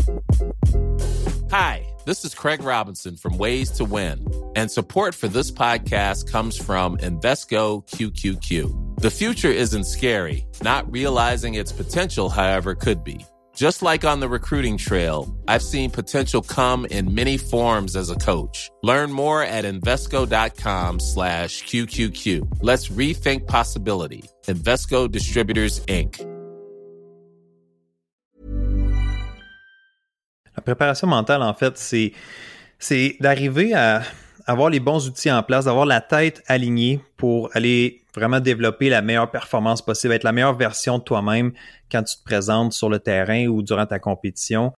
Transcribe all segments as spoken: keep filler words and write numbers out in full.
Hi, this is Craig Robinson from Ways to Win, and support for this podcast comes from Invesco Q Q Q. The future isn't scary. Not realizing its potential, however, could be. Just like on the recruiting trail, I've seen potential come in many forms as a coach. Learn more at Invesco.com slash QQQ. Let's rethink possibility. Invesco Distributors, Incorporated. La préparation mentale, en fait, c'est, c'est d'arriver à avoir les bons outils en place, d'avoir la tête alignée pour aller vraiment développer la meilleure performance possible, être la meilleure version de toi-même quand tu te présentes sur le terrain ou durant ta compétition.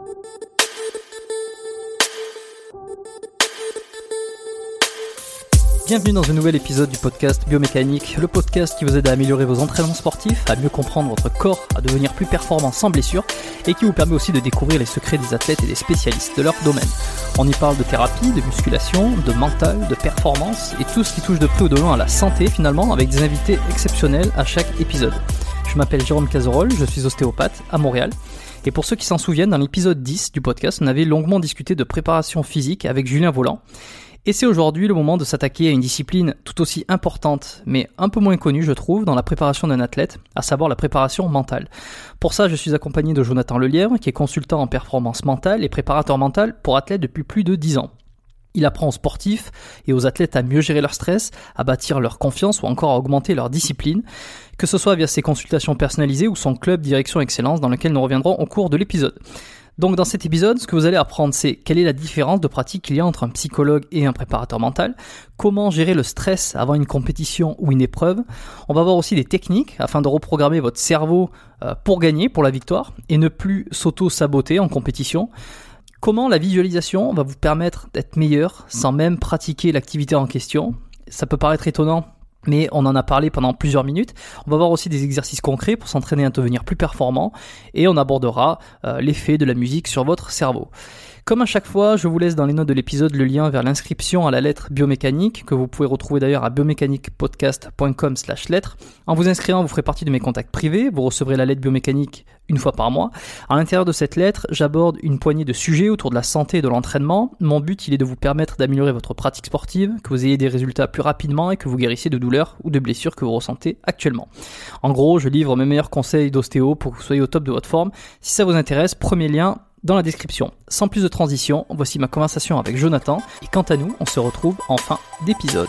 Bienvenue dans un nouvel épisode du podcast Biomécanique, le podcast qui vous aide à améliorer vos entraînements sportifs, à mieux comprendre votre corps, à devenir plus performant sans blessure et qui vous permet aussi de découvrir les secrets des athlètes et des spécialistes de leur domaine. On y parle de thérapie, de musculation, de mental, de performance et tout ce qui touche de près ou de loin à la santé finalement, avec des invités exceptionnels à chaque épisode. Je m'appelle Jérôme Cazerolle, je suis ostéopathe à Montréal. Et pour ceux qui s'en souviennent, dans l'épisode dix du podcast, on avait longuement discuté de préparation physique avec Julien Volant. Et c'est aujourd'hui le moment de s'attaquer à une discipline tout aussi importante, mais un peu moins connue, je trouve, dans la préparation d'un athlète, à savoir la préparation mentale. Pour ça, je suis accompagné de Jonathan Lelièvre, qui est consultant en performance mentale et préparateur mental pour athlètes depuis plus de dix ans. Il apprend aux sportifs et aux athlètes à mieux gérer leur stress, à bâtir leur confiance ou encore à augmenter leur discipline, que ce soit via ses consultations personnalisées ou son club Direction Excellence dans lequel nous reviendrons au cours de l'épisode. Donc dans cet épisode, ce que vous allez apprendre, c'est quelle est la différence de pratique qu'il y a entre un psychologue et un préparateur mental, comment gérer le stress avant une compétition ou une épreuve. On va voir aussi des techniques afin de reprogrammer votre cerveau pour gagner, pour la victoire, et ne plus s'auto-saboter en compétition. Comment la visualisation va vous permettre d'être meilleur sans même pratiquer l'activité en question. Ça peut paraître étonnant, mais on en a parlé pendant plusieurs minutes. On va voir aussi des exercices concrets pour s'entraîner à devenir plus performant et on abordera euh, l'effet de la musique sur votre cerveau. Comme à chaque fois, je vous laisse dans les notes de l'épisode le lien vers l'inscription à la lettre biomécanique que vous pouvez retrouver d'ailleurs à biomécaniquepodcast point com slash lettre. En vous inscrivant, vous ferez partie de mes contacts privés, vous recevrez la lettre biomécanique une fois par mois. À l'intérieur de cette lettre, j'aborde une poignée de sujets autour de la santé et de l'entraînement. Mon but, il est de vous permettre d'améliorer votre pratique sportive, que vous ayez des résultats plus rapidement et que vous guérissiez de douleurs ou de blessures que vous ressentez actuellement. En gros, je livre mes meilleurs conseils d'ostéo pour que vous soyez au top de votre forme. Si ça vous intéresse, premier lien dans la description. Sans plus de transition, voici ma conversation avec Jonathan. Et quant à nous, on se retrouve en fin d'épisode.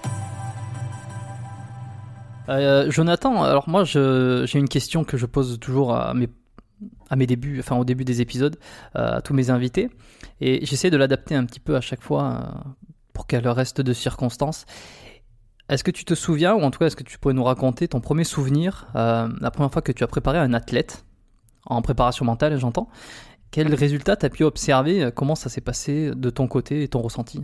Euh, Jonathan, alors moi je, j'ai une question que je pose toujours à mes, à mes débuts, enfin au début des épisodes, euh, à tous mes invités, et j'essaie de l'adapter un petit peu à chaque fois euh, pour qu'elle reste de circonstances. Est-ce que tu te souviens, ou en tout cas est-ce que tu pourrais nous raconter ton premier souvenir, euh, la première fois que tu as préparé un athlète, en préparation mentale j'entends, quel résultat tu as pu observer, comment ça s'est passé de ton côté et ton ressenti?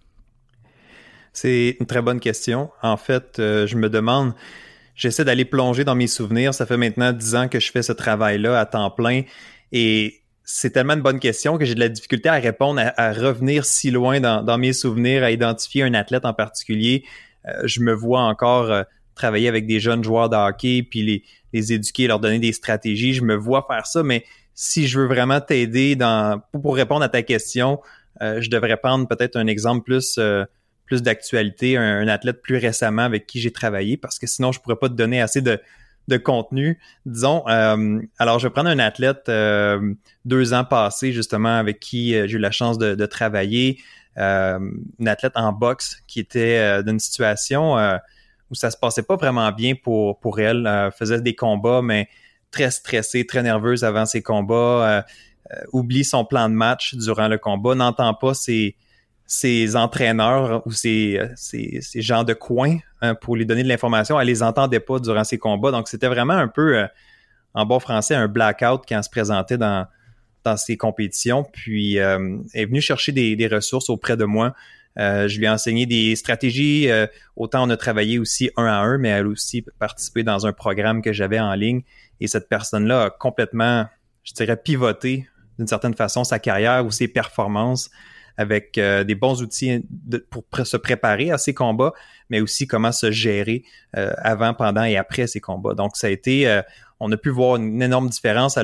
C'est une très bonne question. En fait, euh, je me demande, j'essaie d'aller plonger dans mes souvenirs. Ça fait maintenant dix ans que je fais ce travail-là à temps plein et c'est tellement une bonne question que j'ai de la difficulté à répondre, à, à revenir si loin dans, dans mes souvenirs, à identifier un athlète en particulier. Euh, je me vois encore euh, travailler avec des jeunes joueurs de hockey puis les, les éduquer, leur donner des stratégies. Je me vois faire ça, mais si je veux vraiment t'aider dans pour, pour répondre à ta question, euh, je devrais prendre peut-être un exemple plus... Euh, plus d'actualité, un, un athlète plus récemment avec qui j'ai travaillé, parce que sinon, je pourrais pas te donner assez de, de contenu. Disons, euh, alors je vais prendre un athlète euh, deux ans passés, justement, avec qui euh, j'ai eu la chance de, de travailler, euh, une athlète en boxe qui était euh, d'une situation euh, où ça se passait pas vraiment bien pour, pour elle, euh, faisait des combats, mais très stressée, très nerveuse avant ses combats, euh, euh, oublie son plan de match durant le combat, n'entend pas ses ces entraîneurs ou ces, ces, ces gens de coin hein, pour lui donner de l'information, elle les entendait pas durant ses combats. Donc, c'était vraiment un peu, euh, en bon français, un blackout quand elle se présentait dans, dans ses compétitions. Puis, euh, elle est venue chercher des, des ressources auprès de moi. Euh, je lui ai enseigné des stratégies. Euh, autant on a travaillé aussi un à un, mais elle a aussi participé dans un programme que j'avais en ligne. Et cette personne-là a complètement, je dirais, pivoté d'une certaine façon sa carrière ou ses performances avec euh, des bons outils de, pour pr- se préparer à ces combats, mais aussi comment se gérer euh, avant, pendant et après ces combats. Donc, ça a été, euh, on a pu voir une énorme différence. Elle, est,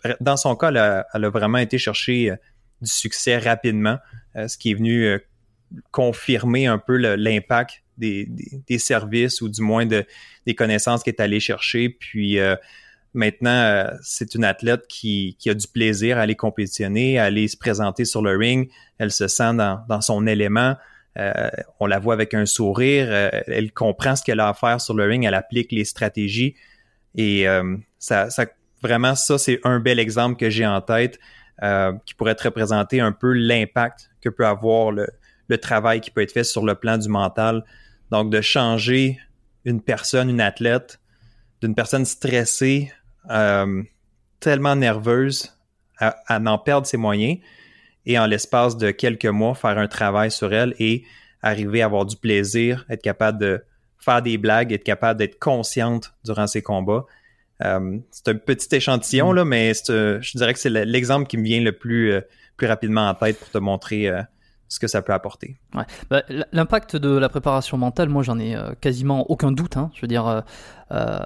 dans son cas, elle a, elle a vraiment été chercher euh, du succès rapidement, euh, ce qui est venu euh, confirmer un peu le, l'impact des, des, des services ou du moins de, des connaissances qu'elle est allée chercher. Puis euh, maintenant, euh, c'est une athlète qui, qui a du plaisir à aller compétitionner, à aller se présenter sur le ring. Elle se sent dans, dans son élément. Euh, on la voit avec un sourire. Euh, elle comprend ce qu'elle a à faire sur le ring. Elle applique les stratégies. Et euh, ça, ça, vraiment, ça, c'est un bel exemple que j'ai en tête euh, qui pourrait te représenter un peu l'impact que peut avoir le, le travail qui peut être fait sur le plan du mental. Donc, de changer une personne, une athlète, d'une personne stressée, euh, tellement nerveuse, à, à n'en perdre ses moyens et en l'espace de quelques mois, faire un travail sur elle et arriver à avoir du plaisir, être capable de faire des blagues, être capable d'être consciente durant ses combats. Euh, c'est un petit échantillon, là, mais c'est, euh, je dirais que c'est l'exemple qui me vient le plus, euh, plus rapidement en tête pour te montrer euh, ce que ça peut apporter. Ouais. Bah, l'impact de la préparation mentale, moi, j'en ai euh, quasiment aucun doute. Hein. Je veux dire, euh, euh,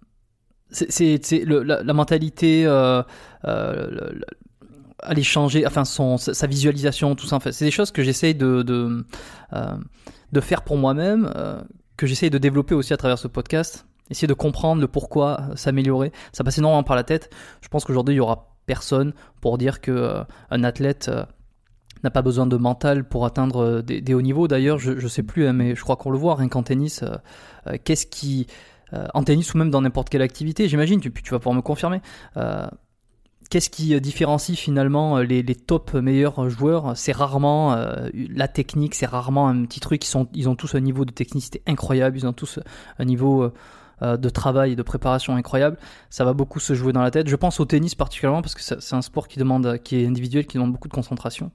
c'est, c'est, c'est le, la, la mentalité, euh, euh, le, le, aller changer, enfin, son, sa visualisation, tout ça. En fait, c'est des choses que j'essaye de, de, euh, de faire pour moi-même, euh, que j'essaye de développer aussi à travers ce podcast. Essayer de comprendre le pourquoi, s'améliorer. Ça passe énormément par la tête. Je pense qu'aujourd'hui, il y aura personne pour dire que euh, un athlète euh, n'a pas besoin de mental pour atteindre des, des hauts niveaux. D'ailleurs, je ne sais plus, hein, mais je crois qu'on le voit, rien qu'en tennis. Euh, euh, qu'est-ce qui, euh, en tennis ou même dans n'importe quelle activité, j'imagine, tu, tu vas pouvoir me confirmer. Euh, qu'est-ce qui différencie finalement les, les top meilleurs joueurs? C'est rarement euh, la technique, c'est rarement un petit truc. Ils, sont, ils ont tous un niveau de technicité incroyable, ils ont tous un niveau... Euh, de travail et de préparation incroyable. Ça va beaucoup se jouer dans la tête. Je pense au tennis particulièrement parce que c'est un sport qui demande, qui est individuel, qui demande beaucoup de concentration.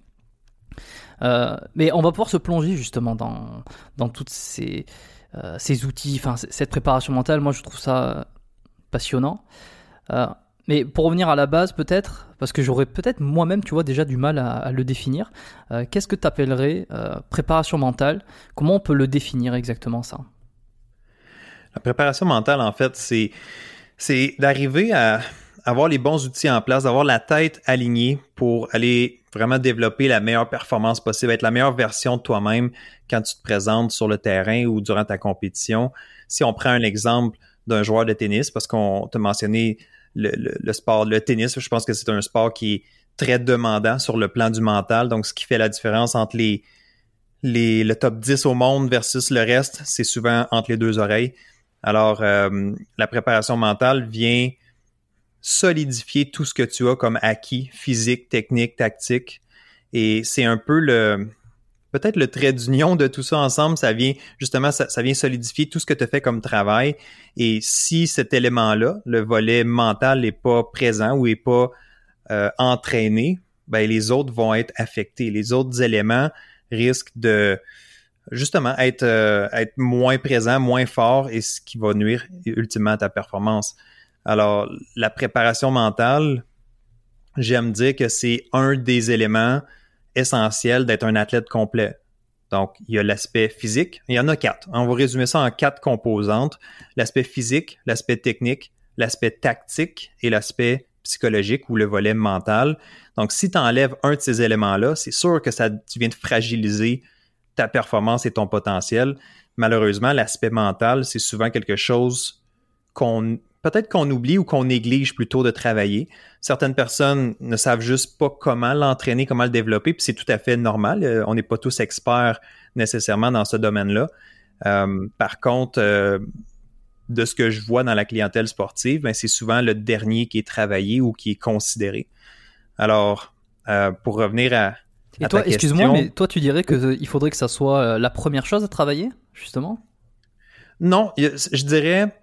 Euh, mais on va pouvoir se plonger justement dans, dans toutes ces, euh, ces outils, enfin cette préparation mentale. Moi, je trouve ça passionnant. Euh, mais pour revenir à la base, peut-être, parce que j'aurais peut-être moi-même, tu vois, déjà du mal à, à le définir. Euh, qu'est-ce que tu appellerais euh, préparation mentale? Comment on peut le définir exactement, ça? La préparation mentale, en fait, c'est, c'est d'arriver à avoir les bons outils en place, d'avoir la tête alignée pour aller vraiment développer la meilleure performance possible, être la meilleure version de toi-même quand tu te présentes sur le terrain ou durant ta compétition. Si on prend un exemple d'un joueur de tennis, parce qu'on t'a mentionné le, le, le sport, le tennis, je pense que c'est un sport qui est très demandant sur le plan du mental, donc ce qui fait la différence entre les, les, le top dix au monde versus le reste, c'est souvent entre les deux oreilles. Alors, euh, la préparation mentale vient solidifier tout ce que tu as comme acquis physique, technique, tactique. Et c'est un peu le, peut-être le trait d'union de tout ça ensemble. Ça vient, justement, ça, ça vient solidifier tout ce que tu as fait comme travail. Et si cet élément-là, le volet mental n'est pas présent ou n'est pas euh, entraîné, ben les autres vont être affectés. Les autres éléments risquent de... justement, être, euh, être moins présent, moins fort, et ce qui va nuire ultimement à ta performance. Alors, la préparation mentale, j'aime dire que c'est un des éléments essentiels d'être un athlète complet. Donc, il y a l'aspect physique, il y en a quatre. On va résumer ça en quatre composantes. L'aspect physique, l'aspect technique, l'aspect tactique et l'aspect psychologique ou le volet mental. Donc, si tu enlèves un de ces éléments-là, c'est sûr que ça, tu viens de fragiliser ta performance et ton potentiel. Malheureusement, l'aspect mental, c'est souvent quelque chose qu'on peut-être qu'on oublie ou qu'on néglige plutôt de travailler. Certaines personnes ne savent juste pas comment l'entraîner, comment le développer, puis c'est tout à fait normal. On n'est pas tous experts nécessairement dans ce domaine-là. Euh, par contre, euh, de ce que je vois dans la clientèle sportive, ben, c'est souvent le dernier qui est travaillé ou qui est considéré. Alors, euh, pour revenir à Et toi, excuse-moi, mais toi, tu dirais qu'il faudrait que ça soit la première chose à travailler, justement? Non, je dirais,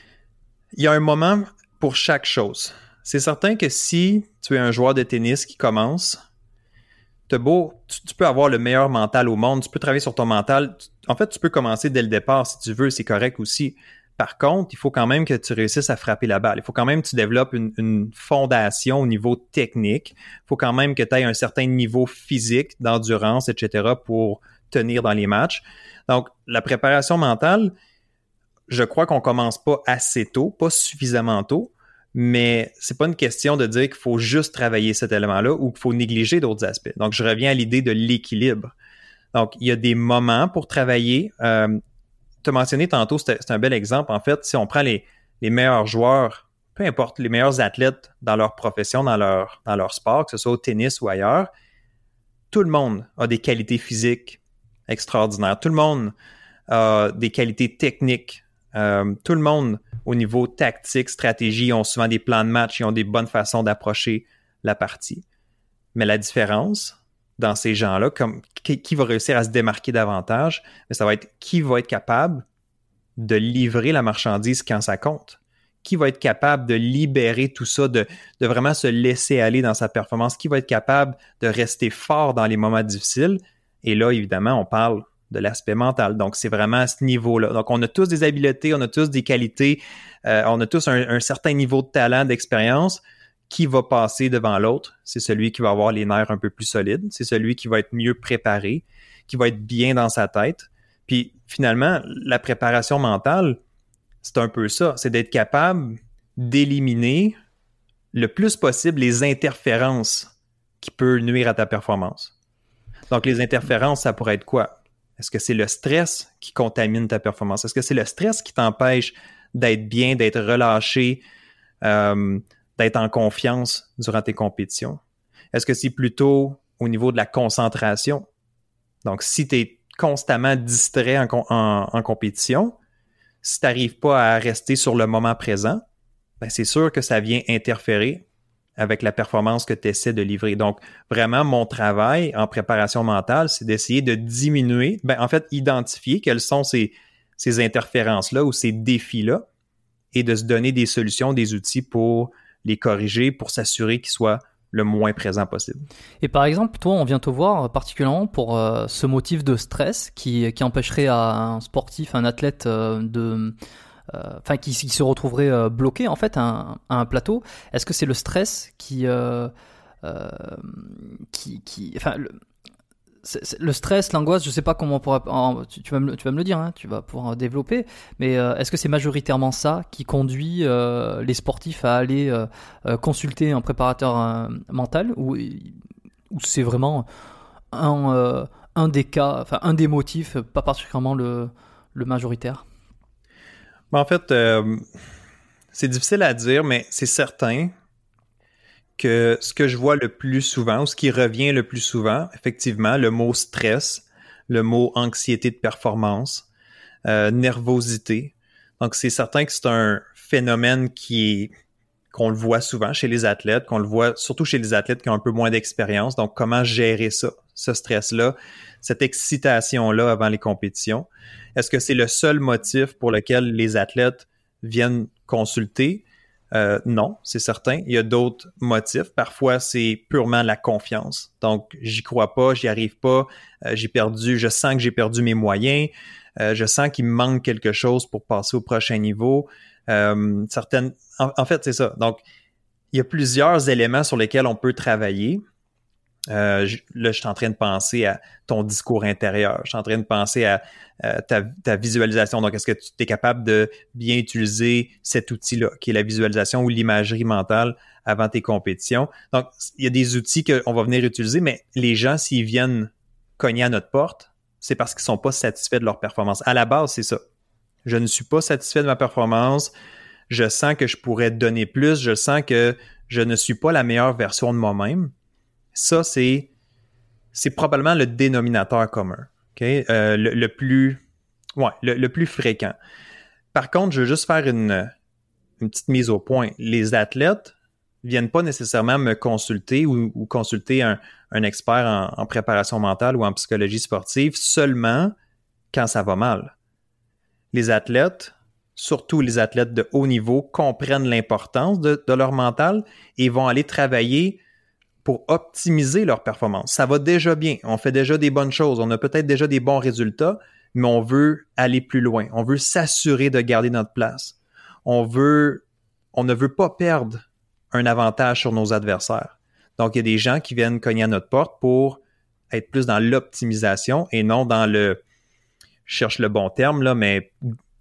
il y a un moment pour chaque chose. C'est certain que si tu es un joueur de tennis qui commence, t'as beau, tu, tu peux avoir le meilleur mental au monde, tu peux travailler sur ton mental. En fait, tu peux commencer dès le départ si tu veux, c'est correct aussi. Par contre, il faut quand même que tu réussisses à frapper la balle. Il faut quand même que tu développes une, une fondation au niveau technique. Il faut quand même que tu aies un certain niveau physique, d'endurance, et cetera pour tenir dans les matchs. Donc, la préparation mentale, je crois qu'on commence pas assez tôt, pas suffisamment tôt, Mais c'est pas une question de dire qu'il faut juste travailler cet élément-là ou qu'il faut négliger d'autres aspects. Donc, je reviens à l'idée de l'équilibre. Donc, il y a des moments pour travailler. Euh, tu as mentionné tantôt, c'est, c'est un bel exemple. En fait, si on prend les, les meilleurs joueurs, peu importe, les meilleurs athlètes dans leur profession, dans leur, dans leur sport, que ce soit au tennis ou ailleurs, tout le monde a des qualités physiques extraordinaires. Tout le monde a des qualités techniques. Euh, tout le monde, au niveau tactique, stratégie, ont souvent des plans de match, ils ont des bonnes façons d'approcher la partie. Mais la différence dans ces gens-là, comme qui, qui va réussir à se démarquer davantage, mais ça va être qui va être capable de livrer la marchandise quand ça compte. Qui va être capable de libérer tout ça, de, de vraiment se laisser aller dans sa performance, qui va être capable de rester fort dans les moments difficiles. Et là, évidemment, on parle de l'aspect mental. Donc, c'est vraiment à ce niveau-là. Donc, on a tous des habiletés, on a tous des qualités, euh, on a tous un, un certain niveau de talent, d'expérience. Qui va passer devant l'autre? C'est celui qui va avoir les nerfs un peu plus solides. C'est celui qui va être mieux préparé, qui va être bien dans sa tête. Puis, finalement, la préparation mentale, c'est un peu ça. C'est d'être capable d'éliminer le plus possible les interférences qui peuvent nuire à ta performance. Donc, les interférences, ça pourrait être quoi? Est-ce que c'est le stress qui contamine ta performance? Est-ce que c'est le stress qui t'empêche d'être bien, d'être relâché, euh, d'être en confiance durant tes compétitions? Est-ce que c'est plutôt au niveau de la concentration? Donc, si tu es constamment distrait en, en, en compétition, si tu n'arrives pas à rester sur le moment présent, ben c'est sûr que ça vient interférer avec la performance que tu essaies de livrer. Donc, vraiment, mon travail en préparation mentale, c'est d'essayer de diminuer, ben, en fait, identifier quelles sont ces, ces interférences-là ou ces défis-là et de se donner des solutions, des outils pour les corriger, pour s'assurer qu'ils soient le moins présents possible. Et par exemple, toi, on vient te voir particulièrement pour euh, ce motif de stress qui, qui empêcherait à un sportif, un athlète euh, de... Enfin, euh, qui, qui se retrouverait euh, bloqué en fait à un, à un plateau. Est-ce que c'est le stress qui, euh, euh, qui, qui, enfin, le, c'est, c'est le stress, l'angoisse, je sais pas comment on pourra, oh, tu, tu vas me, tu vas me le dire, hein, tu vas pouvoir développer. Mais euh, est-ce que c'est majoritairement ça qui conduit euh, les sportifs à aller euh, euh, consulter un préparateur euh, mental, ou, ou c'est vraiment un, euh, un des cas, enfin un des motifs, pas particulièrement le, le majoritaire? En fait, euh, c'est difficile à dire, mais c'est certain que ce que je vois le plus souvent, ou ce qui revient le plus souvent, effectivement, le mot stress, le mot anxiété de performance, euh, nervosité. Donc, c'est certain que c'est un phénomène qui est, qu'on le voit souvent chez les athlètes, qu'on le voit surtout chez les athlètes qui ont un peu moins d'expérience. Donc, comment gérer ça, ce stress-là, cette excitation-là avant les compétitions? Est-ce que c'est le seul motif pour lequel les athlètes viennent consulter? Euh, non, c'est certain. Il y a d'autres motifs. Parfois, c'est purement la confiance. Donc, j'y crois pas, j'y arrive pas, euh, j'ai perdu, je sens que j'ai perdu mes moyens, euh, je sens qu'il me manque quelque chose pour passer au prochain niveau. Euh, certaines, en, en fait, c'est ça. Donc, il y a plusieurs éléments sur lesquels on peut travailler. Euh, je, là, je suis en train de penser à ton discours intérieur. Je suis en train de penser à, à ta, ta visualisation. Donc, est-ce que tu es capable de bien utiliser cet outil-là, qui est la visualisation ou l'imagerie mentale avant tes compétitions? Donc, il y a des outils qu'on va venir utiliser, mais les gens, s'ils viennent cogner à notre porte, c'est parce qu'ils ne sont pas satisfaits de leur performance. À la base, c'est ça. Je ne suis pas satisfait de ma performance. Je sens que je pourrais donner plus. Je sens que je ne suis pas la meilleure version de moi-même. Ça, c'est, c'est probablement le dénominateur commun, okay? euh, le, le plus, ouais, le, le plus fréquent. Par contre, je veux juste faire une, une petite mise au point. Les athlètes viennent pas nécessairement me consulter ou, ou consulter un, un expert en, en préparation mentale ou en psychologie sportive seulement quand ça va mal. Les athlètes, surtout les athlètes de haut niveau, comprennent l'importance de, de leur mental et vont aller travailler pour optimiser leur performance. Ça va déjà bien, on fait déjà des bonnes choses, on a peut-être déjà des bons résultats, mais on veut aller plus loin, on veut s'assurer de garder notre place. On veut, on ne veut pas perdre un avantage sur nos adversaires. Donc, il y a des gens qui viennent cogner à notre porte pour être plus dans l'optimisation et non dans le, je cherche le bon terme là, mais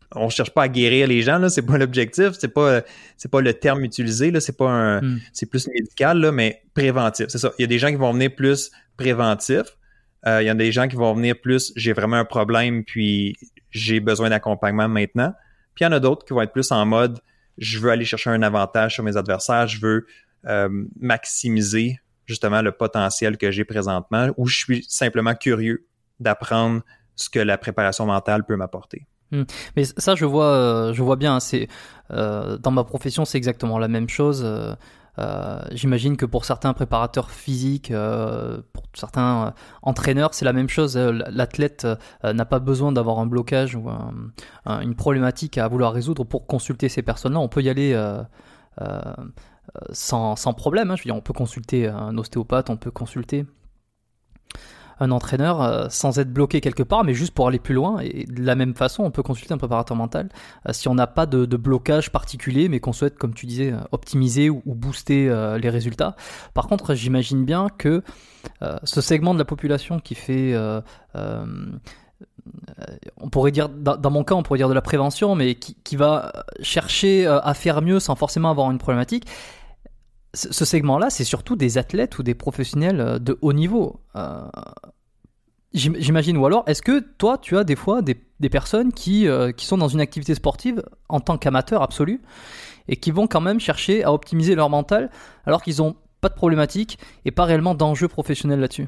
on cherche pas à guérir les gens, là, c'est pas l'objectif, c'est pas, c'est pas le terme utilisé, là, c'est pas un, mm. c'est plus médical, là, mais préventif, c'est ça. Il y a des gens qui vont venir plus préventifs, euh, il y a des gens qui vont venir plus, j'ai vraiment un problème, puis j'ai besoin d'accompagnement maintenant, puis il y en a d'autres qui vont être plus en mode, je veux aller chercher un avantage sur mes adversaires, je veux euh, maximiser justement le potentiel que j'ai présentement, ou je suis simplement curieux d'apprendre ce que la préparation mentale peut m'apporter. Mais ça, je vois, euh, je vois bien. C'est euh, dans ma profession, c'est exactement la même chose. Euh, euh, j'imagine que pour certains préparateurs physiques, euh, pour certains euh, entraîneurs, c'est la même chose. L'athlète euh, n'a pas besoin d'avoir un blocage ou un, un, une problématique à vouloir résoudre pour consulter ces personnes-là. On peut y aller euh, euh, sans, sans problème. Hein. Je veux dire, on peut consulter un ostéopathe, on peut consulter un entraîneur euh, sans être bloqué quelque part, mais juste pour aller plus loin. Et de la même façon, on peut consulter un préparateur mental euh, si on n'a pas de, de blocage particulier, mais qu'on souhaite, comme tu disais, optimiser ou, ou booster euh, les résultats. Par contre, j'imagine bien que euh, ce segment de la population qui fait... Euh, euh, on pourrait dire, dans mon cas, on pourrait dire de la prévention, mais qui, qui va chercher à faire mieux sans forcément avoir une problématique. Ce segment-là, c'est surtout des athlètes ou des professionnels de haut niveau. Euh, j'imagine. Ou alors, est-ce que toi, tu as des fois des, des personnes qui, euh, qui sont dans une activité sportive en tant qu'amateurs absolus et qui vont quand même chercher à optimiser leur mental alors qu'ils n'ont pas de problématique et pas réellement d'enjeu professionnel là-dessus?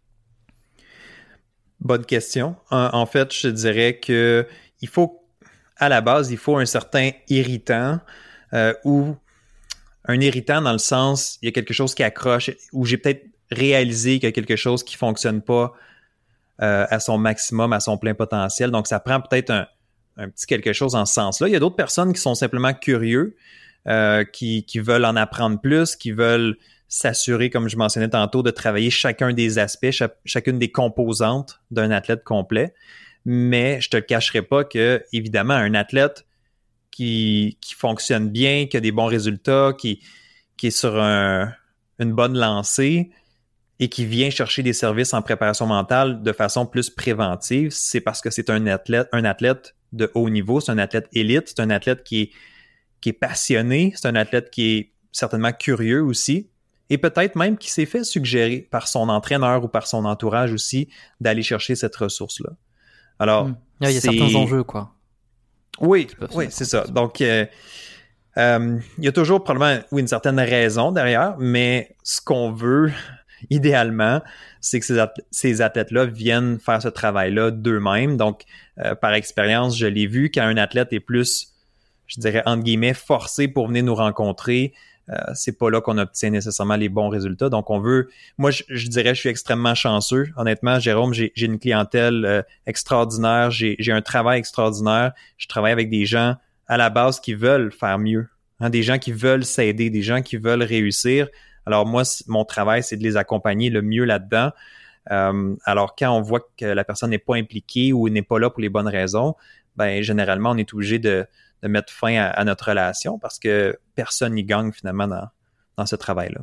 Bonne question. En, en fait, je te dirais que il faut, à la base, il faut un certain irritant euh, ou un irritant dans le sens, il y a quelque chose qui accroche, où j'ai peut-être réalisé qu'il y a quelque chose qui ne fonctionne pas euh, à son maximum, à son plein potentiel. Donc, ça prend peut-être un, un petit quelque chose en ce sens-là. Il y a d'autres personnes qui sont simplement curieux, euh, qui, qui veulent en apprendre plus, qui veulent s'assurer, comme je mentionnais tantôt, de travailler chacun des aspects, chaque, chacune des composantes d'un athlète complet. Mais je te le cacherai pas que, évidemment, un athlète Qui, qui fonctionne bien, qui a des bons résultats, qui, qui est sur un, une bonne lancée et qui vient chercher des services en préparation mentale de façon plus préventive, c'est parce que c'est un athlète, un athlète de haut niveau, c'est un athlète élite, c'est un athlète qui est, qui est passionné, c'est un athlète qui est certainement curieux aussi et peut-être même qui s'est fait suggérer par son entraîneur ou par son entourage aussi d'aller chercher cette ressource-là. Alors, mmh. Il y a c'est... certains enjeux, quoi. Oui, oui, c'est ça. Donc, euh, euh, il y a toujours probablement oui, une certaine raison derrière, mais ce qu'on veut, idéalement, c'est que ces, athlètes, ces athlètes-là viennent faire ce travail-là d'eux-mêmes. Donc, euh, par expérience, je l'ai vu, quand un athlète est plus, je dirais, entre guillemets, forcé pour venir nous rencontrer, euh, c'est pas là qu'on obtient nécessairement les bons résultats. Donc, on veut... Moi, je, je dirais je suis extrêmement chanceux. Honnêtement, Jérôme, j'ai, j'ai une clientèle euh, extraordinaire. J'ai, j'ai un travail extraordinaire. Je travaille avec des gens, à la base, qui veulent faire mieux. Hein, des gens qui veulent s'aider, des gens qui veulent réussir. Alors, moi, mon travail, c'est de les accompagner le mieux là-dedans. Euh, alors, quand on voit que la personne n'est pas impliquée ou n'est pas là pour les bonnes raisons, ben généralement, on est obligé de... de mettre fin à, à notre relation parce que personne n'y gagne finalement dans, dans ce travail-là.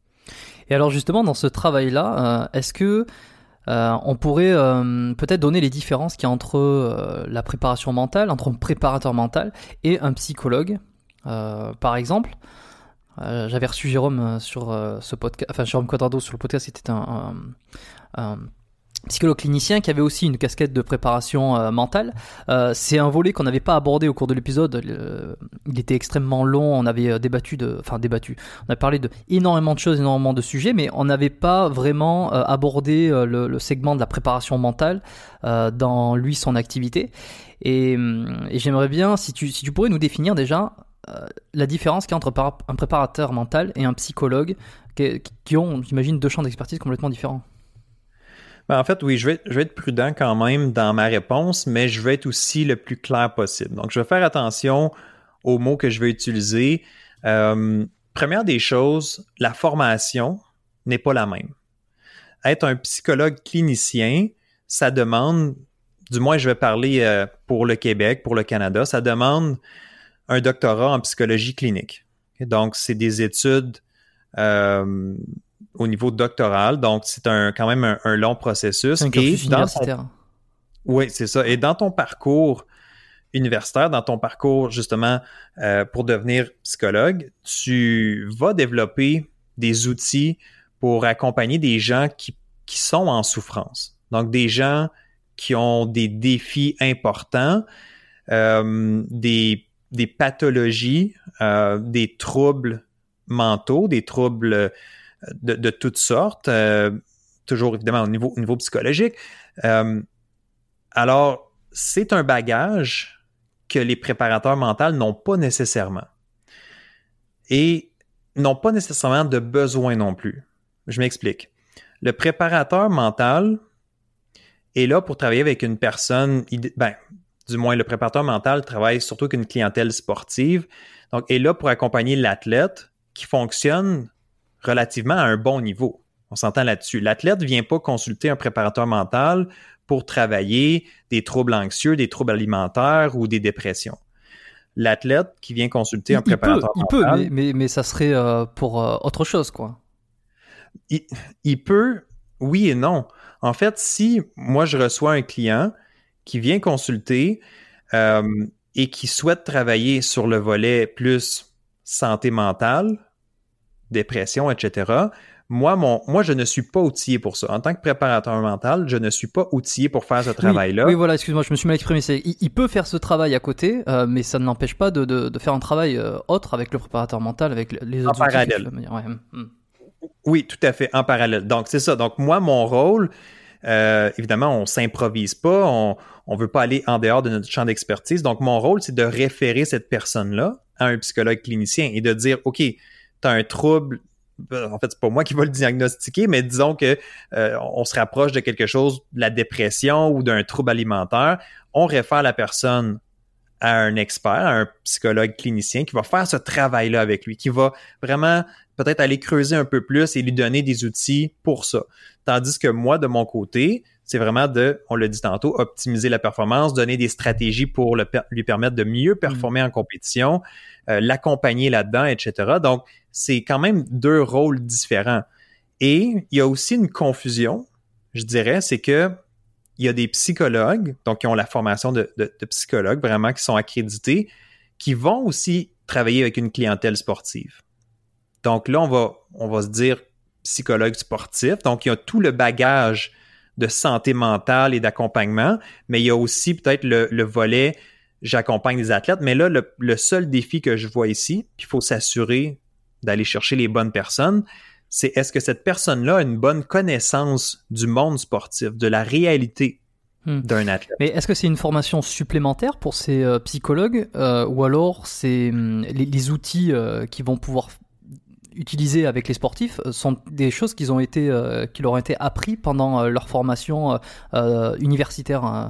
Et alors justement, dans ce travail-là, euh, est-ce que euh, on pourrait euh, peut-être donner les différences qu'il y a entre euh, la préparation mentale, entre un préparateur mental et un psychologue, euh, par exemple? Euh, j'avais reçu Jérôme sur euh, ce podcast, enfin Jérôme Quadrado sur le podcast, c'était un, un, un psychologue clinicien qui avait aussi une casquette de préparation euh, mentale. Euh, c'est un volet qu'on n'avait pas abordé au cours de l'épisode. Le, il était extrêmement long. On avait débattu de, enfin débattu. On a parlé de énormément de choses, énormément de sujets, mais on n'avait pas vraiment euh, abordé euh, le, le segment de la préparation mentale euh, dans lui son activité. Et, et j'aimerais bien, si tu, si tu pourrais nous définir déjà euh, la différence qu'il y a entre un préparateur mental et un psychologue, qui, qui ont, j'imagine, deux champs d'expertise complètement différents. Ben en fait, oui, je vais, je vais être prudent quand même dans ma réponse, mais je vais être aussi le plus clair possible. Donc, je vais faire attention aux mots que je vais utiliser. Euh, première des choses, la formation n'est pas la même. Être un psychologue clinicien, ça demande, du moins je vais parler euh, pour le Québec, pour le Canada, ça demande un doctorat en psychologie clinique. Donc, c'est des études... Euh, au niveau doctoral, donc c'est un, quand même un, un long processus. C'est un cursus et dans universitaire. Ton... Oui, c'est ça. Et dans ton parcours universitaire, dans ton parcours justement euh, pour devenir psychologue, tu vas développer des outils pour accompagner des gens qui, qui sont en souffrance. Donc, des gens qui ont des défis importants, euh, des, des pathologies, euh, des troubles mentaux, des troubles de, de toutes sortes, euh, toujours évidemment au niveau, au niveau psychologique. Euh, alors, c'est un bagage que les préparateurs mentaux n'ont pas nécessairement. Et n'ont pas nécessairement de besoin non plus. Je m'explique. Le préparateur mental est là pour travailler avec une personne, ben, du moins le préparateur mental travaille surtout avec une clientèle sportive, donc est là pour accompagner l'athlète qui fonctionne relativement à un bon niveau. On s'entend là-dessus. L'athlète ne vient pas consulter un préparateur mental pour travailler des troubles anxieux, des troubles alimentaires ou des dépressions. L'athlète qui vient consulter il, un préparateur il mental... Il peut, mais, mais, mais ça serait euh, pour euh, autre chose, quoi. Il, il peut, oui et non. En fait, si moi, je reçois un client qui vient consulter euh, et qui souhaite travailler sur le volet plus santé mentale, dépression, et cetera, moi, mon, moi, je ne suis pas outillé pour ça. En tant que préparateur mental, je ne suis pas outillé pour faire ce travail-là. Oui, oui voilà, excuse-moi, je me suis mal exprimé. C'est, il, il peut faire ce travail à côté, euh, mais ça ne l'empêche pas de, de, de faire un travail euh, autre avec le préparateur mental, avec les autres en outils. Parallèle. Ouais. Mm. Oui, tout à fait, en parallèle. Donc, c'est ça. Donc, moi, mon rôle, euh, évidemment, on ne s'improvise pas, on ne veut pas aller en dehors de notre champ d'expertise. Donc, mon rôle, c'est de référer cette personne-là à un psychologue clinicien et de dire, OK, tu as un trouble. En fait, c'est pas moi qui va le diagnostiquer, mais disons que euh, on se rapproche de quelque chose, de la dépression ou d'un trouble alimentaire. On réfère la personne à un expert, à un psychologue clinicien qui va faire ce travail-là avec lui, qui va vraiment peut-être aller creuser un peu plus et lui donner des outils pour ça. Tandis que moi, de mon côté, c'est vraiment de, on l'a dit tantôt, optimiser la performance, donner des stratégies pour le, lui permettre de mieux performer mmh. en compétition, euh, l'accompagner là-dedans, et cetera. Donc, c'est quand même deux rôles différents. Et il y a aussi une confusion, je dirais, c'est que il y a des psychologues, donc qui ont la formation de, de, de psychologues, vraiment, qui sont accrédités, qui vont aussi travailler avec une clientèle sportive. Donc là, on va, on va se dire psychologue sportif. Donc, il y a tout le bagage de santé mentale et d'accompagnement, mais il y a aussi peut-être le, le volet « j'accompagne des athlètes ». Mais là, le, le seul défi que je vois ici, puis il faut s'assurer d'aller chercher les bonnes personnes, c'est est-ce que cette personne-là a une bonne connaissance du monde sportif, de la réalité hmm. d'un athlète. Mais est-ce que c'est une formation supplémentaire pour ces euh, psychologues euh, ou alors c'est hum, les, les outils euh, qu'ils vont pouvoir utiliser avec les sportifs sont des choses qu'ils ont été, euh, qui leur ont été appris pendant euh, leur formation euh, universitaire euh.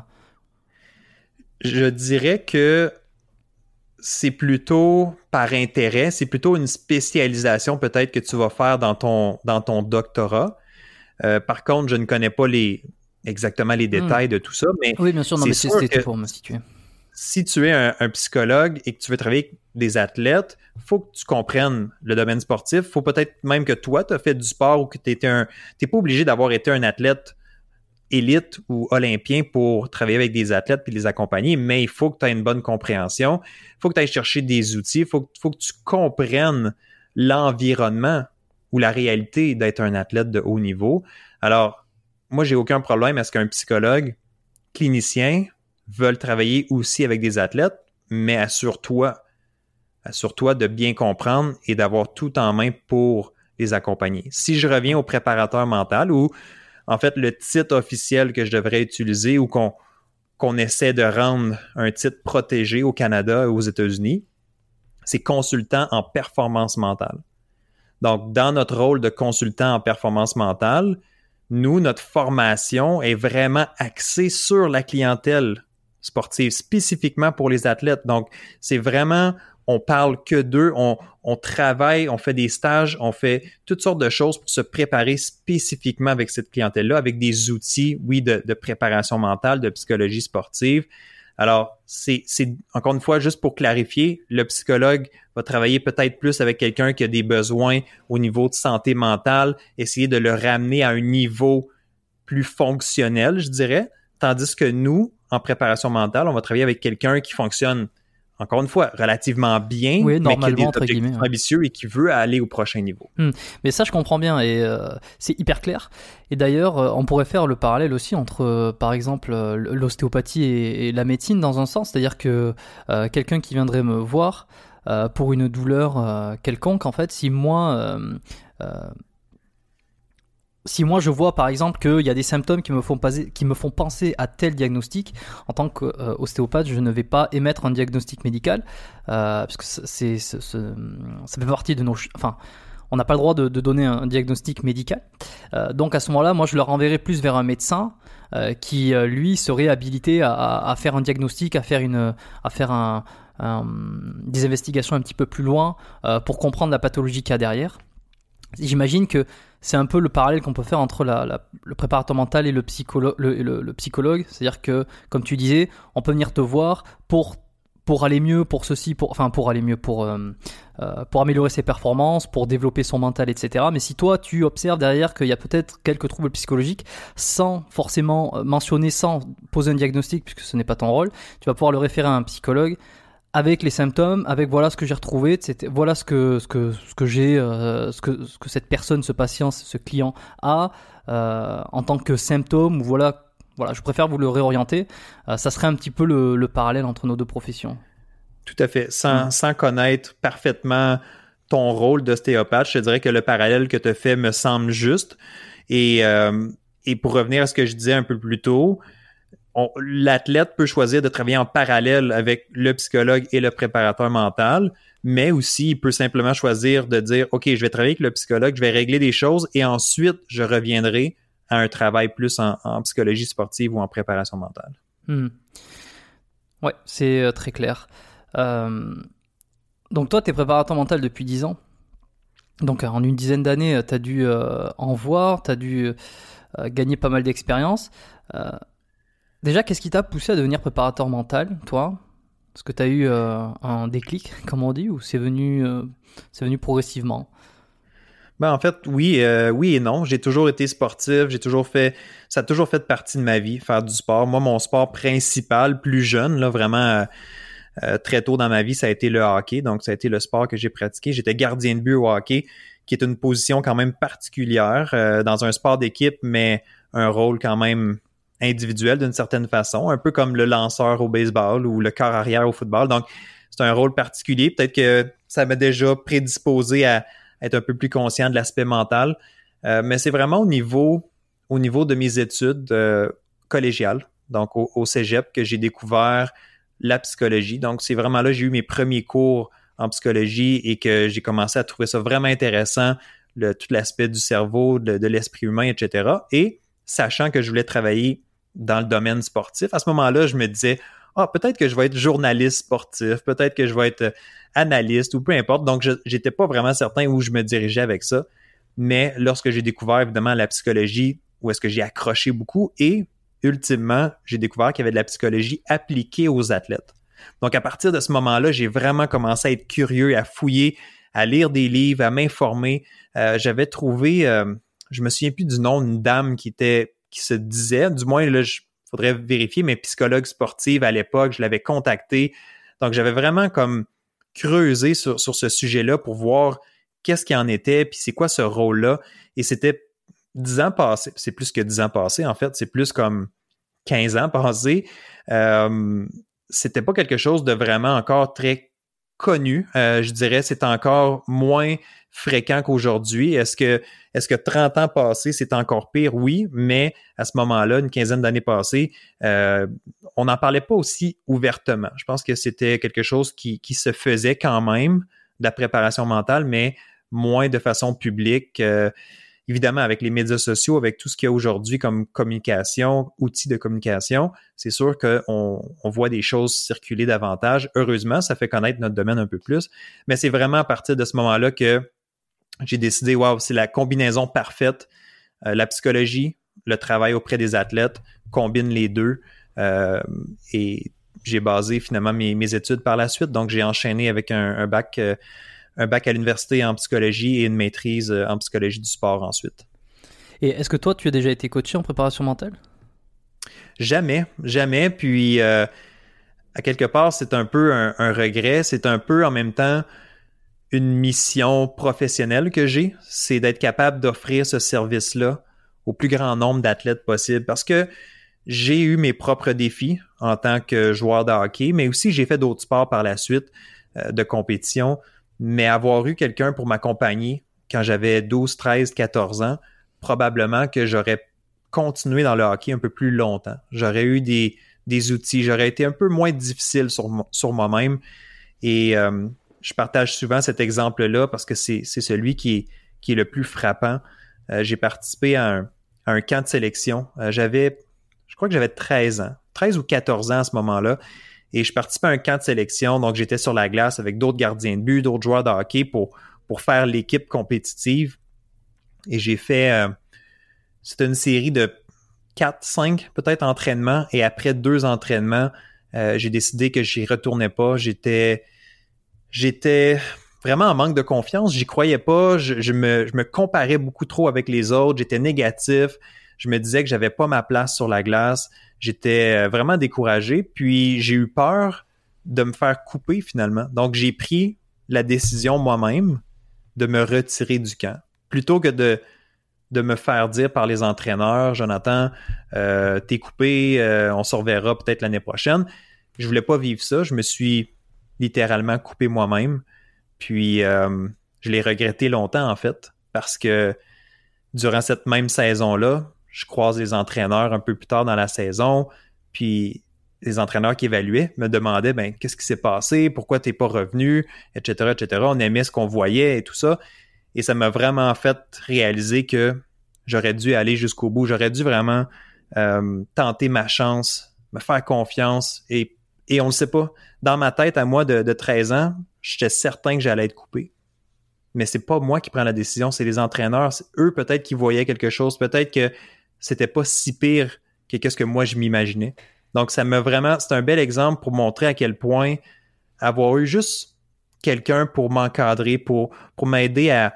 Je dirais que c'est plutôt par intérêt, c'est plutôt une spécialisation peut-être que tu vas faire dans ton, dans ton doctorat. Euh, par contre, je ne connais pas les, exactement les détails mmh. de tout ça, mais oui, bien sûr, non, c'est mais sûr c'était que pour me situer. Si tu es un, un psychologue et que tu veux travailler avec des athlètes, il faut que tu comprennes le domaine sportif. Il faut peut-être même que toi, tu as fait du sport ou que tu n'es pas obligé d'avoir été un athlète élite ou olympien pour travailler avec des athlètes et les accompagner, mais il faut que tu aies une bonne compréhension. Il faut que tu ailles chercher des outils. Il faut, faut que tu comprennes l'environnement ou la réalité d'être un athlète de haut niveau. Alors, moi, j'ai aucun problème à ce qu'un psychologue clinicien veulent travailler aussi avec des athlètes, mais assure-toi, assure-toi de bien comprendre et d'avoir tout en main pour les accompagner. Si je reviens au préparateur mental, ou en fait le titre officiel que je devrais utiliser ou qu'on, qu'on essaie de rendre un titre protégé au Canada et aux États-Unis, c'est consultant en performance mentale. Donc, dans notre rôle de consultant en performance mentale, nous, notre formation est vraiment axée sur la clientèle sportive, spécifiquement pour les athlètes. Donc, c'est vraiment, on parle que d'eux, on, on travaille, on fait des stages, on fait toutes sortes de choses pour se préparer spécifiquement avec cette clientèle-là, avec des outils, oui, de, de préparation mentale, de psychologie sportive. Alors, c'est, c'est, encore une fois, juste pour clarifier, le psychologue va travailler peut-être plus avec quelqu'un qui a des besoins au niveau de santé mentale, essayer de le ramener à un niveau plus fonctionnel, je dirais, tandis que nous, en préparation mentale, on va travailler avec quelqu'un qui fonctionne, encore une fois, relativement bien, oui, mais qui a des entre objectifs guillemets, ambitieux ouais. et qui veut aller au prochain niveau. Hum. Mais ça, je comprends bien et euh, c'est hyper clair. Et d'ailleurs, euh, on pourrait faire le parallèle aussi entre, euh, par exemple, euh, l'ostéopathie et, et la médecine dans un sens. C'est-à-dire que euh, quelqu'un qui viendrait me voir euh, pour une douleur euh, quelconque, en fait, si moi... Euh, euh, Si moi je vois par exemple qu'il y a des symptômes qui me font passer, qui me font penser à tel diagnostic, en tant qu'ostéopathe, je ne vais pas émettre un diagnostic médical, euh, parce que c'est, c'est, c'est, ça fait partie de nos... Enfin, on n'a pas le droit de, de donner un diagnostic médical. Euh, donc à ce moment-là, moi je le renverrai plus vers un médecin euh, qui, euh, lui, serait habilité à, à, à faire un diagnostic, à faire, une, à faire un, un, des investigations un petit peu plus loin euh, pour comprendre la pathologie qu'il y a derrière. J'imagine que c'est un peu le parallèle qu'on peut faire entre la, la, le préparateur mental et le, psycholo- le, le, le psychologue. C'est-à-dire que, comme tu disais, on peut venir te voir pour, pour aller mieux, pour ceci, pour, enfin pour aller mieux, pour, euh, euh, pour améliorer ses performances, pour développer son mental, et cetera. Mais si toi, tu observes derrière qu'il y a peut-être quelques troubles psychologiques, sans forcément mentionner, sans poser un diagnostic, puisque ce n'est pas ton rôle, tu vas pouvoir le référer à un psychologue avec les symptômes, avec voilà ce que j'ai retrouvé, voilà ce que ce que ce que j'ai, euh, ce que ce que cette personne, ce patient, ce client a euh, en tant que symptôme, ou voilà voilà, je préfère vous le réorienter. Euh, ça serait un petit peu le, le parallèle entre nos deux professions. Tout à fait, sans mmh. sans connaître parfaitement ton rôle d'ostéopathe, je te dirais que le parallèle que tu as fait me semble juste. Et euh, et pour revenir à ce que je disais un peu plus tôt. On, l'athlète peut choisir de travailler en parallèle avec le psychologue et le préparateur mental, mais aussi il peut simplement choisir de dire « OK, je vais travailler avec le psychologue, je vais régler des choses et ensuite je reviendrai à un travail plus en, en psychologie sportive ou en préparation mentale. Mmh. » Ouais, c'est euh, très clair. Euh, donc toi, tu es préparateur mental depuis dix ans. Donc en une dizaine d'années, tu as dû euh, en voir, tu as dû euh, gagner pas mal d'expérience. Euh, Déjà, qu'est-ce qui t'a poussé à devenir préparateur mental, toi ? Est-ce que tu as eu euh, un déclic, comme on dit, ou c'est venu, euh, c'est venu progressivement ? Ben, en fait, oui, euh, oui et non. J'ai toujours été sportif, j'ai toujours fait, ça a toujours fait partie de ma vie, faire du sport. Moi, mon sport principal, plus jeune, là, vraiment euh, euh, très tôt dans ma vie, ça a été le hockey. Donc, ça a été le sport que j'ai pratiqué. J'étais gardien de but au hockey, qui est une position quand même particulière euh, dans un sport d'équipe, mais un rôle quand même individuel d'une certaine façon, un peu comme le lanceur au baseball ou le quart arrière au football. Donc, c'est un rôle particulier. Peut-être que ça m'a déjà prédisposé à être un peu plus conscient de l'aspect mental. Euh, mais c'est vraiment au niveau, au niveau de mes études euh, collégiales, donc au, au cégep, que j'ai découvert la psychologie. Donc, c'est vraiment là que j'ai eu mes premiers cours en psychologie et que j'ai commencé à trouver ça vraiment intéressant, le, tout l'aspect du cerveau, de, de l'esprit humain, et cetera. Et sachant que je voulais travailler dans le domaine sportif, à ce moment-là, je me disais « Ah, peut-être que je vais être journaliste sportif, peut-être que je vais être analyste ou peu importe. » Donc, je n'étais pas vraiment certain où je me dirigeais avec ça. Mais lorsque j'ai découvert, évidemment, la psychologie, où est-ce que j'ai accroché beaucoup et, ultimement, j'ai découvert qu'il y avait de la psychologie appliquée aux athlètes. Donc, à partir de ce moment-là, j'ai vraiment commencé à être curieux, à fouiller, à lire des livres, à m'informer. Euh, j'avais trouvé, euh, je me souviens plus du nom d'une dame qui était qui se disait, du moins, là, il faudrait vérifier, mais psychologue sportive à l'époque, je l'avais contactée. Donc, j'avais vraiment comme creusé sur, sur ce sujet-là pour voir qu'est-ce qu'il en était, puis c'est quoi ce rôle-là. Et c'était dix ans passés, c'est plus que dix ans passés, en fait, c'est plus comme quinze ans passés. Euh, c'était pas quelque chose de vraiment encore très connu. Euh, je dirais c'est encore moins fréquent qu'aujourd'hui. Est-ce que est-ce que trente ans passés, c'est encore pire? Oui, mais à ce moment-là, une quinzaine d'années passées, euh, on n'en parlait pas aussi ouvertement. Je pense que c'était quelque chose qui, qui se faisait quand même, de la préparation mentale, mais moins de façon publique. Euh, évidemment, avec les médias sociaux, avec tout ce qu'il y a aujourd'hui comme communication, outils de communication, c'est sûr qu'on on voit des choses circuler davantage. Heureusement, ça fait connaître notre domaine un peu plus. Mais c'est vraiment à partir de ce moment-là que j'ai décidé, waouh, c'est la combinaison parfaite. Euh, la psychologie, le travail auprès des athlètes, combine les deux. Euh, et j'ai basé finalement mes, mes études par la suite. Donc, j'ai enchaîné avec un, un bac... Euh, un bac à l'université en psychologie et une maîtrise en psychologie du sport ensuite. Et est-ce que toi, tu as déjà été coaché en préparation mentale? Jamais, jamais. Puis, euh, à quelque part, c'est un peu un, un regret. C'est un peu en même temps une mission professionnelle que j'ai. C'est d'être capable d'offrir ce service-là au plus grand nombre d'athlètes possible. Parce que j'ai eu mes propres défis en tant que joueur de hockey, mais aussi j'ai fait d'autres sports par la suite euh, de compétition. Mais avoir eu quelqu'un pour m'accompagner quand j'avais douze, treize, quatorze ans, probablement que j'aurais continué dans le hockey un peu plus longtemps. J'aurais eu des, des outils, j'aurais été un peu moins difficile sur, sur moi-même. Et euh, je partage souvent cet exemple-là parce que c'est, c'est celui qui est, qui est le plus frappant. Euh, j'ai participé à un, à un camp de sélection. Euh, j'avais, je crois que j'avais treize ans, treize ou quatorze ans à ce moment-là. Et je participais à un camp de sélection, donc j'étais sur la glace avec d'autres gardiens de but, d'autres joueurs de hockey pour, pour faire l'équipe compétitive. Et j'ai fait... Euh, c'était une série de quatre, cinq peut-être entraînements. Et après deux entraînements, euh, j'ai décidé que j'y retournais pas. J'étais, j'étais vraiment en manque de confiance. J'y croyais pas. Je, je, me, je me comparais beaucoup trop avec les autres. J'étais négatif. Je me disais que j'avais pas ma place sur la glace. J'étais vraiment découragé. Puis j'ai eu peur de me faire couper finalement. Donc j'ai pris la décision moi-même de me retirer du camp. Plutôt que de, de me faire dire par les entraîneurs, Jonathan, euh, t'es coupé, euh, on se reverra peut-être l'année prochaine. Je voulais pas vivre ça. Je me suis littéralement coupé moi-même. Puis euh, je l'ai regretté longtemps en fait, parce que durant cette même saison-là, je croise les entraîneurs un peu plus tard dans la saison, puis les entraîneurs qui évaluaient me demandaient ben qu'est-ce qui s'est passé, pourquoi t'es pas revenu, et cetera, et cetera. On aimait ce qu'on voyait et tout ça. Et ça m'a vraiment fait réaliser que j'aurais dû aller jusqu'au bout. J'aurais dû vraiment euh, tenter ma chance, me faire confiance. Et, et on le sait pas. Dans ma tête, à moi de, de treize ans, j'étais certain que j'allais être coupé. Mais c'est pas moi qui prends la décision, c'est les entraîneurs. C'est eux peut-être qui voyaient quelque chose. Peut-être que c'était pas si pire que qu'est-ce que moi je m'imaginais. Donc ça m'a vraiment... C'est un bel exemple pour montrer à quel point avoir eu juste quelqu'un pour m'encadrer, pour, pour m'aider à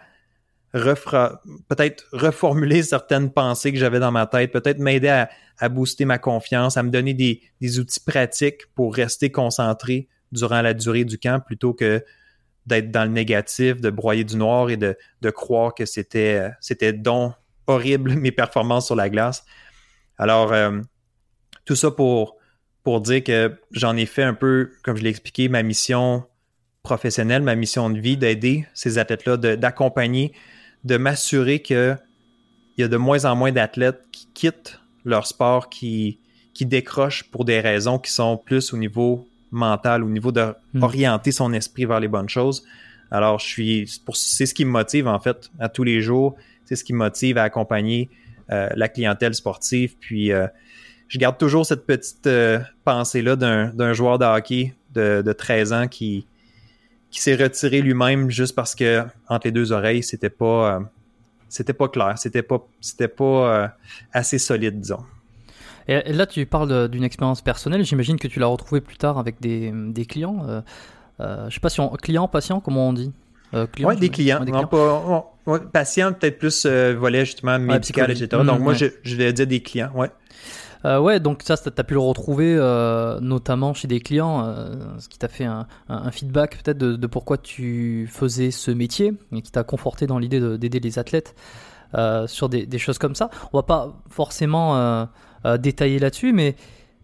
refra- peut-être reformuler certaines pensées que j'avais dans ma tête, peut-être m'aider à, à booster ma confiance, à me donner des, des outils pratiques pour rester concentré durant la durée du camp plutôt que d'être dans le négatif, de broyer du noir et de, de croire que c'était, c'était donc horrible mes performances sur la glace. Alors, euh, tout ça pour, pour dire que j'en ai fait un peu, comme je l'ai expliqué, ma mission professionnelle, ma mission de vie, d'aider ces athlètes-là, de, d'accompagner, de m'assurer qu'il y a de moins en moins d'athlètes qui quittent leur sport, qui, qui décrochent pour des raisons qui sont plus au niveau mental, au niveau d'orienter son esprit vers les bonnes choses. Alors, je suis, c'est, pour, c'est ce qui me motive, en fait, à tous les jours. C'est ce qui me motive à accompagner euh, la clientèle sportive. Puis, euh, je garde toujours cette petite euh, pensée-là d'un, d'un joueur de hockey de, de treize ans qui, qui s'est retiré lui-même juste parce que entre les deux oreilles, c'était pas, euh, c'était pas clair. C'était pas, c'était pas euh, assez solide, disons. Et là, tu parles d'une expérience personnelle. J'imagine que tu l'as retrouvée plus tard avec des, des clients. Euh, euh, je sais pas si on... Client, patient, comment on dit euh, client, Oui, des clients. Ouais, des non, clients. Pas, oh, ouais, patient, peut-être plus euh, volet justement médical, ouais, et cetera. Mmh, Donc, moi, ouais. je, je vais dire des clients, ouais. Euh, ouais, donc ça, tu as pu le retrouver euh, notamment chez des clients, euh, ce qui t'a fait un, un, un feedback peut-être de, de pourquoi tu faisais ce métier et qui t'a conforté dans l'idée de, d'aider les athlètes euh, sur des, des choses comme ça. On va pas forcément euh, euh, détailler là-dessus, mais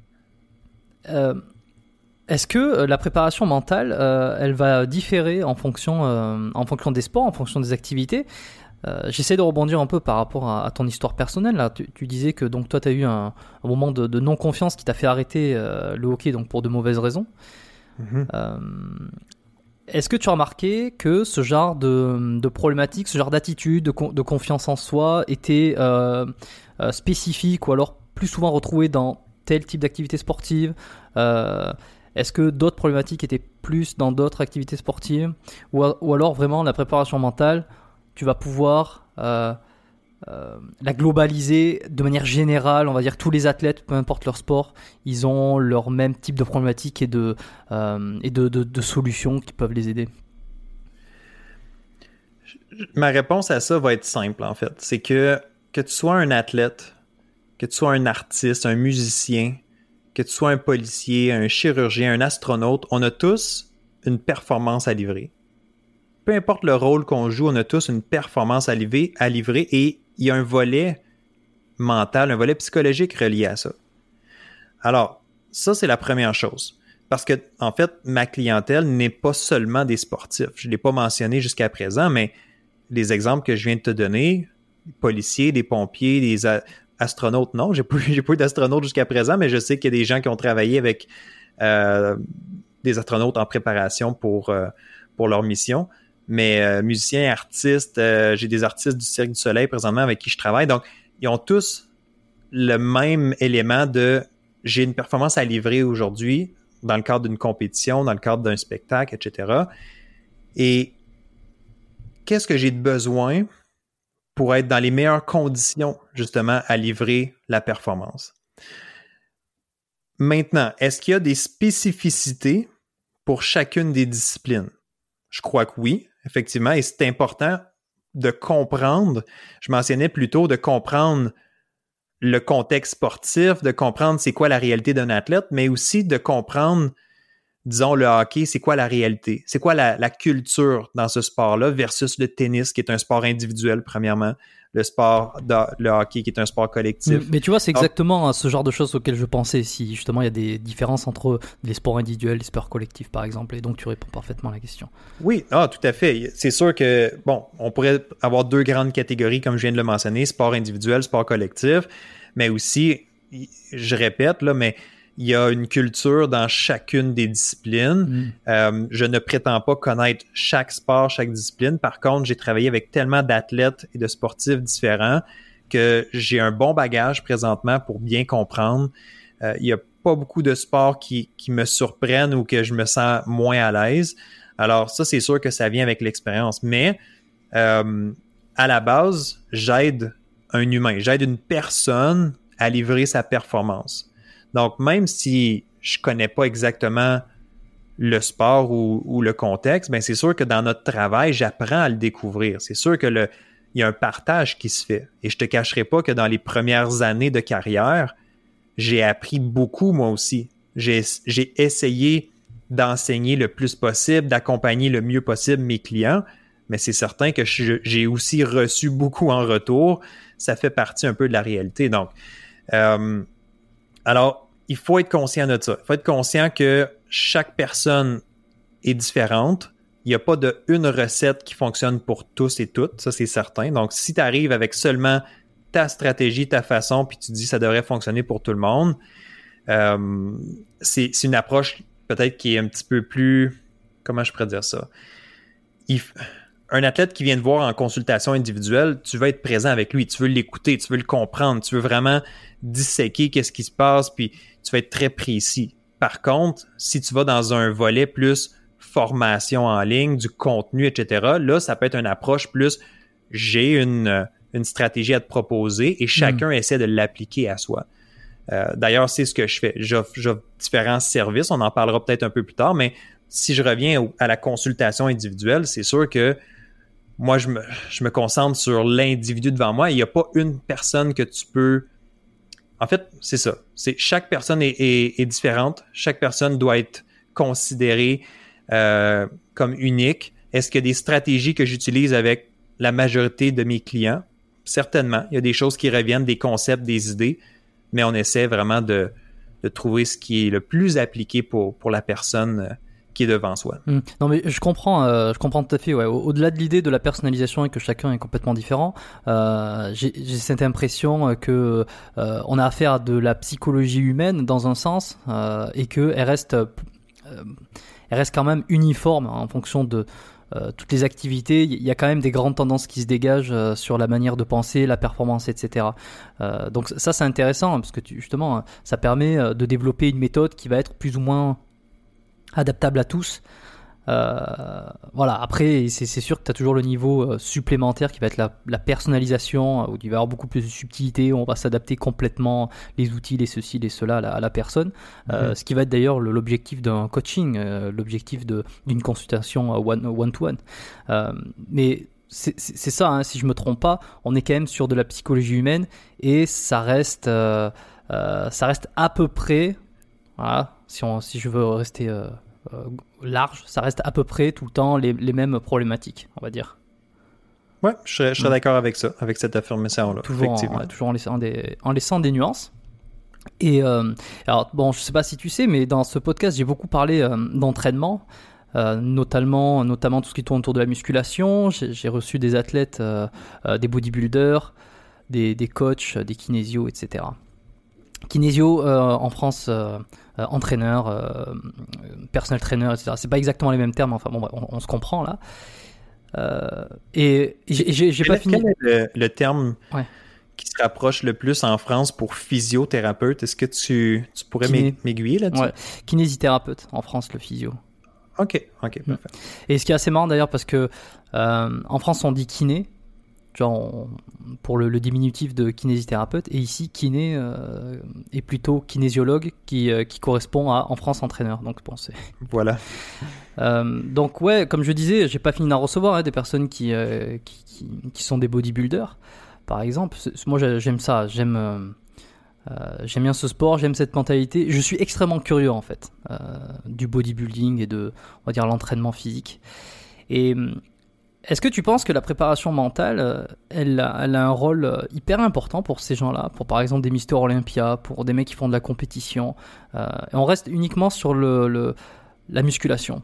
euh, est-ce que la préparation mentale, euh, elle va différer en fonction, euh, en fonction des sports, en fonction des activités? Euh, j'essaie de rebondir un peu par rapport à, à ton histoire personnelle. Là. Tu, tu disais que donc toi, tu as eu un, un moment de, de non-confiance qui t'a fait arrêter euh, le hockey donc pour de mauvaises raisons. Mm-hmm. Euh, est-ce que tu as remarqué que ce genre de, de problématique, ce genre d'attitude, de, con, de confiance en soi était euh, euh, spécifique ou alors plus souvent retrouvé dans tel type d'activité sportive? euh, Est-ce que d'autres problématiques étaient plus dans d'autres activités sportives? ou, ou alors vraiment la préparation mentale, tu vas pouvoir euh, euh, la globaliser de manière générale, on va dire tous les athlètes, peu importe leur sport, ils ont leur même type de problématiques et de, euh, et de, de, de solutions qui peuvent les aider. Ma réponse à ça va être simple en fait. C'est que que tu sois un athlète, que tu sois un artiste, un musicien, que tu sois un policier, un chirurgien, un astronaute, on a tous une performance à livrer. Peu importe le rôle qu'on joue, on a tous une performance à livrer, à livrer et il y a un volet mental, un volet psychologique relié à ça. Alors, ça, c'est la première chose. Parce que, en fait, ma clientèle n'est pas seulement des sportifs. Je ne l'ai pas mentionné jusqu'à présent, mais les exemples que je viens de te donner, des policiers, des pompiers, des a- astronautes, non, j'ai pas, j'ai pas eu d'astronautes jusqu'à présent, mais je sais qu'il y a des gens qui ont travaillé avec euh, des astronautes en préparation pour, euh, pour leur mission. Mais euh, musiciens, artistes, euh, j'ai des artistes du Cirque du Soleil présentement avec qui je travaille. Donc, ils ont tous le même élément de j'ai une performance à livrer aujourd'hui dans le cadre d'une compétition, dans le cadre d'un spectacle, et cetera. Et qu'est-ce que j'ai de besoin pour être dans les meilleures conditions, justement, à livrer la performance? Maintenant, est-ce qu'il y a des spécificités pour chacune des disciplines? Je crois que oui, effectivement, et c'est important de comprendre, je mentionnais plutôt de comprendre le contexte sportif, de comprendre c'est quoi la réalité d'un athlète, mais aussi de comprendre, disons, le hockey, c'est quoi la réalité? C'est quoi la, la culture dans ce sport-là versus le tennis, qui est un sport individuel, premièrement, le sport, de, le hockey, qui est un sport collectif. Mais tu vois, c'est exactement Donc, ce genre de choses auxquelles je pensais, si justement il y a des différences entre les sports individuels et les sports collectifs, par exemple, et donc tu réponds parfaitement à la question. Oui, ah, tout à fait. C'est sûr que, bon, on pourrait avoir deux grandes catégories, comme je viens de le mentionner, sport individuel, sport collectif, mais aussi, je répète, là, mais il y a une culture dans chacune des disciplines. Mm. Euh, je ne prétends pas connaître chaque sport, chaque discipline. Par contre, j'ai travaillé avec tellement d'athlètes et de sportifs différents que j'ai un bon bagage présentement pour bien comprendre. Euh, il n'y a pas beaucoup de sports qui, qui me surprennent ou que je me sens moins à l'aise. Alors ça, c'est sûr que ça vient avec l'expérience. Mais euh, à la base, j'aide un humain, j'aide une personne à livrer sa performance. Donc, même si je connais pas exactement le sport ou, ou le contexte, ben c'est sûr que dans notre travail, j'apprends à le découvrir. C'est sûr que le, il y a un partage qui se fait. Et je te cacherai pas que dans les premières années de carrière, j'ai appris beaucoup moi aussi. J'ai, j'ai essayé d'enseigner le plus possible, d'accompagner le mieux possible mes clients, mais c'est certain que je, j'ai aussi reçu beaucoup en retour. Ça fait partie un peu de la réalité. Donc, euh, alors, il faut être conscient de ça. Il faut être conscient que chaque personne est différente. Il n'y a pas de une recette qui fonctionne pour tous et toutes, ça c'est certain. Donc, si tu arrives avec seulement ta stratégie, ta façon, puis tu dis ça devrait fonctionner pour tout le monde, euh, c'est, c'est une approche peut-être qui est un petit peu plus... Comment je pourrais dire ça? Il, un athlète qui vient te voir en consultation individuelle, tu veux être présent avec lui, tu veux l'écouter, tu veux le comprendre, tu veux vraiment disséquer qu'est-ce qui se passe, puis tu vas être très précis. Par contre, si tu vas dans un volet plus formation en ligne, du contenu, et cetera, là, ça peut être une approche plus j'ai une, une stratégie à te proposer et chacun mmh. essaie de l'appliquer à soi. Euh, d'ailleurs, c'est ce que je fais. J'offre, j'offre différents services, on en parlera peut-être un peu plus tard, mais si je reviens au, à la consultation individuelle, c'est sûr que moi, je me, je me concentre sur l'individu devant moi. Il n'y a pas une personne que tu peux... En fait, c'est ça. C'est, chaque personne est, est, est différente. Chaque personne doit être considérée euh, comme unique. Est-ce qu'il y a des stratégies que j'utilise avec la majorité de mes clients? Certainement. Il y a des choses qui reviennent, des concepts, des idées, mais on essaie vraiment de, de trouver ce qui est le plus appliqué pour, pour la personne qui est devant soi. Mmh. Non mais je comprends, euh, je comprends tout à fait. Ouais. Au-delà de l'idée de la personnalisation et que chacun est complètement différent, euh, j'ai, j'ai cette impression que euh, on a affaire à de la psychologie humaine dans un sens euh, et que elle reste, euh, elle reste quand même uniforme en fonction de euh, toutes les activités. Il y a quand même des grandes tendances qui se dégagent euh, sur la manière de penser, la performance, et cetera. Euh, donc ça c'est intéressant parce que tu, justement ça permet de développer une méthode qui va être plus ou moins adaptable à tous. Euh, voilà. Après, c'est, c'est sûr que tu as toujours le niveau euh, supplémentaire qui va être la, la personnalisation, où il va y avoir beaucoup plus de subtilité, où on va s'adapter complètement les outils, les ceci, les cela à la, à la personne. Euh, mmh. Ce qui va être d'ailleurs le, l'objectif d'un coaching, euh, l'objectif de, d'une consultation one, one-to-one. Euh, mais c'est, c'est, c'est ça, hein, si je me trompe pas, on est quand même sur de la psychologie humaine et ça reste, euh, euh, ça reste à peu près, voilà, si, on, si je veux rester euh, euh, large, ça reste à peu près tout le temps les, les mêmes problématiques, on va dire. Ouais, je serais, je serais mmh. d'accord avec ça, avec cette affirmation-là. Toujours, effectivement. En, ouais, toujours en, laissant des, en laissant des nuances. Et euh, alors, bon, je sais pas si tu sais, mais dans ce podcast, j'ai beaucoup parlé euh, d'entraînement, euh, notamment, notamment tout ce qui tourne autour de la musculation. J'ai, j'ai reçu des athlètes, euh, euh, des bodybuilders, des, des coachs, des kinésios, et cetera. Kinésio euh, en France, euh, euh, entraîneur, euh, personal trainer, et cetera. C'est pas exactement les mêmes termes, enfin bon, on, on se comprend là. Euh, et j'ai, j'ai, j'ai pas fini. Quel est le, le terme ouais. qui se rapproche le plus en France pour physiothérapeute? Est-ce que tu, tu pourrais Kiné... m'aiguiller là-dessus? Ouais. Kinésithérapeute en France, le physio. Ok, ok, parfait. Et ce qui est assez marrant d'ailleurs, parce que euh, en France on dit kiné, genre on, pour le, le diminutif de kinésithérapeute, et ici kiné euh, est plutôt kinésiologue qui, euh, qui correspond à en France entraîneur. Donc bon, c'est. Voilà. Euh, donc ouais, comme je disais, j'ai pas fini d'en recevoir hein, des personnes qui, euh, qui, qui, qui sont des bodybuilders, par exemple. C'est, moi j'aime ça, j'aime, euh, euh, j'aime bien ce sport, j'aime cette mentalité. Je suis extrêmement curieux en fait euh, du bodybuilding et de, on va dire, l'entraînement physique. Et est-ce que tu penses que la préparation mentale, elle a, elle a un rôle hyper important pour ces gens-là, pour par exemple des Mister Olympia, pour des mecs qui font de la compétition, euh, et on reste uniquement sur le, le, la musculation?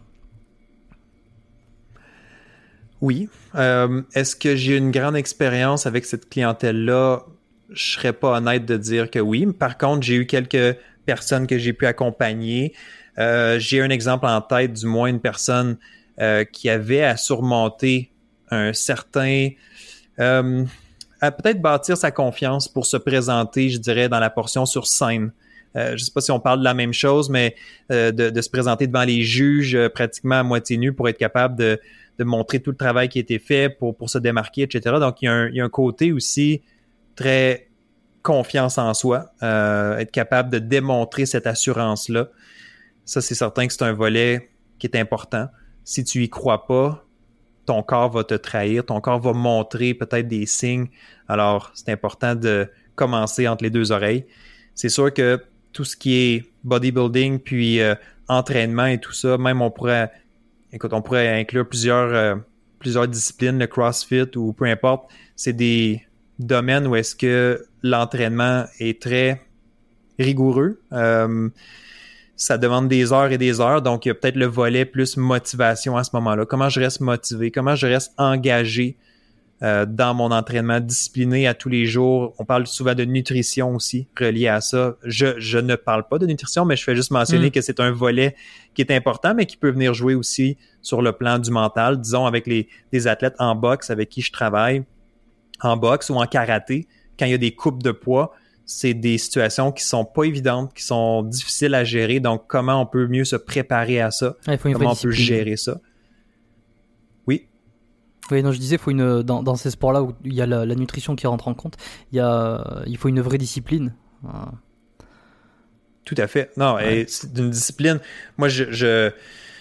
Oui. Euh, est-ce que j'ai une grande expérience avec cette clientèle-là? Je serais pas honnête de dire que oui. Par contre, j'ai eu quelques personnes que j'ai pu accompagner. Euh, j'ai un exemple en tête, du moins une personne euh, qui avait à surmonter un certain... Euh, à peut-être bâtir sa confiance pour se présenter, je dirais, dans la portion sur scène. Euh, je ne sais pas si on parle de la même chose, mais euh, de, de se présenter devant les juges euh, pratiquement à moitié nu pour être capable de de montrer tout le travail qui a été fait pour, pour se démarquer, et cetera. Donc, il y a un, il y a un côté aussi très confiance en soi, euh, être capable de démontrer cette assurance-là. Ça, c'est certain que c'est un volet qui est important. Si tu y crois pas, ton corps va te trahir, ton corps va montrer peut-être des signes. Alors, c'est important de commencer entre les deux oreilles. C'est sûr que tout ce qui est bodybuilding, puis euh, entraînement et tout ça, même on pourrait... Écoute, on pourrait inclure plusieurs, euh, plusieurs disciplines, le CrossFit ou peu importe. C'est des domaines où est-ce que l'entraînement est très rigoureux. Euh, ça demande des heures et des heures. Donc, il y a peut-être le volet plus motivation à ce moment-là. Comment je reste motivé? Comment je reste engagé euh, dans mon entraînement, discipliné à tous les jours? On parle souvent de nutrition aussi, relié à ça. Je, je ne parle pas de nutrition, mais je fais juste mentionner mmh. que c'est un volet qui est important, mais qui peut venir jouer aussi sur le plan du mental. Disons, avec les, les athlètes en boxe avec qui je travaille, en boxe ou en karaté, quand il y a des coupes de poids, c'est des situations qui sont pas évidentes, qui sont difficiles à gérer. Donc, comment on peut mieux se préparer à ça? Ah, il faut une comment on discipline. peut gérer ça? Oui. Oui, non, je disais, faut une, dans, dans ces sports-là où il y a la, la nutrition qui rentre en compte, il, y a, il faut une vraie discipline. Ah. Tout à fait. Non, ouais. Et c'est une discipline. Moi, je, je,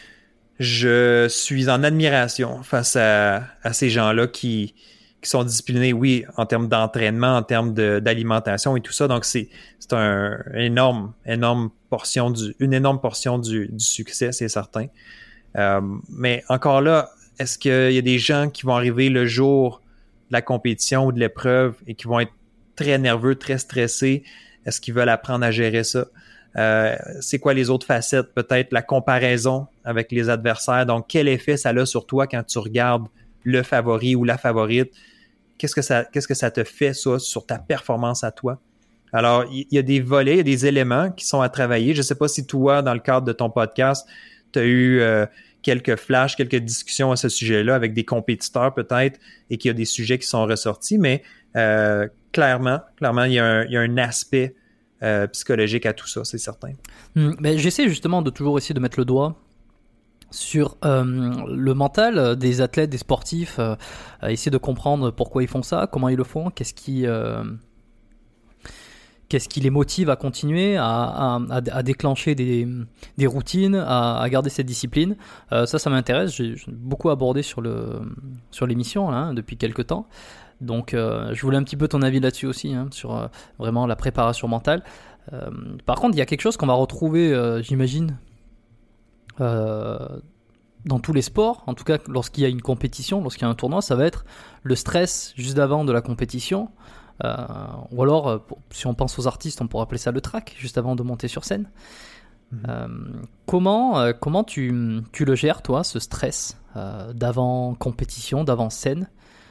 je suis en admiration face à, à ces gens-là qui, qui sont disciplinés, oui, en termes d'entraînement, en termes de, d'alimentation et tout ça. Donc, c'est, c'est un énorme, énorme portion du, une énorme portion du, du succès, c'est certain. Euh, mais encore là, est-ce qu'il y a des gens qui vont arriver le jour de la compétition ou de l'épreuve et qui vont être très nerveux, très stressés? Est-ce qu'ils veulent apprendre à gérer ça? Euh, c'est quoi les autres facettes? Peut-être la comparaison avec les adversaires. Donc, quel effet ça a sur toi quand tu regardes le favori ou la favorite? Qu'est-ce que ça, qu'est-ce que ça te fait, ça, sur ta performance à toi? Alors, il y, y a des volets, il y a des éléments qui sont à travailler. Je ne sais pas si toi, dans le cadre de ton podcast, tu as eu euh, quelques flashs, quelques discussions à ce sujet-là avec des compétiteurs peut-être et qu'il y a des sujets qui sont ressortis, mais euh, clairement, clairement, il y a un, il y a un aspect Euh, psychologique à tout ça, c'est certain. Mmh, ben, j'essaie justement de toujours essayer de mettre le doigt sur euh, le mental des athlètes, des sportifs, euh, essayer de comprendre pourquoi ils font ça, comment ils le font, qu'est-ce qui, euh, qu'est-ce qui les motive à continuer, à, à, à déclencher des, des routines, à, à garder cette discipline. Euh, ça, ça m'intéresse. J'ai, j'ai beaucoup abordé sur, le, sur l'émission là, hein, depuis quelques temps. Donc, euh, je voulais un petit peu ton avis là-dessus aussi, hein, sur euh, vraiment la préparation mentale. Euh, par contre, il y a quelque chose qu'on va retrouver, euh, j'imagine, euh, dans tous les sports, en tout cas lorsqu'il y a une compétition, lorsqu'il y a un tournoi, ça va être le stress juste avant de la compétition. Euh, ou alors, pour, si on pense aux artistes, on pourrait appeler ça le track, juste avant de monter sur scène. Mmh. Euh, comment euh, comment tu, tu le gères, toi, ce stress euh, d'avant compétition, d'avant scène?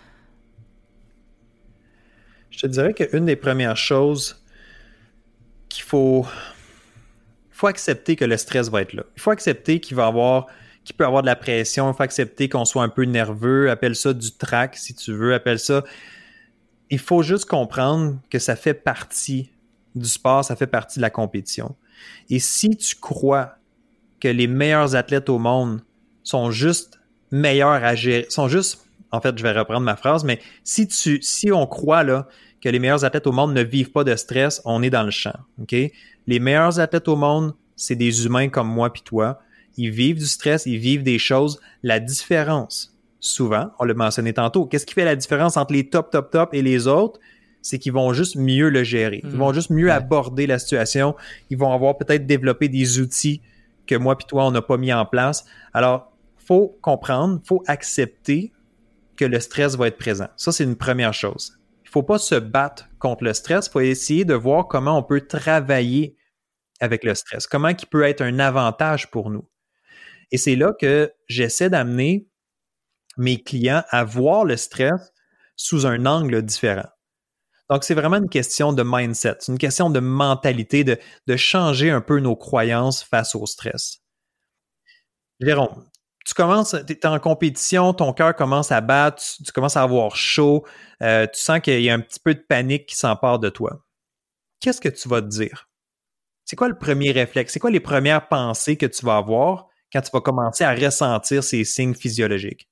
Je te dirais qu'une des premières choses qu'il faut, faut accepter que le stress va être là. Il faut accepter qu'il va avoir, qu'il peut avoir de la pression. Il faut accepter qu'on soit un peu nerveux. Appelle ça du trac, si tu veux. Appelle ça... Il faut juste comprendre que ça fait partie du sport, ça fait partie de la compétition. Et si tu crois que les meilleurs athlètes au monde sont juste meilleurs à gérer, sont juste... En fait, je vais reprendre ma phrase, mais si tu, si on croit là, que les meilleurs athlètes au monde ne vivent pas de stress, on est dans le champ. Okay? Les meilleurs athlètes au monde, c'est des humains comme moi puis toi. Ils vivent du stress, ils vivent des choses. La différence, souvent, on l'a mentionné tantôt, qu'est-ce qui fait la différence entre les top, top, top et les autres? C'est qu'ils vont juste mieux le gérer. Ils vont juste mieux ouais. aborder la situation. Ils vont avoir peut-être développé des outils que moi puis toi, on n'a pas mis en place. Alors, il faut comprendre, il faut accepter que le stress va être présent. Ça, c'est une première chose. Il ne faut pas se battre contre le stress. Il faut essayer de voir comment on peut travailler avec le stress. Comment il peut être un avantage pour nous. Et c'est là que j'essaie d'amener mes clients à voir le stress sous un angle différent. Donc, c'est vraiment une question de mindset. C'est une question de mentalité, de, de changer un peu nos croyances face au stress. Jérôme, tu commences, tu es en compétition, ton cœur commence à battre, tu, tu commences à avoir chaud, euh, tu sens qu'il y a un petit peu de panique qui s'empare de toi. Qu'est-ce que tu vas te dire? C'est quoi le premier réflexe? C'est quoi les premières pensées que tu vas avoir quand tu vas commencer à ressentir ces signes physiologiques?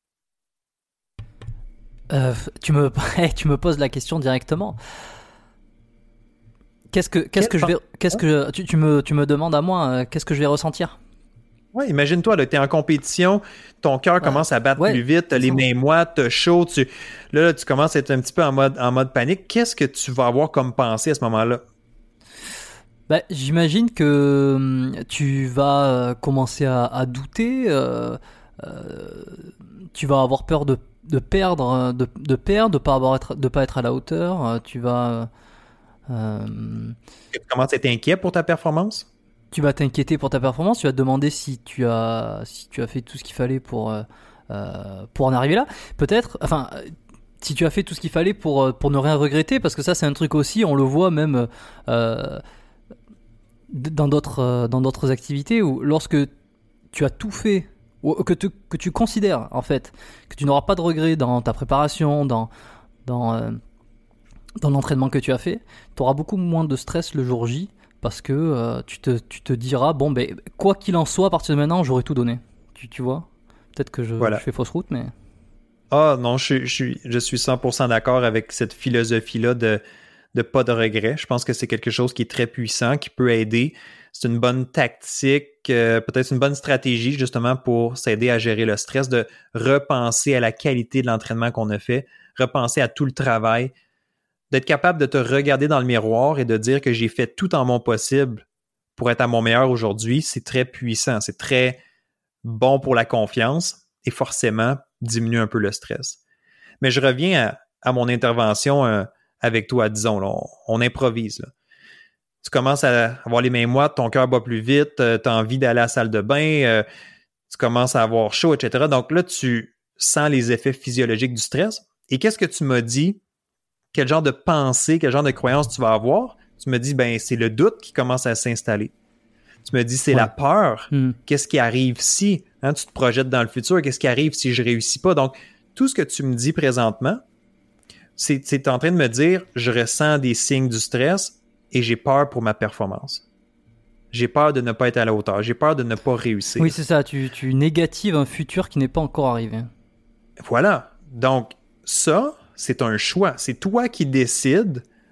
Euh, tu me, tu me poses la question directement. Qu'est-ce que, qu'est-ce que je vais, qu'est-ce que tu, tu me, tu me demandes à moi, euh, qu'est-ce que je vais ressentir? Oui, imagine-toi, tu es en compétition, ton cœur ouais. commence à battre ouais, plus vite, tu as les mains moites, tu as chaud, tu, là, là, tu commences à être un petit peu en mode, en mode panique. Qu'est-ce que tu vas avoir comme pensée à ce moment-là? Ben, j'imagine que hum, tu vas commencer à, à douter, euh, euh, tu vas avoir peur de, de perdre, de, de perdre, de pas avoir être, de pas être à la hauteur, tu vas... Euh, tu commences à être inquiet pour ta performance? Tu vas t'inquiéter pour ta performance, tu vas te demander si tu as, si tu as fait tout ce qu'il fallait pour, euh, pour en arriver là. Peut-être, enfin, si tu as fait tout ce qu'il fallait pour, pour ne rien regretter, parce que ça, c'est un truc aussi, on le voit même euh, dans, d'autres, dans d'autres activités où lorsque tu as tout fait, ou que, te, que tu considères, en fait, que tu n'auras pas de regrets dans ta préparation, dans, dans, euh, dans l'entraînement que tu as fait, tu auras beaucoup moins de stress le jour J. Parce que euh, tu, te, tu te diras, bon, ben, quoi qu'il en soit, à partir de maintenant, j'aurais tout donné. Tu, tu vois? Peut-être que je, voilà. je fais fausse route, mais... Ah non, je, je, je suis cent pour cent d'accord avec cette philosophie-là de, de pas de regret. Je pense que c'est quelque chose qui est très puissant, qui peut aider. C'est une bonne tactique, euh, peut-être une bonne stratégie, justement, pour s'aider à gérer le stress, de repenser à la qualité de l'entraînement qu'on a fait, repenser à tout le travail, d'être capable de te regarder dans le miroir et de dire que j'ai fait tout en mon possible pour être à mon meilleur aujourd'hui, c'est très puissant, c'est très bon pour la confiance et forcément diminue un peu le stress. Mais je reviens à, à mon intervention euh, avec toi, disons, là, on, on improvise. Là. Tu commences à avoir les mains moites, ton cœur bat plus vite, euh, tu as envie d'aller à la salle de bain, euh, tu commences à avoir chaud, et cetera. Donc là, tu sens les effets physiologiques du stress. Et qu'est-ce que tu m'as dit? Quel genre de pensée, quel genre de croyance tu vas avoir? Tu me dis, ben c'est le doute qui commence à s'installer. Tu me dis, c'est ouais. la peur. Mm. Qu'est-ce qui arrive si? Hein, tu te projettes dans le futur. Qu'est-ce qui arrive si je réussis pas? Donc, tout ce que tu me dis présentement, c'est, c'est en train de me dire, je ressens des signes du stress et j'ai peur pour ma performance. J'ai peur de ne pas être à la hauteur. J'ai peur de ne pas réussir. Oui, c'est ça. Tu, tu négatives un futur qui n'est pas encore arrivé. Voilà. Donc, ça... c'est un choix. C'est toi qui décides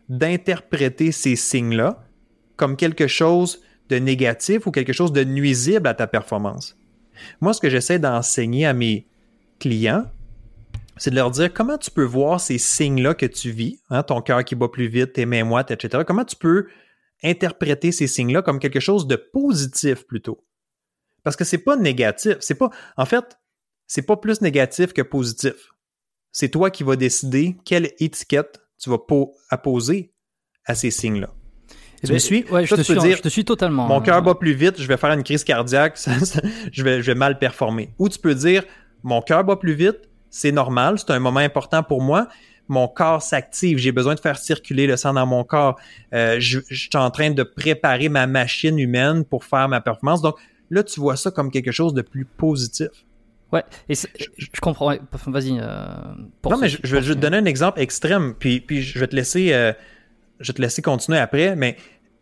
d'interpréter ces signes-là comme quelque chose de négatif ou quelque chose de nuisible à ta performance. Moi, ce que j'essaie d'enseigner à mes clients, c'est de leur dire comment tu peux voir ces signes-là que tu vis, hein, ton cœur qui bat plus vite, tes mains moites, et cetera. Comment tu peux interpréter ces signes-là comme quelque chose de positif plutôt. Parce que c'est pas négatif. C'est pas, en fait, c'est pas plus négatif que positif. C'est toi qui vas décider quelle étiquette tu vas po- apposer à ces signes-là. Tu ben, me suis? Ouais, je, te suis dire, je te suis totalement. Mon cœur bat plus vite, je vais faire une crise cardiaque, ça, ça, je, vais, je vais mal performer. Ou tu peux dire, mon cœur bat plus vite, c'est normal, c'est un moment important pour moi. Mon corps s'active, j'ai besoin de faire circuler le sang dans mon corps. Euh, je, je suis en train de préparer ma machine humaine pour faire ma performance. Donc là, tu vois ça comme quelque chose de plus positif. Ouais, et je, je comprends. Ouais, vas-y. Euh, non, mais je, je vais te donner un exemple extrême, puis, puis je vais te laisser, euh, je vais te laisser continuer après, mais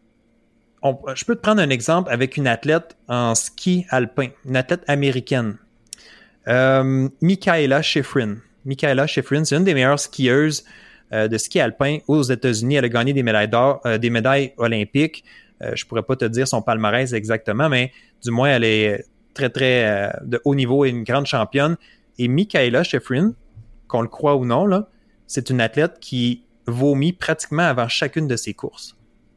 on, je peux te prendre un exemple avec une athlète en ski alpin, une athlète américaine, euh, Mikaela Shiffrin. Mikaela Shiffrin, c'est une des meilleures skieuses euh, de ski alpin aux États-Unis. Elle a gagné des médailles d'or, euh, des médailles olympiques. Euh, je pourrais pas te dire son palmarès exactement, mais du moins, elle est très, très euh, de haut niveau et une grande championne. Et Mikaela Shiffrin, qu'on le croit ou non, là, c'est une athlète qui vomit pratiquement avant chacune de ses courses.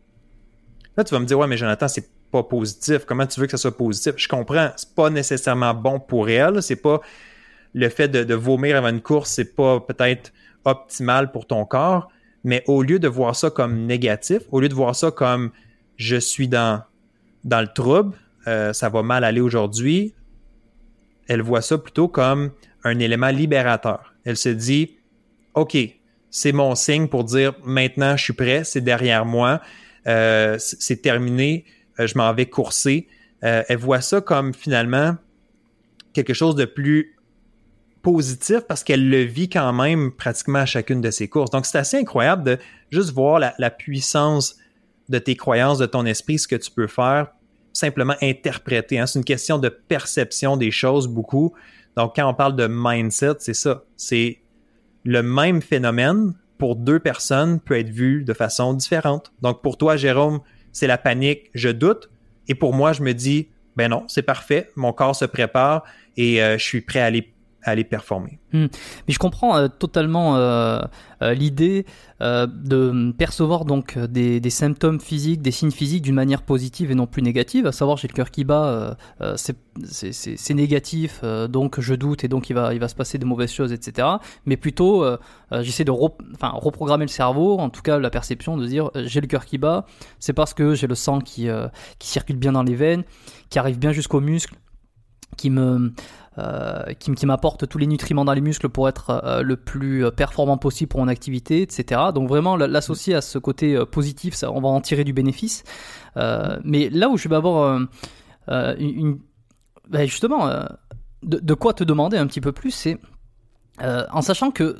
Là, tu vas me dire, ouais, mais Jonathan, c'est pas positif. Comment tu veux que ça soit positif? Je comprends, c'est pas nécessairement bon pour elle. C'est pas le fait de, de vomir avant une course, c'est pas peut-être optimal pour ton corps, mais au lieu de voir ça comme négatif, au lieu de voir ça comme je suis dans, dans le trouble, euh, ça va mal aller aujourd'hui, elle voit ça plutôt comme un élément libérateur. Elle se dit, OK, c'est mon signe pour dire maintenant je suis prêt, c'est derrière moi, euh, c'est terminé, euh, je m'en vais courser. Euh, elle voit ça comme finalement quelque chose de plus positif parce qu'elle le vit quand même pratiquement à chacune de ses courses. Donc, c'est assez incroyable de juste voir la, la puissance de tes croyances, de ton esprit, ce que tu peux faire, simplement interpréter. Hein. C'est une question de perception des choses beaucoup. Donc, quand on parle de mindset, c'est ça. C'est le même phénomène pour deux personnes peut être vu de façon différente. Donc, pour toi, Jérôme, c'est la panique, je doute. Et pour moi, je me dis, ben non, c'est parfait, mon corps se prépare et euh, je suis prêt à aller à aller performer. Mmh. Mais je comprends euh, totalement euh, euh, l'idée euh, de percevoir donc des, des symptômes physiques, des signes physiques d'une manière positive et non plus négative, à savoir j'ai le cœur qui bat, euh, euh, c'est, c'est, c'est, c'est négatif, euh, donc je doute et donc il va, il va se passer de mauvaises choses, et cetera. Mais plutôt, euh, euh, j'essaie de rep- enfin, reprogrammer le cerveau, en tout cas la perception de dire euh, j'ai le cœur qui bat, c'est parce que j'ai le sang qui, euh, qui circule bien dans les veines, qui arrive bien jusqu'aux muscles, qui me... Euh, qui, qui m'apporte tous les nutriments dans les muscles pour être euh, le plus performant possible pour mon activité, et cetera. Donc vraiment l'associer à ce côté euh, positif, ça, on va en tirer du bénéfice. Euh, mais là où je vais avoir euh, euh, une, une ben justement euh, de, de quoi te demander un petit peu plus, c'est euh, en sachant que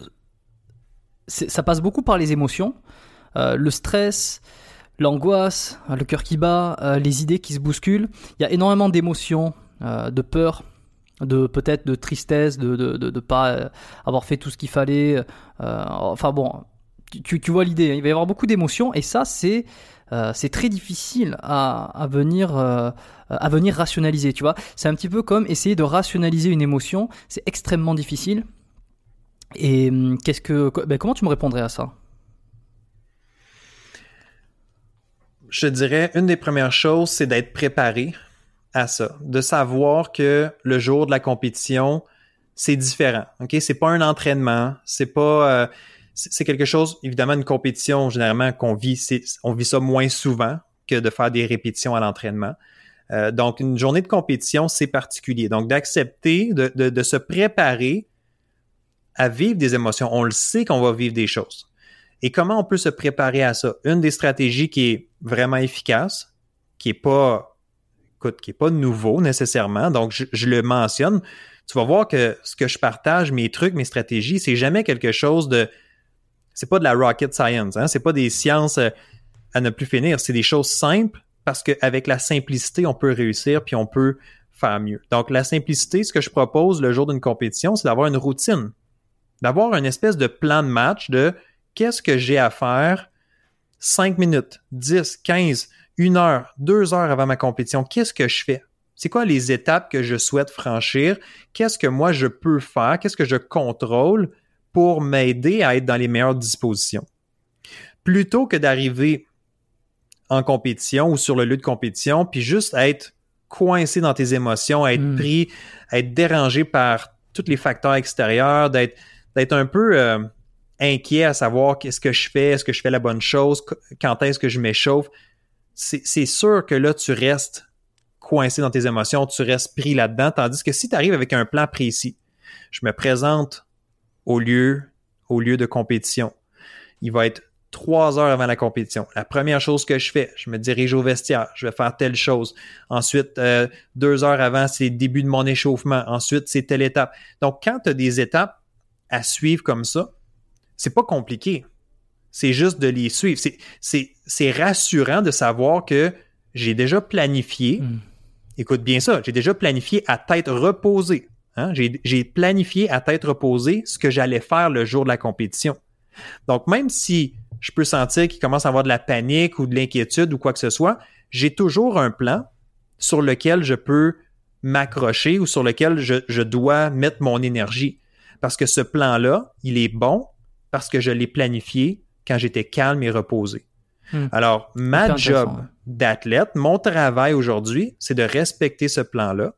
c'est, ça passe beaucoup par les émotions, euh, le stress, l'angoisse, le cœur qui bat, euh, les idées qui se bousculent. Il y a énormément d'émotions, euh, de peur, de peut-être de tristesse, de de de, de pas euh, avoir fait tout ce qu'il fallait. Euh, enfin bon, tu tu vois l'idée. Hein, il va y avoir beaucoup d'émotions et ça c'est euh, c'est très difficile à à venir euh, à venir rationaliser. Tu vois, c'est un petit peu comme essayer de rationaliser une émotion. C'est extrêmement difficile. Et qu'est-ce que ben, comment tu me répondrais à ça? Je dirais une des premières choses, c'est d'être préparé à ça, de savoir que le jour de la compétition, c'est différent. Ok, c'est pas un entraînement, c'est pas, euh, c'est, c'est quelque chose. Évidemment, une compétition généralement qu'on vit, c'est, on vit ça moins souvent que de faire des répétitions à l'entraînement. Euh, donc, une journée de compétition, c'est particulier. Donc, d'accepter, de, de, de se préparer à vivre des émotions. On le sait qu'on va vivre des choses. Et comment on peut se préparer à ça? Une des stratégies qui est vraiment efficace, qui est pas Écoute, qui n'est pas nouveau nécessairement, donc je, je le mentionne. Tu vas voir que ce que je partage, mes trucs, mes stratégies, c'est jamais quelque chose de... C'est pas de la rocket science, hein? C'est pas des sciences à ne plus finir, c'est des choses simples parce qu'avec la simplicité, on peut réussir puis on peut faire mieux. Donc la simplicité, ce que je propose le jour d'une compétition, c'est d'avoir une routine, d'avoir une espèce de plan de match de qu'est-ce que j'ai à faire cinq minutes, dix, quinze, une heure, deux heures avant ma compétition, qu'est-ce que je fais? C'est quoi les étapes que je souhaite franchir? Qu'est-ce que moi je peux faire? Qu'est-ce que je contrôle pour m'aider à être dans les meilleures dispositions? Plutôt que d'arriver en compétition ou sur le lieu de compétition, puis juste être coincé dans tes émotions, être mmh. pris, être dérangé par tous les facteurs extérieurs, d'être, d'être un peu euh, inquiet à savoir qu'est-ce que je fais, est-ce que je fais la bonne chose, quand est-ce que je m'échauffe. C'est, c'est sûr que là, tu restes coincé dans tes émotions, tu restes pris là-dedans, tandis que si tu arrives avec un plan précis, je me présente au lieu, au lieu de compétition, il va être trois heures avant la compétition. La première chose que je fais, je me dirige au vestiaire, je vais faire telle chose. Ensuite, euh, deux heures avant, c'est le début de mon échauffement. Ensuite, c'est telle étape. Donc, quand tu as des étapes à suivre comme ça, c'est pas compliqué. C'est juste de les suivre. C'est, c'est, c'est rassurant de savoir que j'ai déjà planifié, mmh. écoute bien ça, j'ai déjà planifié à tête reposée. Hein? J'ai, j'ai planifié à tête reposée ce que j'allais faire le jour de la compétition. Donc, même si je peux sentir qu'il commence à avoir de la panique ou de l'inquiétude ou quoi que ce soit, j'ai toujours un plan sur lequel je peux m'accrocher ou sur lequel je, je dois mettre mon énergie. Parce que ce plan-là, il est bon parce que je l'ai planifié quand j'étais calme et reposé. Hmm. Alors, ma job ouais. d'athlète, mon travail aujourd'hui, c'est de respecter ce plan-là.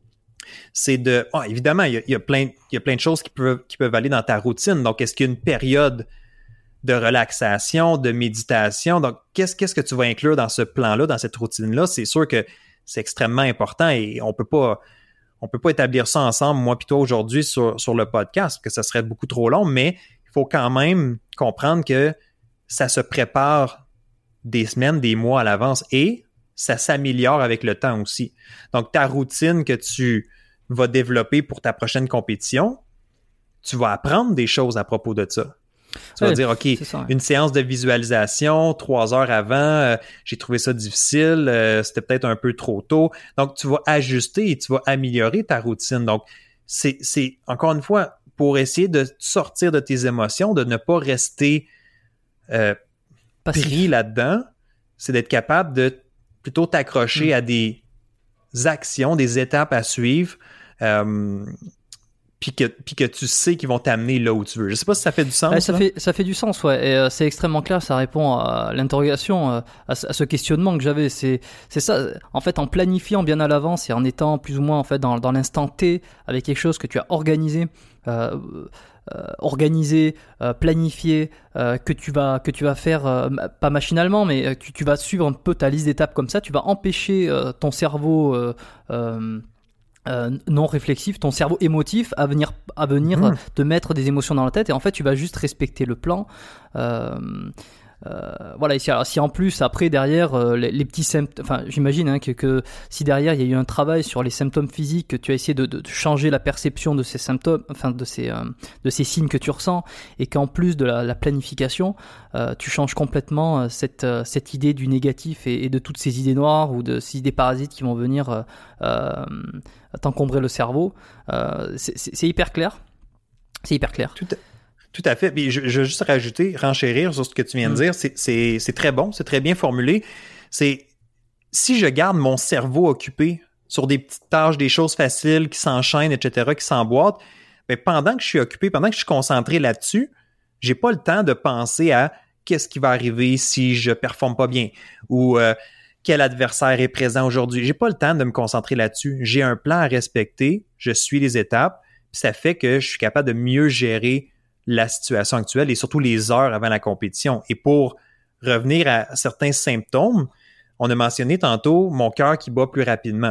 C'est de... Oh, évidemment, il y a, il y a plein, il y a plein de choses qui peuvent, qui peuvent aller dans ta routine. Donc, est-ce qu'il y a une période de relaxation, de méditation? Donc, qu'est-ce, qu'est-ce que tu vas inclure dans ce plan-là, dans cette routine-là? C'est sûr que c'est extrêmement important et on peut pas, on peut pas établir ça ensemble, moi puis toi, aujourd'hui, sur, sur le podcast, parce que ça serait beaucoup trop long, mais il faut quand même comprendre que ça se prépare des semaines, des mois à l'avance et ça s'améliore avec le temps aussi. Donc, ta routine que tu vas développer pour ta prochaine compétition, tu vas apprendre des choses à propos de ça. Tu vas ouais, dire, OK, ça, ouais. une séance de visualisation, trois heures avant, euh, j'ai trouvé ça difficile, euh, c'était peut-être un peu trop tôt. Donc, tu vas ajuster et tu vas améliorer ta routine. Donc, c'est, c'est encore une fois, pour essayer de sortir de tes émotions, de ne pas rester euh, pris là-dedans, c'est d'être capable de plutôt t'accrocher mmh. à des actions, des étapes à suivre, euh, puis que, puis que tu sais qu'ils vont t'amener là où tu veux. Je sais pas si ça fait du sens. Ouais, ça, fait, ça fait du sens, ouais. Et euh, c'est extrêmement clair, ça répond à l'interrogation, euh, à, à ce questionnement que j'avais. C'est, c'est ça, en fait, en planifiant bien à l'avance et en étant plus ou moins en fait dans, dans l'instant T avec quelque chose que tu as organisé, euh, euh, organisé, euh, planifié, euh, que tu vas que tu vas faire euh, pas machinalement, mais euh, tu, tu vas suivre un peu ta liste d'étapes comme ça. Tu vas empêcher euh, ton cerveau euh, euh, Euh, non réflexif, ton cerveau émotif à venir, à venir mmh. te mettre des émotions dans la tête et en fait tu vas juste respecter le plan. Euh, euh, voilà, et si, alors, si en plus après derrière euh, les, les petits symptômes, enfin j'imagine hein, que, que si derrière il y a eu un travail sur les symptômes physiques, que tu as essayé de, de, de changer la perception de ces symptômes, enfin de ces, euh, de ces signes que tu ressens et qu'en plus de la, la planification, euh, tu changes complètement euh, cette, euh, cette idée du négatif et, et de toutes ces idées noires ou de ces idées parasites qui vont venir euh, euh, t'encombrer le cerveau. Euh, c'est, c'est, c'est hyper clair. C'est hyper clair. Tout à, tout à fait. Puis je, je veux juste rajouter, renchérir sur ce que tu viens mmh. de dire. C'est, c'est, c'est très bon, c'est très bien formulé. C'est si je garde mon cerveau occupé sur des petites tâches, des choses faciles qui s'enchaînent, et cetera, qui s'emboîtent, bien, pendant que je suis occupé, pendant que je suis concentré là-dessus, j'ai pas le temps de penser à qu'est-ce qui va arriver si je performe pas bien ou euh, quel adversaire est présent aujourd'hui. J'ai pas le temps de me concentrer là-dessus. J'ai un plan à respecter, je suis les étapes, puis ça fait que je suis capable de mieux gérer la situation actuelle et surtout les heures avant la compétition. Et pour revenir à certains symptômes, on a mentionné tantôt mon cœur qui bat plus rapidement.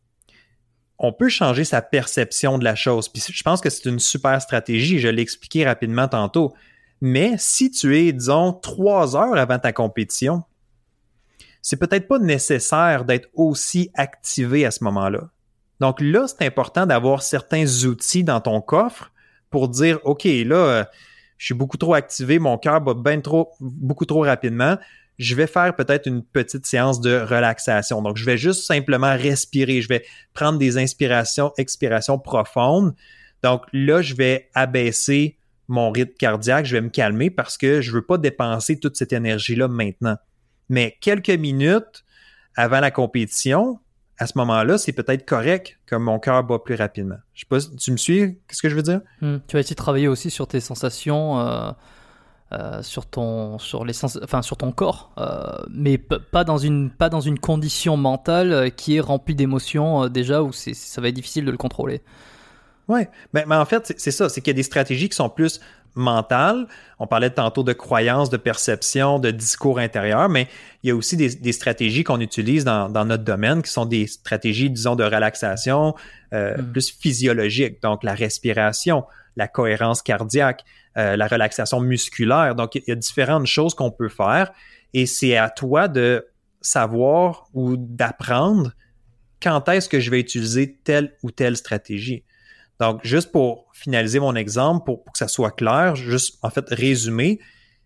On peut changer sa perception de la chose. Puis je pense que c'est une super stratégie, je l'ai expliqué rapidement tantôt. Mais si tu es, disons, trois heures avant ta compétition, c'est peut-être pas nécessaire d'être aussi activé à ce moment-là. Donc là, c'est important d'avoir certains outils dans ton coffre pour dire, OK, là, je suis beaucoup trop activé, mon cœur bat bien trop, beaucoup trop rapidement. Je vais faire peut-être une petite séance de relaxation. Donc, je vais juste simplement respirer. Je vais prendre des inspirations, expirations profondes. Donc là, je vais abaisser mon rythme cardiaque, je vais me calmer parce que je veux pas dépenser toute cette énergie-là maintenant. Mais quelques minutes avant la compétition, à ce moment-là, c'est peut-être correct que mon cœur bat plus rapidement. Je sais pas, tu me suis? Qu'est-ce que je veux dire? Mmh. Tu vas essayer de travailler aussi sur tes sensations, euh, euh, sur ton, sur les sens, enfin sur ton corps, euh, mais p- pas dans une, pas dans une condition mentale qui est remplie d'émotions euh, déjà où c'est, ça va être difficile de le contrôler. Oui, mais, mais en fait, c'est, c'est ça, c'est qu'il y a des stratégies qui sont plus mentales. On parlait tantôt de croyances, de perception, de discours intérieur, mais il y a aussi des, des stratégies qu'on utilise dans, dans notre domaine qui sont des stratégies, disons, de relaxation euh, mm. plus physiologiques, donc la respiration, la cohérence cardiaque, euh, la relaxation musculaire. Donc, il y a différentes choses qu'on peut faire et c'est à toi de savoir ou d'apprendre quand est-ce que je vais utiliser telle ou telle stratégie. Donc, juste pour finaliser mon exemple, pour, pour que ça soit clair, juste en fait résumer,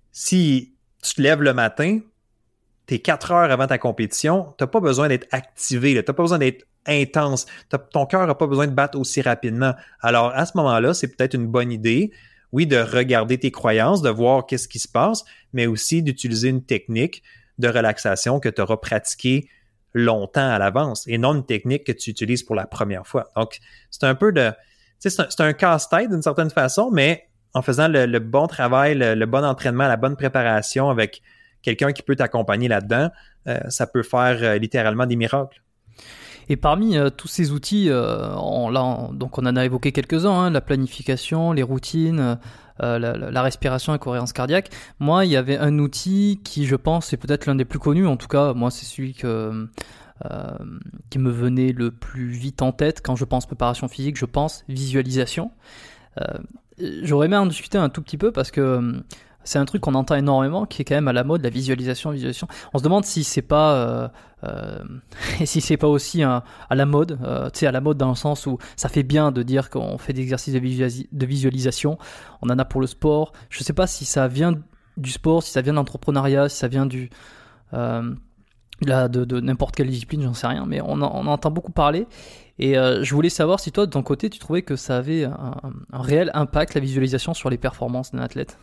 si tu te lèves le matin, tu es quatre heures avant ta compétition, tu n'as pas besoin d'être activé, tu n'as pas besoin d'être intense, t'as, ton cœur n'a pas besoin de battre aussi rapidement. Alors, à ce moment-là, c'est peut-être une bonne idée, oui, de regarder tes croyances, de voir qu'est-ce qui se passe, mais aussi d'utiliser une technique de relaxation que tu auras pratiquée longtemps à l'avance et non une technique que tu utilises pour la première fois. Donc, c'est un peu de... C'est un, c'est un casse-tête d'une certaine façon, mais en faisant le, le bon travail, le, le bon entraînement, la bonne préparation avec quelqu'un qui peut t'accompagner là-dedans, euh, ça peut faire euh, littéralement des miracles. Et parmi euh, tous ces outils, euh, on, là, on, donc on en a évoqué quelques-uns, hein, la planification, les routines, euh, la, la respiration et cohérence cardiaque. Moi, il y avait un outil qui, je pense, est peut-être l'un des plus connus. En tout cas, moi, c'est celui que... Euh, qui me venait le plus vite en tête quand je pense préparation physique, je pense visualisation. Euh, j'aurais aimé en discuter un tout petit peu parce que euh, c'est un truc qu'on entend énormément qui est quand même à la mode, la visualisation, visualisation. On se demande si c'est pas euh, euh, si c'est pas aussi un, à la mode, euh, tu sais, à la mode dans le sens où ça fait bien de dire qu'on fait des exercices de, visualis- de visualisation. On en a pour le sport. Je sais pas si ça vient du sport, si ça vient de l'entrepreneuriat, si ça vient du euh, Là, de, de n'importe quelle discipline, j'en sais rien, mais on en, on en entend beaucoup parler. Et euh, je voulais savoir si toi, de ton côté, tu trouvais que ça avait un, un réel impact, la visualisation, sur les performances d'un athlète.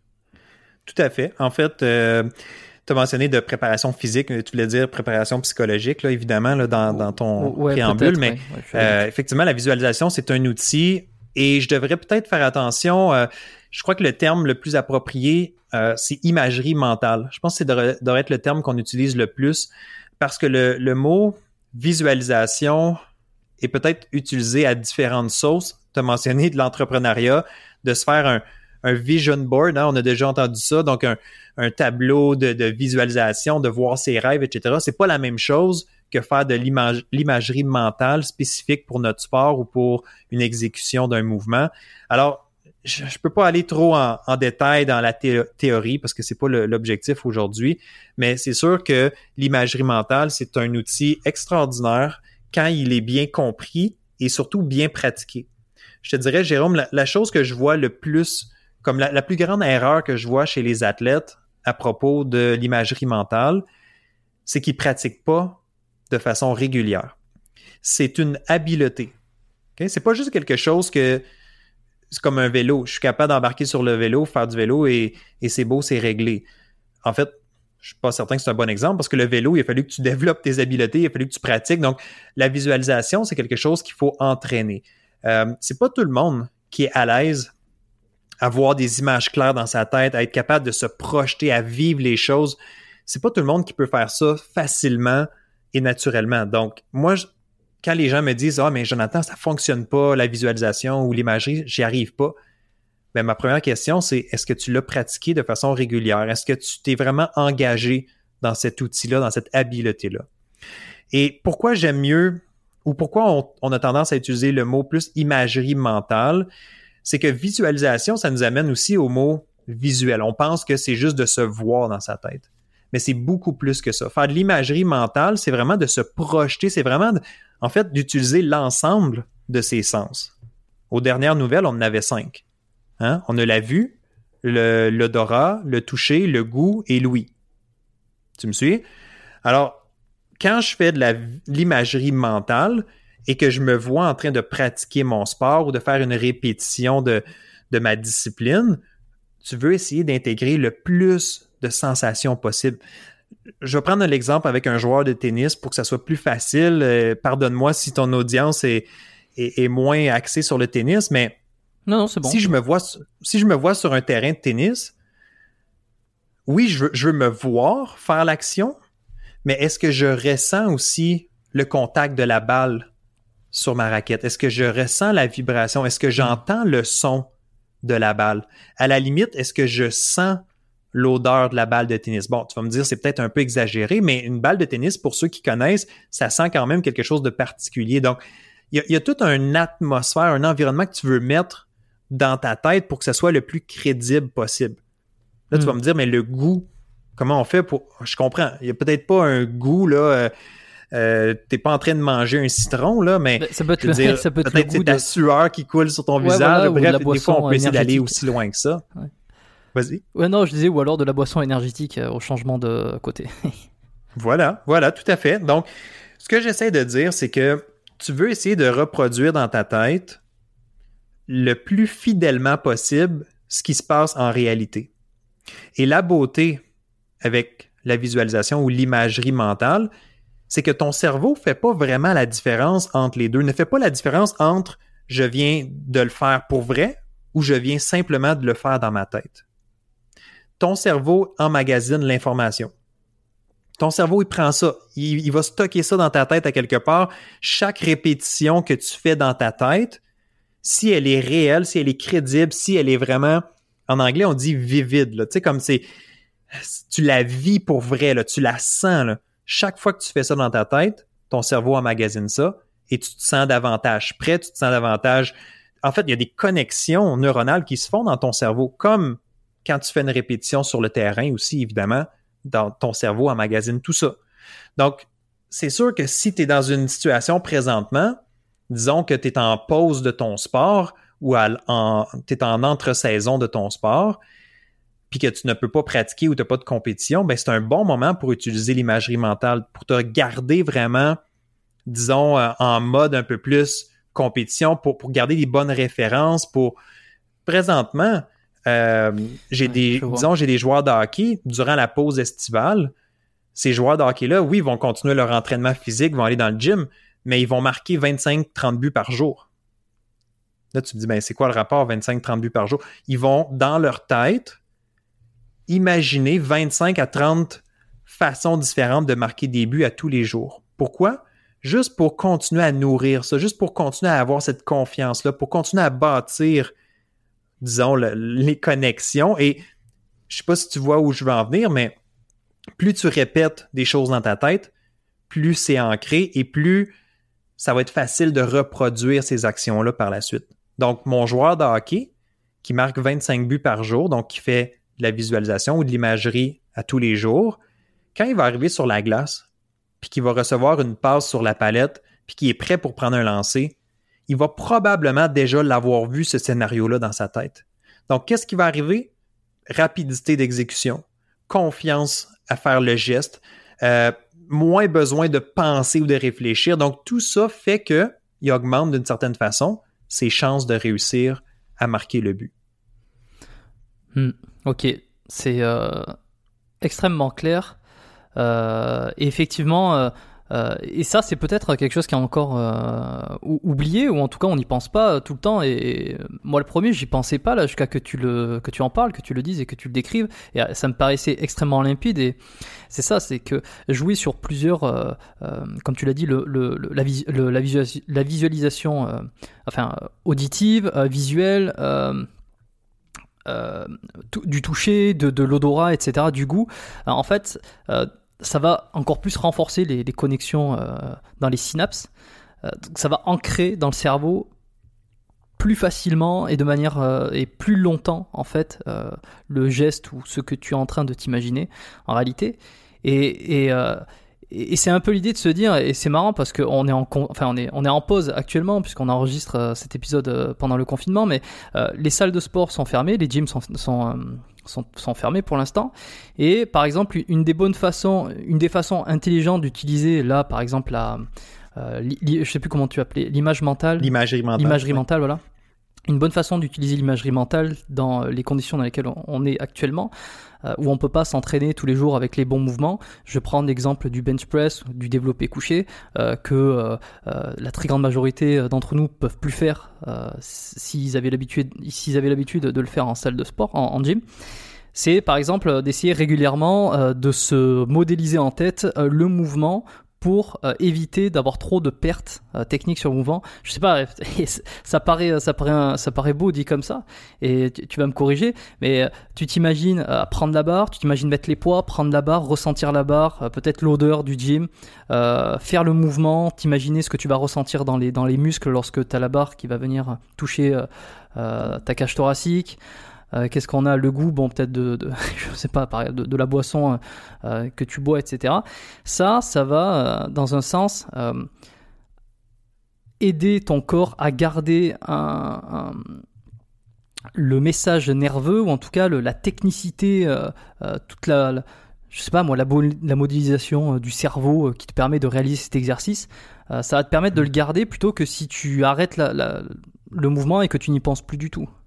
Tout à fait. En fait, euh, tu as mentionné de préparation physique, tu voulais dire préparation psychologique, là, évidemment, là, dans, dans ton ouais, préambule, mais ouais, ouais, euh, effectivement, la visualisation, c'est un outil et je devrais peut-être faire attention. Euh, je crois que le terme le plus approprié, Euh, c'est imagerie mentale. Je pense que c'est devrait, devrait être le terme qu'on utilise le plus parce que le, le mot visualisation est peut-être utilisé à différentes sauces. Tu as mentionné de l'entrepreneuriat, de se faire un, un vision board, hein, on a déjà entendu ça, donc un, un tableau de, de visualisation, de voir ses rêves, et cetera. C'est pas la même chose que faire de l'image, l'imagerie mentale spécifique pour notre sport ou pour une exécution d'un mouvement. Alors, je ne peux pas aller trop en, en détail dans la thé- théorie parce que c'est pas le, l'objectif aujourd'hui, mais c'est sûr que l'imagerie mentale, c'est un outil extraordinaire quand il est bien compris et surtout bien pratiqué. Je te dirais, Jérôme, la, la chose que je vois le plus, comme la, la plus grande erreur que je vois chez les athlètes à propos de l'imagerie mentale, c'est qu'ils ne pratiquent pas de façon régulière. C'est une habileté. Okay? C'est pas juste quelque chose que c'est comme un vélo. Je suis capable d'embarquer sur le vélo, faire du vélo et, et c'est beau, c'est réglé. En fait, je suis pas certain que c'est un bon exemple parce que le vélo, il a fallu que tu développes tes habiletés, il a fallu que tu pratiques. Donc, la visualisation, c'est quelque chose qu'il faut entraîner. Euh, c'est pas tout le monde qui est à l'aise à voir des images claires dans sa tête, à être capable de se projeter, à vivre les choses. C'est pas tout le monde qui peut faire ça facilement et naturellement. Donc, moi, je, quand les gens me disent « Ah, mais Jonathan, ça fonctionne pas, la visualisation ou l'imagerie, j'y arrive pas », ben, ma première question, c'est est-ce que tu l'as pratiqué de façon régulière? Est-ce que tu t'es vraiment engagé dans cet outil-là, dans cette habileté-là? Et pourquoi j'aime mieux, ou pourquoi on, on a tendance à utiliser le mot plus imagerie mentale, c'est que visualisation, ça nous amène aussi au mot visuel. On pense que c'est juste de se voir dans sa tête. Mais c'est beaucoup plus que ça. Faire de l'imagerie mentale, c'est vraiment de se projeter, c'est vraiment, de, en fait, d'utiliser l'ensemble de ses sens. Aux dernières nouvelles, on en avait cinq. Hein? On a la vue, le, l'odorat, le toucher, le goût et l'ouïe. Tu me suis? Alors, quand je fais de la, l'imagerie mentale et que je me vois en train de pratiquer mon sport ou de faire une répétition de, de ma discipline, tu veux essayer d'intégrer le plus de sensations possible. Je vais prendre l'exemple avec un joueur de tennis pour que ça soit plus facile. Euh, pardonne-moi si ton audience est, est, est moins axée sur le tennis, mais non, non, c'est bon. Si je me vois, si je me vois sur un terrain de tennis, oui, je veux, je veux me voir faire l'action, mais est-ce que je ressens aussi le contact de la balle sur ma raquette? Est-ce que je ressens la vibration? Est-ce que j'entends le son de la balle? À la limite, est-ce que je sens l'odeur de la balle de tennis? Bon, tu vas me dire, c'est peut-être un peu exagéré, mais une balle de tennis, pour ceux qui connaissent, ça sent quand même quelque chose de particulier. Donc, il y a, il y a toute une atmosphère, un environnement que tu veux mettre dans ta tête pour que ça soit le plus crédible possible. Là, mm. tu vas me dire, mais le goût, comment on fait pour... Je comprends, il n'y a peut-être pas un goût, là... Euh, Euh, t'es pas en train de manger un citron, là, mais ça peut être, je veux dire, ça peut être peut-être c'est ta de... sueur qui coule sur ton ouais, visage. voilà, Bref, des fois, on peut essayer d'aller aussi loin que ça. Ouais. Vas-y. Ouais, non, je disais, ou alors de la boisson énergétique euh, au changement de côté. Voilà, voilà, tout à fait. Donc, ce que j'essaie de dire, c'est que tu veux essayer de reproduire dans ta tête le plus fidèlement possible ce qui se passe en réalité. Et la beauté avec la visualisation ou l'imagerie mentale, c'est que ton cerveau ne fait pas vraiment la différence entre les deux. Ne fait pas la différence entre « je viens de le faire pour vrai » ou « je viens simplement de le faire dans ma tête ». Ton cerveau emmagasine l'information. Ton cerveau, il prend ça. Il, il va stocker ça dans ta tête à quelque part. Chaque répétition que tu fais dans ta tête, si elle est réelle, si elle est crédible, si elle est vraiment... En anglais, on dit « vivid ». Tu sais, comme c'est... Tu la vis pour vrai, là, tu la sens, là. Chaque fois que tu fais ça dans ta tête, ton cerveau emmagasine ça et tu te sens davantage prêt, tu te sens davantage... En fait, il y a des connexions neuronales qui se font dans ton cerveau, comme quand tu fais une répétition sur le terrain aussi, évidemment, dans ton cerveau emmagasine tout ça. Donc, c'est sûr que si tu es dans une situation présentement, disons que tu es en pause de ton sport ou tu es en entre-saison de ton sport, puis que tu ne peux pas pratiquer ou tu n'as pas de compétition, ben c'est un bon moment pour utiliser l'imagerie mentale, pour te garder vraiment, disons, euh, en mode un peu plus compétition, pour, pour garder des bonnes références. Pour présentement, euh, j'ai ouais, des, disons, j'ai des joueurs de hockey durant la pause estivale. Ces joueurs de hockey-là, oui, ils vont continuer leur entraînement physique, vont aller dans le gym, mais ils vont marquer vingt-cinq à trente buts par jour. Là, tu te dis, ben c'est quoi le rapport vingt-cinq à trente buts par jour? Ils vont, dans leur tête, imaginer vingt-cinq à trente façons différentes de marquer des buts à tous les jours. Pourquoi? Juste pour continuer à nourrir ça, juste pour continuer à avoir cette confiance-là, pour continuer à bâtir, disons, le, les connexions. Et je ne sais pas si tu vois où je veux en venir, mais plus tu répètes des choses dans ta tête, plus c'est ancré et plus ça va être facile de reproduire ces actions-là par la suite. Donc, mon joueur de hockey qui marque vingt-cinq buts par jour, donc qui fait de la visualisation ou de l'imagerie à tous les jours, quand il va arriver sur la glace, puis qu'il va recevoir une passe sur la palette, puis qu'il est prêt pour prendre un lancer, il va probablement déjà l'avoir vu, ce scénario-là, dans sa tête. Donc, qu'est-ce qui va arriver? Rapidité d'exécution, confiance à faire le geste, euh, moins besoin de penser ou de réfléchir. Donc, tout ça fait qu'il augmente d'une certaine façon ses chances de réussir à marquer le but. Hmm. Ok, c'est euh, extrêmement clair. Euh, et effectivement, euh, euh, et ça, c'est peut-être quelque chose qui est encore euh, oublié, ou en tout cas, on n'y pense pas tout le temps. Et, et moi, le premier, j'y pensais pas là, jusqu'à que tu le que tu en parles, que tu le dises et que tu le décrives. Et ça me paraissait extrêmement limpide. Et c'est ça, c'est que jouer sur plusieurs, euh, euh, comme tu l'as dit, le, le, le, la, vis, le, la, visualis- la visualisation, euh, enfin auditive, euh, visuelle. Euh, Euh, tout, du toucher, de, de l'odorat, et cetera, du goût. Alors, en fait, euh, ça va encore plus renforcer les, les connexions euh, dans les synapses. Euh, donc ça va ancrer dans le cerveau plus facilement et de manière euh, et plus longtemps en fait euh, le geste ou ce que tu es en train de t'imaginer en réalité. Et, et euh, Et c'est un peu l'idée de se dire, et c'est marrant parce qu'on est en, enfin on est, on est en pause actuellement puisqu'on enregistre euh, cet épisode euh, pendant le confinement, mais euh, les salles de sport sont fermées, les gyms sont, sont, euh, sont, sont fermés pour l'instant. Et par exemple, une des bonnes façons, une des façons intelligentes d'utiliser là, par exemple, la, euh, li, li, je sais plus comment tu appelais, l'image mentale, l'imagerie mentale, l'imagerie ouais. mentale, voilà. une bonne façon d'utiliser l'imagerie mentale dans les conditions dans lesquelles on est actuellement, euh, où on ne peut pas s'entraîner tous les jours avec les bons mouvements. Je vais prendre l'exemple du bench press, du développé couché, euh, que euh, euh, la très grande majorité d'entre nous peuvent plus faire euh, s'ils avaient l'habitude, s'ils avaient l'habitude de le faire en salle de sport, en, en gym. C'est par exemple d'essayer régulièrement euh, de se modéliser en tête euh, le mouvement pour euh, éviter d'avoir trop de pertes euh, techniques sur le mouvement. Je sais pas, ça paraît, ça paraît, ça paraît beau dit comme ça, et tu, tu vas me corriger, mais euh, tu t'imagines euh, prendre la barre, tu t'imagines mettre les poids, prendre la barre, ressentir la barre, euh, peut-être l'odeur du gym, euh, faire le mouvement, t'imaginer ce que tu vas ressentir dans les, dans les muscles lorsque tu as la barre qui va venir toucher euh, euh, ta cage thoracique. Euh, qu'est-ce qu'on a, le goût, bon peut-être de, de je sais pas, de, de la boisson euh, que tu bois, et cetera. Ça, ça va euh, dans un sens euh, aider ton corps à garder un, un, le message nerveux, ou en tout cas le, la technicité, euh, euh, toute la, la, je sais pas moi, la, la modélisation euh, du cerveau euh, qui te permet de réaliser cet exercice. Euh, ça va te permettre de le garder plutôt que si tu arrêtes la, la, le mouvement et que tu n'y penses plus du tout.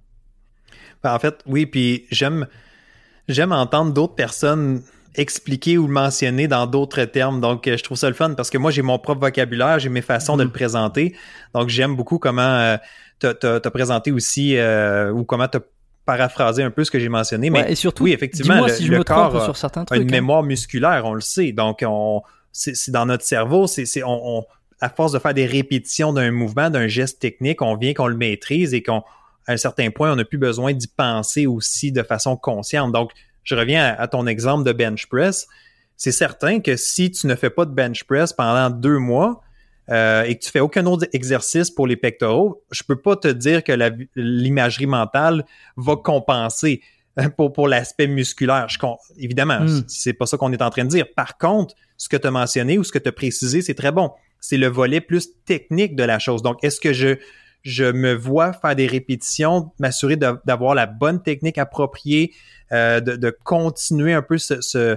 En fait, oui, puis j'aime j'aime entendre d'autres personnes expliquer ou le mentionner dans d'autres termes. Donc, je trouve ça le fun parce que moi, j'ai mon propre vocabulaire, j'ai mes façons mmh. de le présenter. Donc, j'aime beaucoup comment euh, t'as, t'as, t'as présenté aussi euh, ou comment t'as paraphrasé un peu ce que j'ai mentionné. Mais ouais, et surtout, oui, effectivement, dis-moi le, si je le me corps trompe a, sur certains a trucs, une hein. mémoire musculaire, on le sait. Donc, on, c'est, c'est dans notre cerveau, c'est, c'est on, on, à force de faire des répétitions d'un mouvement, d'un geste technique, on vient qu'on le maîtrise et qu'on à un certain point, on n'a plus besoin d'y penser aussi de façon consciente. Donc, je reviens à, à ton exemple de bench press. C'est certain que si tu ne fais pas de bench press pendant deux mois euh, et que tu fais aucun autre exercice pour les pectoraux, je peux pas te dire que la, l'imagerie mentale va compenser pour, pour l'aspect musculaire. Je, évidemment, mm. c'est pas ça qu'on est en train de dire. Par contre, ce que tu as mentionné ou ce que tu as précisé, c'est très bon. C'est le volet plus technique de la chose. Donc, est-ce que je... je me vois faire des répétitions, m'assurer de, d'avoir la bonne technique appropriée, euh, de, de continuer un peu ce, ce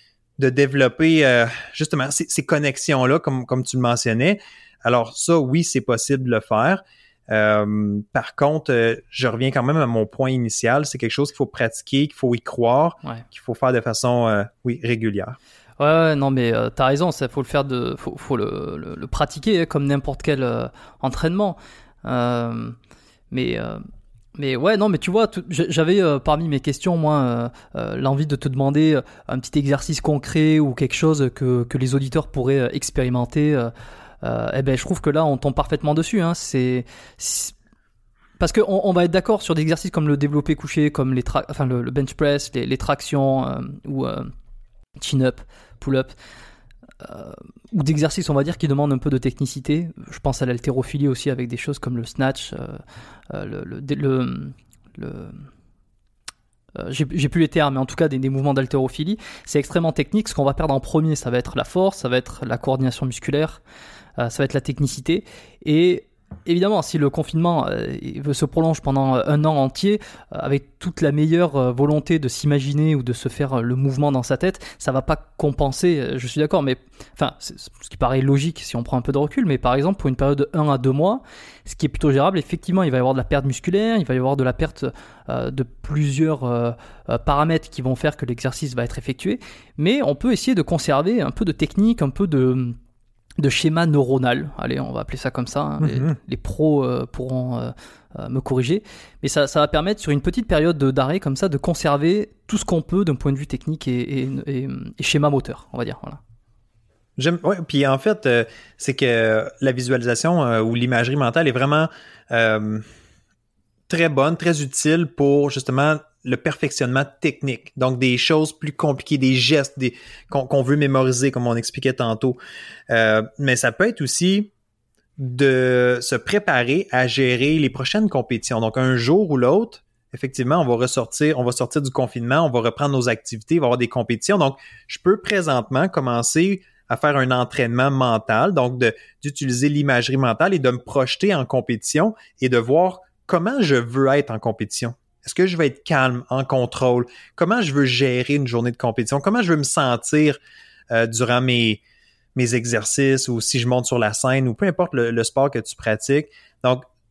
de développer euh, justement ces, ces connexions-là, comme, comme tu le mentionnais. Alors ça, oui, c'est possible de le faire. Euh, par contre, euh, je reviens quand même à mon point initial. C'est quelque chose qu'il faut pratiquer, qu'il faut y croire, ouais. qu'il faut faire de façon, euh, oui, régulière. Ouais, ouais, non, mais euh, t'as raison, ça faut le faire de, faut, faut le, le, le pratiquer hein, comme n'importe quel euh, entraînement. Euh, mais euh, mais ouais non mais tu vois tout, j'avais euh, parmi mes questions moi euh, euh, l'envie de te demander un petit exercice concret ou quelque chose que que les auditeurs pourraient euh, expérimenter. Euh, euh, et ben je trouve que là on tombe parfaitement dessus. Hein, c'est, c'est parce que on, on va être d'accord sur des exercices comme le développé couché, comme les tra- enfin le, le bench press, les, les tractions euh, ou euh, chin up, pull up. Euh, ou d'exercices on va dire qui demandent un peu de technicité. Je pense à l'haltérophilie aussi avec des choses comme le snatch, euh, euh, le, le, le, le euh, j'ai, j'ai plus les termes, mais en tout cas des, des mouvements d'haltérophilie. C'est extrêmement technique. Ce qu'on va perdre en premier, ça va être la force, ça va être la coordination musculaire, euh, ça va être la technicité. Et évidemment, si le confinement euh, se prolonge pendant un an entier, euh, avec toute la meilleure euh, volonté de s'imaginer ou de se faire euh, le mouvement dans sa tête, ça va pas compenser, euh, je suis d'accord, mais enfin, c'est, ce qui paraît logique si on prend un peu de recul, mais par exemple, pour une période de un à deux mois, ce qui est plutôt gérable, effectivement, il va y avoir de la perte musculaire, il va y avoir de la perte euh, de plusieurs euh, euh, paramètres qui vont faire que l'exercice va être effectué, mais on peut essayer de conserver un peu de technique, un peu de... de schéma neuronal, allez, on va appeler ça comme ça, hein. mm-hmm. les, les pros euh, pourront euh, euh, me corriger, mais ça, ça va permettre sur une petite période de, d'arrêt comme ça de conserver tout ce qu'on peut d'un point de vue technique et, et, et, et schéma moteur, on va dire. Voilà. J'aime, ouais, puis en fait, euh, c'est que la visualisation euh, ou l'imagerie mentale est vraiment euh, très bonne, très utile pour justement le perfectionnement technique. Donc, des choses plus compliquées, des gestes des, qu'on, qu'on veut mémoriser, comme on expliquait tantôt. Euh, mais ça peut être aussi de se préparer à gérer les prochaines compétitions. Donc, un jour ou l'autre, effectivement, on va ressortir, on va sortir du confinement, on va reprendre nos activités, il va y avoir des compétitions. Donc, je peux présentement commencer à faire un entraînement mental, donc de, d'utiliser l'imagerie mentale et de me projeter en compétition et de voir comment je veux être en compétition. Est-ce que je vais être calme, en contrôle? Comment je veux gérer une journée de compétition? Comment je veux me sentir euh, durant mes, mes exercices ou si je monte sur la scène ou peu importe le, le sport que tu pratiques? Donc,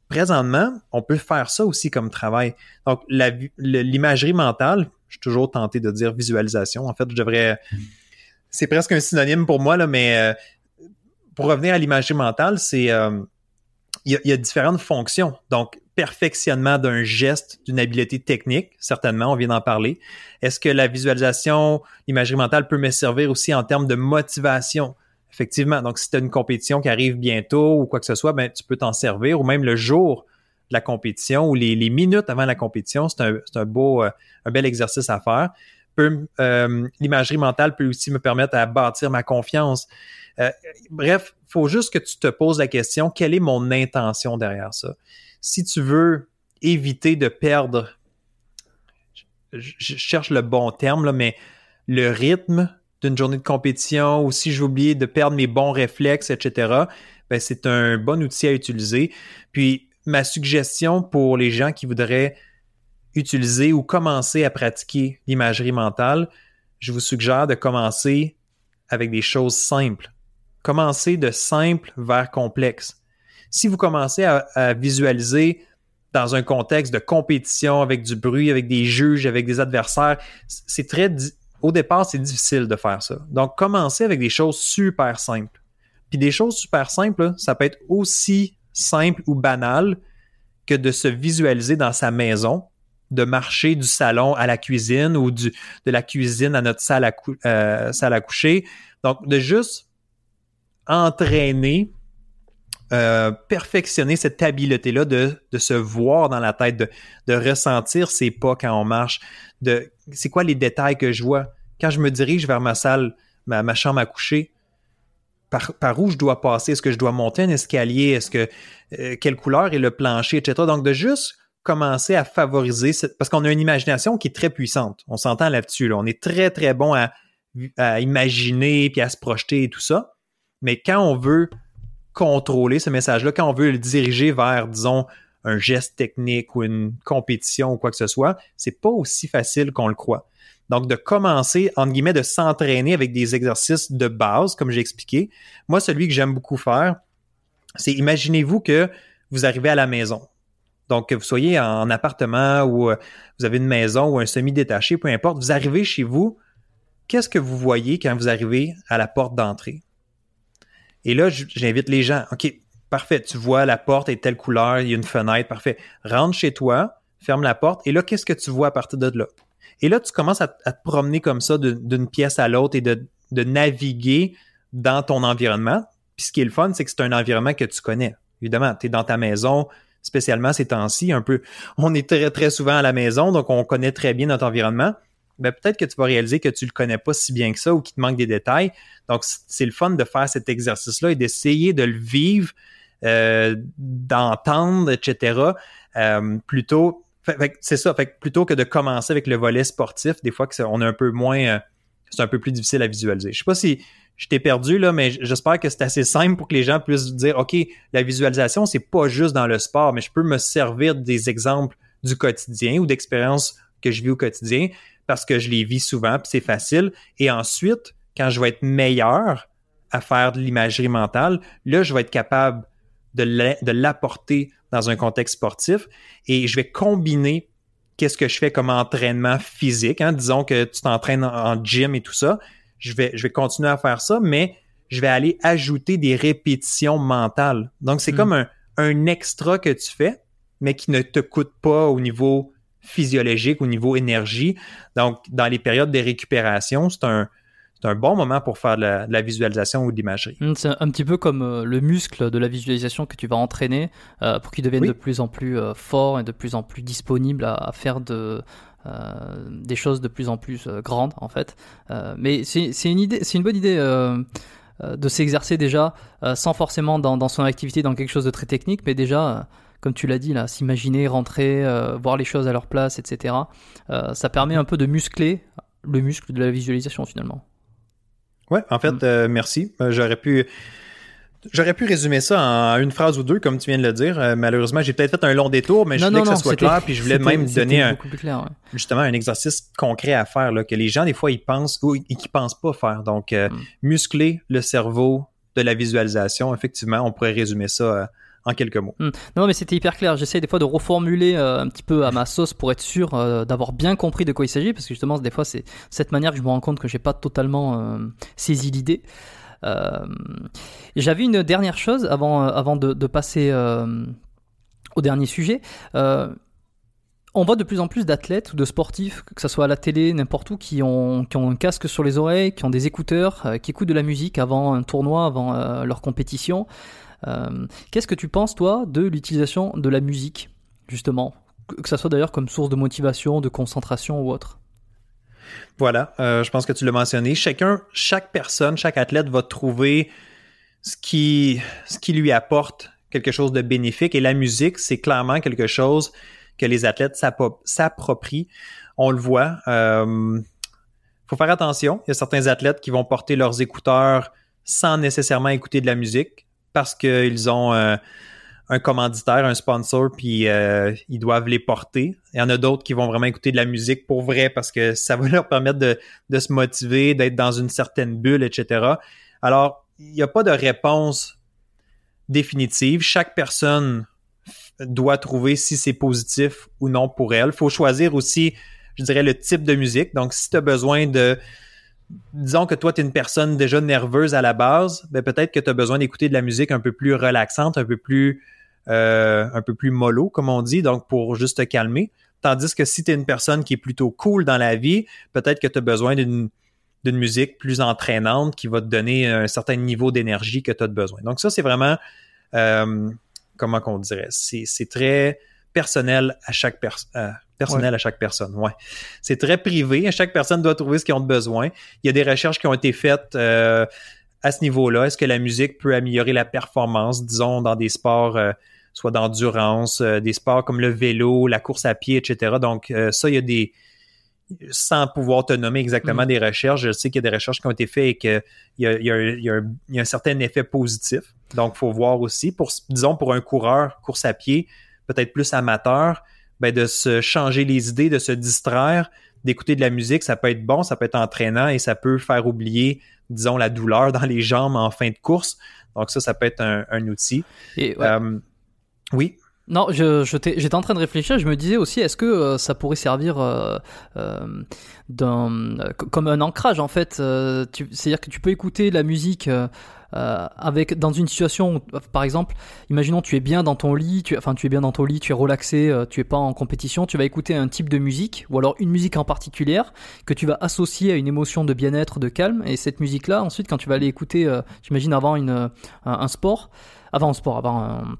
présentement, on peut faire ça aussi comme travail. Donc, la, l'imagerie mentale, je suis toujours tenté de dire visualisation. En fait, je devrais... C'est presque un synonyme pour moi, là, mais euh, pour revenir à l'imagerie mentale, c'est... Euh, il y a, il y a différentes fonctions. Donc, perfectionnement d'un geste, d'une habileté technique, certainement, on vient d'en parler. Est-ce que la visualisation, l'imagerie mentale peut me servir aussi en termes de motivation? Effectivement. Donc, si tu as une compétition qui arrive bientôt ou quoi que ce soit, ben, tu peux t'en servir, ou même le jour de la compétition ou les, les minutes avant la compétition, c'est un, c'est un beau, euh, un bel exercice à faire. Peut, euh, l'imagerie mentale peut aussi me permettre à bâtir ma confiance. Euh, bref, il faut juste que tu te poses la question, quelle est mon intention derrière ça? Si tu veux éviter de perdre, je, je cherche le bon terme, là, mais le rythme d'une journée de compétition, ou si j'ai oublié de perdre mes bons réflexes, et cetera, ben c'est un bon outil à utiliser. Puis, ma suggestion pour les gens qui voudraient utiliser ou commencer à pratiquer l'imagerie mentale, je vous suggère de commencer avec des choses simples. Commencez de simple vers complexe. Si vous commencez à, à visualiser dans un contexte de compétition, avec du bruit, avec des juges, avec des adversaires, c'est très... Di- Au départ, c'est difficile de faire ça. Donc, commencez avec des choses super simples. Puis des choses super simples, là, ça peut être aussi simple ou banal que de se visualiser dans sa maison, de marcher du salon à la cuisine ou du, de la cuisine à notre salle à, cou- euh, salle à coucher. Donc, de juste entraîner, euh, perfectionner cette habileté-là de, de se voir dans la tête, de, de ressentir ses pas quand on marche, de c'est quoi les détails que je vois. Quand je me dirige vers ma salle, ma, ma chambre à coucher, par, par où je dois passer? Est-ce que je dois monter un escalier? Est-ce que euh, quelle couleur est le plancher, et cetera. Donc, de juste commencer à favoriser, cette, parce qu'on a une imagination qui est très puissante. On s'entend là-dessus. Là. On est très, très bon à, à imaginer puis à se projeter et tout ça. Mais quand on veut contrôler ce message-là, quand on veut le diriger vers, disons, un geste technique ou une compétition ou quoi que ce soit, c'est pas aussi facile qu'on le croit. Donc, de commencer, entre guillemets, de s'entraîner avec des exercices de base, comme j'ai expliqué. Moi, celui que j'aime beaucoup faire, c'est imaginez-vous que vous arrivez à la maison. Donc, que vous soyez en appartement ou vous avez une maison ou un semi-détaché, peu importe, vous arrivez chez vous, qu'est-ce que vous voyez quand vous arrivez à la porte d'entrée? Et là, j'invite les gens, OK, parfait, tu vois la porte est telle couleur, il y a une fenêtre, parfait. Rentre chez toi, ferme la porte, et là, qu'est-ce que tu vois à partir de là? Et là, tu commences à, à te promener comme ça de, d'une pièce à l'autre et de, de naviguer dans ton environnement. Puis ce qui est le fun, c'est que c'est un environnement que tu connais. Évidemment, tu es dans ta maison, spécialement ces temps-ci, un peu. On est très, très souvent à la maison, donc on connaît très bien notre environnement. Ben, peut-être que tu vas réaliser que tu le connais pas si bien que ça ou qu'il te manque des détails. Donc, c'est le fun de faire cet exercice-là et d'essayer de le vivre, euh, d'entendre, et cetera. Euh, plutôt, fait, fait, c'est ça. Fait que plutôt que de commencer avec le volet sportif, des fois que c'est, on est un peu moins, euh, c'est un peu plus difficile à visualiser. Je sais pas si je t'ai perdu là, mais j'espère que c'est assez simple pour que les gens puissent dire, OK, la visualisation, c'est pas juste dans le sport, mais je peux me servir des exemples du quotidien ou d'expériences que je vis au quotidien, parce que je les vis souvent, puis c'est facile. Et ensuite, quand je vais être meilleur à faire de l'imagerie mentale, là, je vais être capable de, l'a, de l'apporter dans un contexte sportif et je vais combiner qu'est-ce que je fais comme entraînement physique. Hein? Disons que tu t'entraînes en, en gym et tout ça. Je vais, je vais continuer à faire ça, mais je vais aller ajouter des répétitions mentales. Donc, c'est mmh. comme un, un extra que tu fais, mais qui ne te coûte pas au niveau physiologique, au niveau énergie. Donc, dans les périodes de récupération, c'est un, c'est un bon moment pour faire de la, de la visualisation ou de l'imagerie. C'est un petit peu comme euh, le muscle de la visualisation que tu vas entraîner euh, pour qu'il devienne oui. de plus en plus euh, fort et de plus en plus disponible à, à faire de, euh, des choses de plus en plus euh, grandes, en fait. Euh, mais c'est, c'est, une idée, c'est une bonne idée euh, euh, de s'exercer déjà euh, sans forcément dans, dans son activité, dans quelque chose de très technique, mais déjà... Euh, comme tu l'as dit, là, s'imaginer, rentrer, euh, voir les choses à leur place, et cetera. Euh, ça permet un peu de muscler le muscle de la visualisation, finalement. Ouais, en fait, mm. euh, merci. Euh, j'aurais pu... J'aurais pu résumer ça en une phrase ou deux, comme tu viens de le dire. Euh, malheureusement, j'ai peut-être fait un long détour, mais non, je voulais non, que non, ça soit clair, puis je voulais même donner un, clair, ouais. justement un exercice concret à faire, là, que les gens, des fois, ils pensent ou ils ne pensent pas faire. Donc, euh, mm. muscler le cerveau de la visualisation, effectivement, on pourrait résumer ça euh, en quelques mots. Mmh. Non, mais c'était hyper clair. J'essaie des fois de reformuler euh, un petit peu à ma sauce pour être sûr euh, d'avoir bien compris de quoi il s'agit, parce que justement, des fois, c'est de cette manière que je me rends compte que j'ai pas totalement euh, saisi l'idée. Euh, j'avais une dernière chose avant, avant de, de passer euh, au dernier sujet. Euh, on voit de plus en plus d'athlètes ou de sportifs, que ce soit à la télé, n'importe où, qui ont, qui ont un casque sur les oreilles, qui ont des écouteurs, euh, qui écoutent de la musique avant un tournoi, avant euh, leur compétition. Euh, qu'est-ce que tu penses, toi, de l'utilisation de la musique, justement, que ça soit d'ailleurs comme source de motivation, de concentration ou autre? Voilà, euh, je pense que tu l'as mentionné. Chacun, chaque personne, chaque athlète va trouver ce qui, ce qui lui apporte quelque chose de bénéfique. Et la musique, c'est clairement quelque chose que les athlètes s'approprient. On le voit. Euh, faut faire attention. Il y a certains athlètes qui vont porter leurs écouteurs sans nécessairement écouter de la musique, parce qu'ils ont euh, un commanditaire, un sponsor, puis euh, ils doivent les porter. Il y en a d'autres qui vont vraiment écouter de la musique pour vrai parce que ça va leur permettre de, de se motiver, d'être dans une certaine bulle, et cetera. Alors, il n'y a pas de réponse définitive. Chaque personne doit trouver si c'est positif ou non pour elle. Il faut choisir aussi, je dirais, le type de musique. Donc, si tu as besoin de... Disons que toi, tu es une personne déjà nerveuse à la base, ben peut-être que tu as besoin d'écouter de la musique un peu plus relaxante, un peu plus euh, un peu plus mollo, comme on dit, donc pour juste te calmer. Tandis que si tu es une personne qui est plutôt cool dans la vie, peut-être que tu as besoin d'une, d'une musique plus entraînante qui va te donner un certain niveau d'énergie que tu as besoin. Donc ça, c'est vraiment, euh, comment qu'on dirait, c'est, c'est très personnel à chaque personne. Euh, personnel ouais. à chaque personne, ouais. C'est très privé. Chaque personne doit trouver ce qu'ils ont besoin. Il y a des recherches qui ont été faites euh, à ce niveau-là. Est-ce que la musique peut améliorer la performance, disons, dans des sports, euh, soit d'endurance, euh, des sports comme le vélo, la course à pied, et cetera. Donc, euh, ça, il y a des... Sans pouvoir te nommer exactement mmh. des recherches, je sais qu'il y a des recherches qui ont été faites et qu'il y a, il y a, il y a, un, il y a un certain effet positif. Donc, il faut voir aussi. Pour, disons, pour un coureur, course à pied, peut-être plus amateur, ben de se changer les idées, de se distraire, d'écouter de la musique, ça peut être bon, ça peut être entraînant et ça peut faire oublier, disons, la douleur dans les jambes en fin de course. Donc ça, ça peut être un, un outil. Et ouais. euh, oui. Non, je, je t'ai, j'étais en train de réfléchir, je me disais aussi, est-ce que euh, ça pourrait servir euh, euh, d'un, comme un ancrage, en fait. Euh, tu, c'est-à-dire que tu peux écouter la musique euh, euh, avec, dans une situation où, par exemple, imaginons tu es bien dans ton lit, tu, enfin tu es bien dans ton lit, tu es relaxé, euh, tu es pas en compétition, tu vas écouter un type de musique, ou alors une musique en particulier, que tu vas associer à une émotion de bien-être, de calme, et cette musique-là, ensuite, quand tu vas aller écouter, euh, j'imagine avant une, un, un sport, avant un sport, avant un...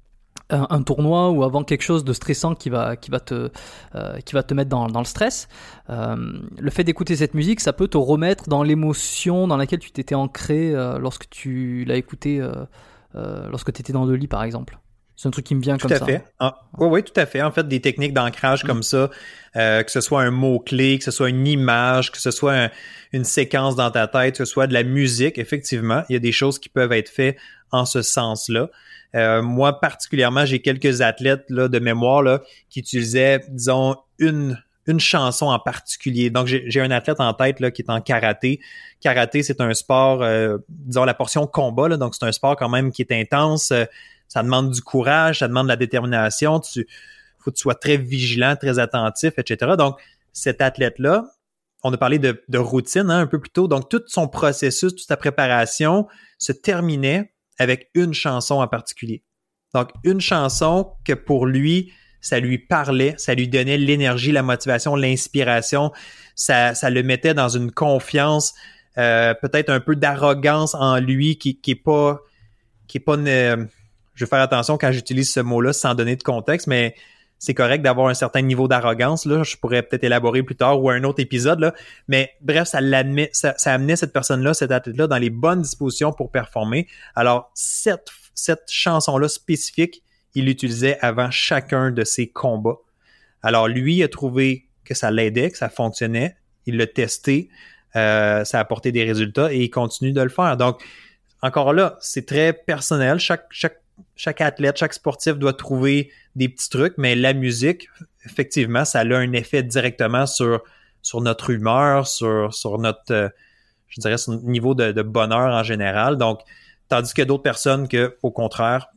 Un, un tournoi ou avant quelque chose de stressant qui va qui va te euh, qui va te mettre dans dans le stress, euh, le fait d'écouter cette musique, ça peut te remettre dans l'émotion dans laquelle tu t'étais ancré euh, lorsque tu l'as écouté euh, euh, lorsque tu étais dans le lit, par exemple. C'est un truc qui me vient tout comme à ça. Fait. Ah, oui, oui, tout à fait. En fait, des techniques d'ancrage mmh. comme ça, euh, que ce soit un mot-clé, que ce soit une image, que ce soit un, une séquence dans ta tête, que ce soit de la musique, effectivement, il y a des choses qui peuvent être faites en ce sens-là. Euh, moi, particulièrement, j'ai quelques athlètes là, de mémoire là, qui utilisaient, disons, une, une chanson en particulier. Donc, j'ai, j'ai un athlète en tête là, qui est en karaté. Karaté, c'est un sport, euh, disons, la portion combat, là, donc c'est un sport quand même qui est intense. Euh, ça demande du courage, ça demande de la détermination. Tu faut que tu sois très vigilant, très attentif, et cetera. Donc, cet athlète-là, on a parlé de, de routine hein, un peu plus tôt. Donc, tout son processus, toute sa préparation se terminait avec une chanson en particulier. Donc, une chanson que pour lui, ça lui parlait, ça lui donnait l'énergie, la motivation, l'inspiration. Ça, ça le mettait dans une confiance, euh, peut-être un peu d'arrogance en lui qui, qui est pas... qui est pas une, je vais faire attention quand j'utilise ce mot-là sans donner de contexte, mais c'est correct d'avoir un certain niveau d'arrogance. Là, je pourrais peut-être élaborer plus tard ou à un autre épisode. Là. Mais bref, ça l'admet, ça, ça amenait cette personne-là, cet athlète-là, dans les bonnes dispositions pour performer. Alors, cette, cette chanson-là spécifique, il l'utilisait avant chacun de ses combats. Alors, lui a trouvé que ça l'aidait, que ça fonctionnait. Il l'a testé, euh, ça a apporté des résultats et il continue de le faire. Donc, encore là, c'est très personnel. Chaque, chaque Chaque athlète, chaque sportif doit trouver des petits trucs, mais la musique, effectivement, ça a un effet directement sur, sur notre humeur, sur, sur notre, euh, je dirais, sur notre niveau de, de bonheur en général. Donc, tandis qu'il y a d'autres personnes que, au contraire,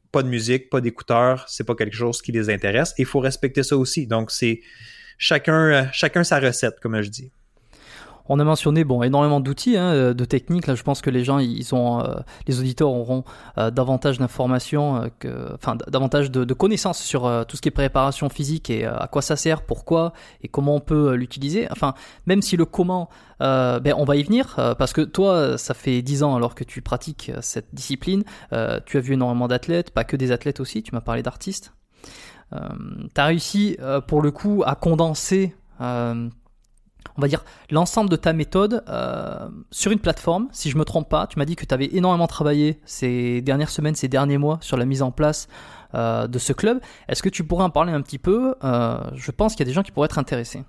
pas de musique, pas d'écouteurs, c'est pas quelque chose qui les intéresse. Et il faut respecter ça aussi. Donc, c'est chacun, chacun sa recette, comme je dis. On a mentionné bon énormément d'outils, hein, de techniques. Là, je pense que les gens, ils ont, euh, les auditeurs auront euh, davantage d'informations, euh, que, enfin d- davantage de, de connaissances sur euh, tout ce qui est préparation physique et euh, à quoi ça sert, pourquoi et comment on peut euh, l'utiliser. Enfin, même si le comment, euh, ben on va y venir, euh, parce que toi, ça fait dix ans alors que tu pratiques euh, cette discipline. Euh, tu as vu énormément d'athlètes, pas que des athlètes aussi. Tu m'as parlé d'artistes. Euh, tu as réussi euh, pour le coup à condenser. Euh, on va dire l'ensemble de ta méthode euh, sur une plateforme. Si je me trompe pas, tu m'as dit que tu avais énormément travaillé ces dernières semaines, ces derniers mois sur la mise en place euh, de ce club. Est-ce que tu pourrais en parler un petit peu? euh, Je pense qu'il y a des gens qui pourraient être intéressés.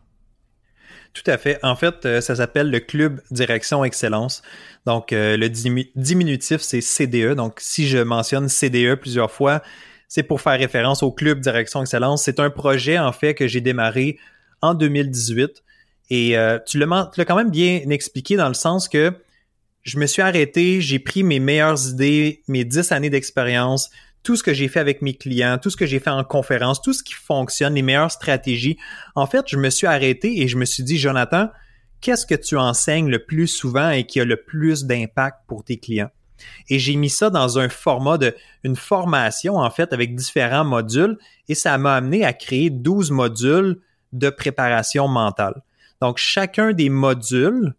Tout à fait. En fait, euh, ça s'appelle le Club Direction Excellence. Donc, euh, le dimi- diminutif, c'est C D E. Donc, si je mentionne C D E plusieurs fois, c'est pour faire référence au Club Direction Excellence. C'est un projet, en fait, que j'ai démarré en deux mille dix-huit. Et euh, tu l'as, tu l'as quand même bien expliqué dans le sens que je me suis arrêté, j'ai pris mes meilleures idées, mes dix années d'expérience, tout ce que j'ai fait avec mes clients, tout ce que j'ai fait en conférence, tout ce qui fonctionne, les meilleures stratégies. En fait, je me suis arrêté et je me suis dit, Jonathan, qu'est-ce que tu enseignes le plus souvent et qui a le plus d'impact pour tes clients? Et j'ai mis ça dans un format de une formation, en fait, avec différents modules et ça m'a amené à créer douze modules de préparation mentale. Donc, chacun des modules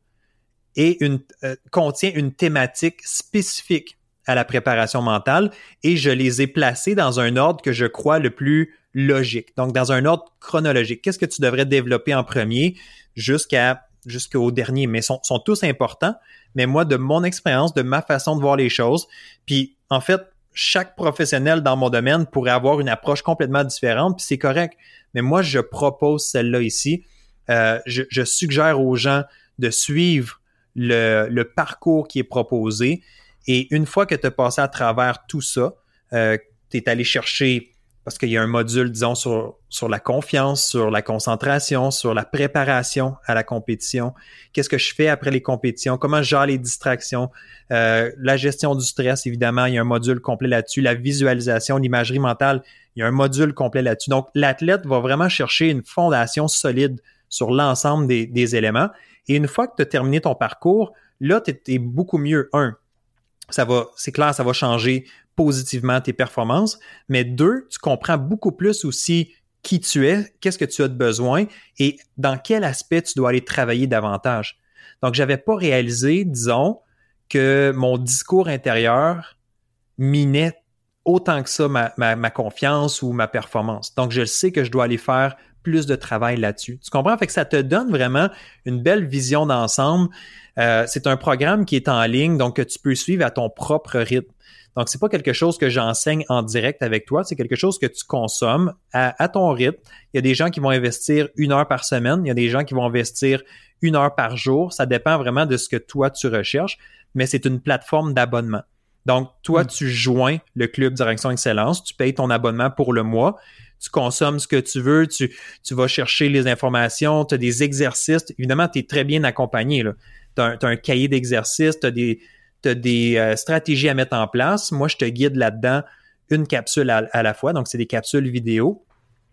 est une, euh, contient une thématique spécifique à la préparation mentale et je les ai placés dans un ordre que je crois le plus logique. Donc, dans un ordre chronologique. Qu'est-ce que tu devrais développer en premier jusqu'à, jusqu'au dernier? Mais sont, sont tous importants. Mais moi, de mon expérience, de ma façon de voir les choses, puis en fait, chaque professionnel dans mon domaine pourrait avoir une approche complètement différente, puis c'est correct. Mais moi, je propose celle-là ici. Euh, je, je suggère aux gens de suivre le, le parcours qui est proposé et une fois que tu as passé à travers tout ça, euh, tu es allé chercher, parce qu'il y a un module, disons, sur, sur la confiance, sur la concentration, sur la préparation à la compétition. Qu'est-ce que je fais après les compétitions? Comment je gère les distractions? Euh, la gestion du stress, évidemment, il y a un module complet là-dessus. La visualisation, l'imagerie mentale, il y a un module complet là-dessus. Donc, l'athlète va vraiment chercher une fondation solide sur l'ensemble des, des éléments. Et une fois que tu as terminé ton parcours, là, tu es beaucoup mieux. Un, ça va, c'est clair, ça va changer positivement tes performances. Mais deux, tu comprends beaucoup plus aussi qui tu es, qu'est-ce que tu as de besoin et dans quel aspect tu dois aller travailler davantage. Donc, j'avais pas réalisé, disons, que mon discours intérieur minait autant que ça ma, ma, ma confiance ou ma performance. Donc, je sais que je dois aller faire plus de travail là-dessus. Tu comprends? Fait que ça te donne vraiment une belle vision d'ensemble. Euh, c'est un programme qui est en ligne, donc que tu peux suivre à ton propre rythme. Donc, c'est pas quelque chose que j'enseigne en direct avec toi, c'est quelque chose que tu consommes à, à ton rythme. Il y a des gens qui vont investir une heure par semaine, il y a des gens qui vont investir une heure par jour. Ça dépend vraiment de ce que toi, tu recherches, mais c'est une plateforme d'abonnement. Donc, toi, mmh. tu joins le Club Direction Excellence, tu payes ton abonnement pour le mois, tu consommes ce que tu veux, tu, tu vas chercher les informations, tu as des exercices. Évidemment, tu es très bien accompagné. Tu as, as un cahier d'exercices, tu as des, t'as des euh, stratégies à mettre en place. Moi, je te guide là-dedans une capsule à, à la fois. Donc, c'est des capsules vidéo.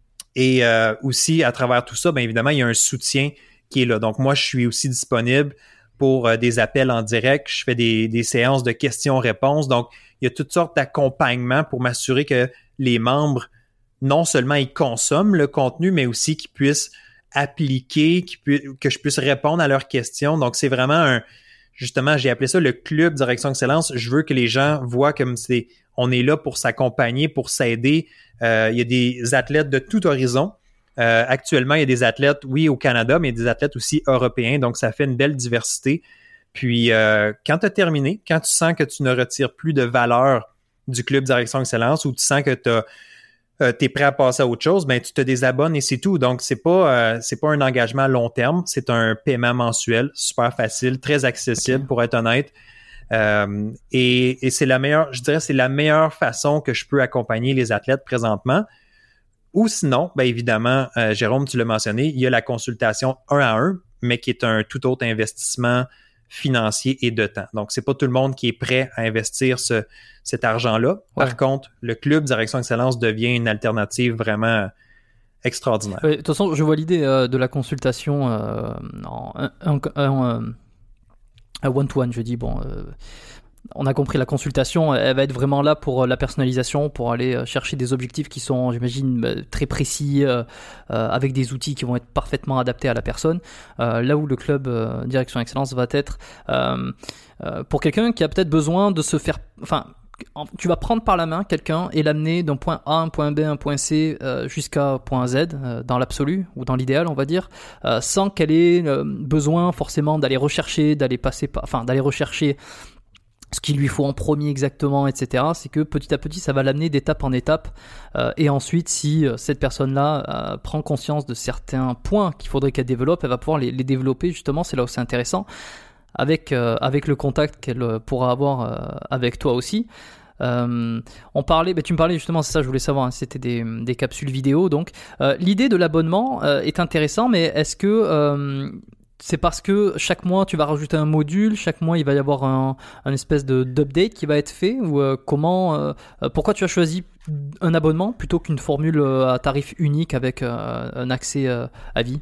Et euh, aussi, à travers tout ça, bien évidemment, il y a un soutien qui est là. Donc, moi, je suis aussi disponible pour euh, des appels en direct. Je fais des, des séances de questions-réponses. Donc, il y a toutes sortes d'accompagnements pour m'assurer que les membres, non seulement ils consomment le contenu, mais aussi qu'ils puissent appliquer, qu'ils pu- que je puisse répondre à leurs questions. Donc, c'est vraiment un... Justement, j'ai appelé ça le Club Direction Excellence. Je veux que les gens voient comme c'est... On est là pour s'accompagner, pour s'aider. Euh, il y a des athlètes de tout horizon. Euh, actuellement, il y a des athlètes, oui, au Canada, mais il y a des athlètes aussi européens. Donc, ça fait une belle diversité. Puis, euh, quand tu as terminé, quand tu sens que tu ne retires plus de valeur du Club Direction Excellence ou tu sens que tu euh, es prêt à passer à autre chose, ben tu te désabonnes et c'est tout. Donc, c'est pas euh, c'est pas un engagement à long terme. C'est un paiement mensuel, super facile, très accessible, okay. Pour être honnête. Euh, et, et c'est la meilleure, je dirais, c'est la meilleure façon que je peux accompagner les athlètes présentement. Ou sinon, bien évidemment, euh, Jérôme, tu l'as mentionné, il y a la consultation un à un, mais qui est un tout autre investissement financier et de temps. Donc, c'est pas tout le monde qui est prêt à investir ce, cet argent-là. Ouais. Par contre, le club Direction Excellence devient une alternative vraiment extraordinaire. Ouais, de toute façon, je vois l'idée euh, de la consultation euh, en un, un, un, un one-to-one. Je dis, bon, euh, on a compris, la consultation, elle va être vraiment là pour la personnalisation, pour aller chercher des objectifs qui sont, j'imagine, très précis, euh, euh, avec des outils qui vont être parfaitement adaptés à la personne. Euh, là où le club euh, Direction Excellence va être euh, euh, pour quelqu'un qui a peut-être besoin de se faire... Enfin, tu vas prendre par la main quelqu'un et l'amener d'un point A, un point B, un point C euh, jusqu'à point Z euh, dans l'absolu ou dans l'idéal, on va dire, euh, sans qu'elle ait euh, besoin forcément d'aller rechercher, d'aller passer par, enfin d'aller rechercher ce qu'il lui faut en premier exactement, et cetera. C'est que petit à petit, ça va l'amener d'étape en étape. Euh, et ensuite, si euh, cette personne-là euh, prend conscience de certains points qu'il faudrait qu'elle développe, elle va pouvoir les, les développer justement. C'est là où c'est intéressant. Avec, euh, avec le contact qu'elle pourra avoir euh, avec toi aussi. Euh, on parlait, bah tu me parlais justement, c'est ça, je voulais savoir, hein, c'était des, des capsules vidéo. Donc, euh, l'idée de l'abonnement euh, est intéressant, mais est-ce que euh, c'est parce que chaque mois tu vas rajouter un module, chaque mois il va y avoir un, un espèce de d'update qui va être fait, ou euh, comment, euh, pourquoi tu as choisi un abonnement plutôt qu'une formule à tarif unique avec euh, un accès euh, à vie?